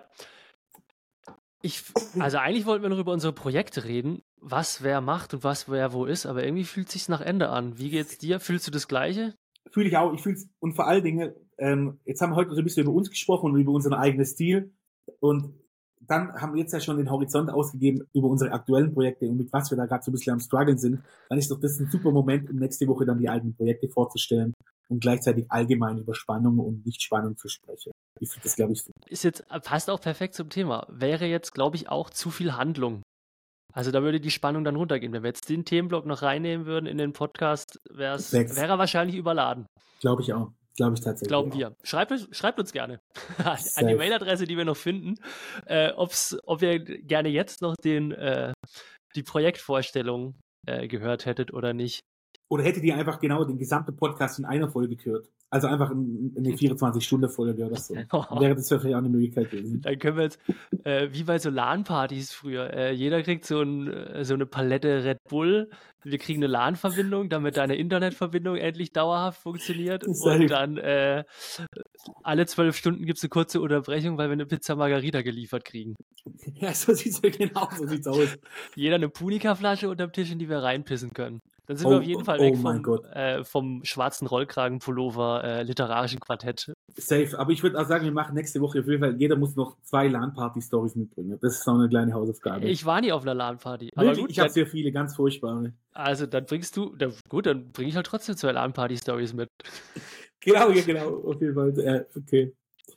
Ich, also eigentlich wollten wir noch über unsere Projekte reden, was wer macht und was wer wo ist, aber irgendwie fühlt es sich nach Ende an. Wie geht's dir? Fühlst du das Gleiche? Fühle ich auch. Ich fühle es, und vor allen Dingen, ähm, jetzt haben wir heute so ein bisschen über uns gesprochen und über unseren eigenen Stil. Und dann haben wir jetzt ja schon den Horizont ausgegeben über unsere aktuellen Projekte und mit was wir da gerade so ein bisschen am Struggeln sind. Dann ist doch das ein super Moment, um nächste Woche dann die eigenen Projekte vorzustellen und gleichzeitig allgemein über Spannung und Nicht-Spannung zu sprechen. Ich finde das, glaube ich, super. Ist jetzt, passt auch perfekt zum Thema. Wäre jetzt, glaube ich, auch zu viel Handlung. Also da würde die Spannung dann runtergehen. Wenn wir jetzt den Themenblock noch reinnehmen würden in den Podcast, wäre er wahrscheinlich überladen. Glaube ich auch. Glaube ich tatsächlich. Glauben wir. Schreibt, schreibt uns gerne an die Mailadresse, die wir noch finden, äh, ob's, ob ihr gerne jetzt noch den, äh, die Projektvorstellung äh, gehört hättet oder nicht. Oder hättet ihr einfach genau den gesamten Podcast in einer Folge gehört? Also einfach in, in eine vierundzwanzig-Stunden-Folge oder so. Wäre das vielleicht auch eine Möglichkeit gewesen. Dann können wir jetzt, äh, wie bei so LAN-Partys früher, äh, jeder kriegt so, ein, so eine Palette Red Bull, wir kriegen eine LAN-Verbindung, damit deine Internetverbindung endlich dauerhaft funktioniert und dann äh, alle zwölf Stunden gibt es eine kurze Unterbrechung, weil wir eine Pizza Margarita geliefert kriegen. Ja, so sieht's genau, so sieht's aus. Jeder eine Punika-Flasche unterm Tisch, in die wir reinpissen können. Dann sind oh, wir auf jeden Fall weg oh vom, äh, vom schwarzen Rollkragenpullover äh, literarischen Quartett. Safe, aber ich würde auch sagen, wir machen nächste Woche auf jeden Fall, jeder muss noch zwei LAN-Party-Stories mitbringen. Das ist auch eine kleine Hausaufgabe. Ich war nie auf einer LAN-Party. Aber gut, ich habe sehr viele, ganz furchtbare. Also dann bringst du, dann, gut, dann bringe ich halt trotzdem zwei LAN-Party-Stories mit. Genau, ja genau, auf jeden Fall. Äh, okay.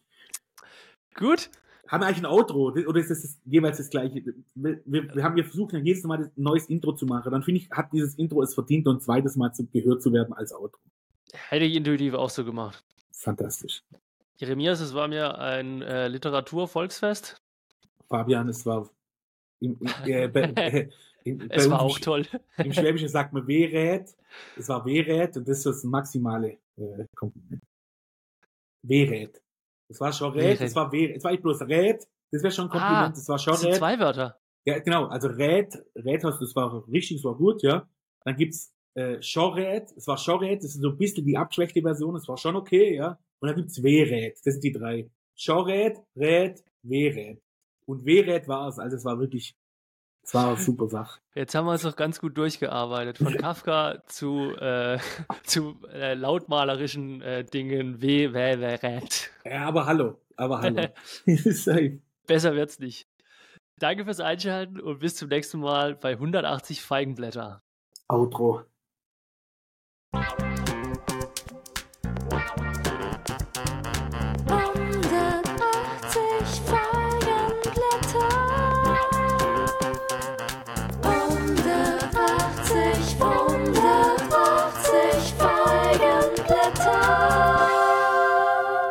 Gut. Haben wir eigentlich ein Outro? Oder ist das, das jeweils das gleiche? Wir, wir, wir haben ja versucht, jedes Mal ein neues Intro zu machen. Dann finde ich, hat dieses Intro es verdient, ein zweites Mal zu, gehört zu werden als Outro. Hätte ich intuitiv auch so gemacht. Fantastisch. Jeremias, es war mir ein äh, Literatur-Volksfest. Fabian, es war im, im, äh, bei, äh, im, es bei war uns auch toll. Im Schwäbischen sagt man Wehrät. Es war Wehrät und das ist das maximale äh, Kompliment. Wehrät. Es war schon Rät, es war Wehrät. Es war nicht bloß Rät, das wäre schon ein Kompliment, ah, es war schon das sind Rät. zwei Wörter. Ja, genau, also Rät, Räthaus, das war richtig, das war gut, ja. Dann gibt's äh, Schorrät, es war Schorrät, das ist so ein bisschen die abgeschwächte Version, das war schon okay, ja. Und dann gibt's Wehrät, das sind die drei. Schorrät, Rät, Wehrät. Und Wehrät war es, also es war wirklich, es war eine super Sache. Jetzt haben wir uns doch ganz gut durchgearbeitet. Von Kafka zu, äh, zu äh, lautmalerischen äh, Dingen, W, W, W, Rät. Ja, aber hallo, aber hallo. Besser wird's nicht. Danke fürs Einschalten und bis zum nächsten Mal bei hundertachtzig Feigenblätter. Outro.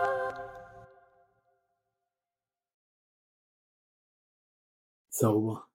Sauber.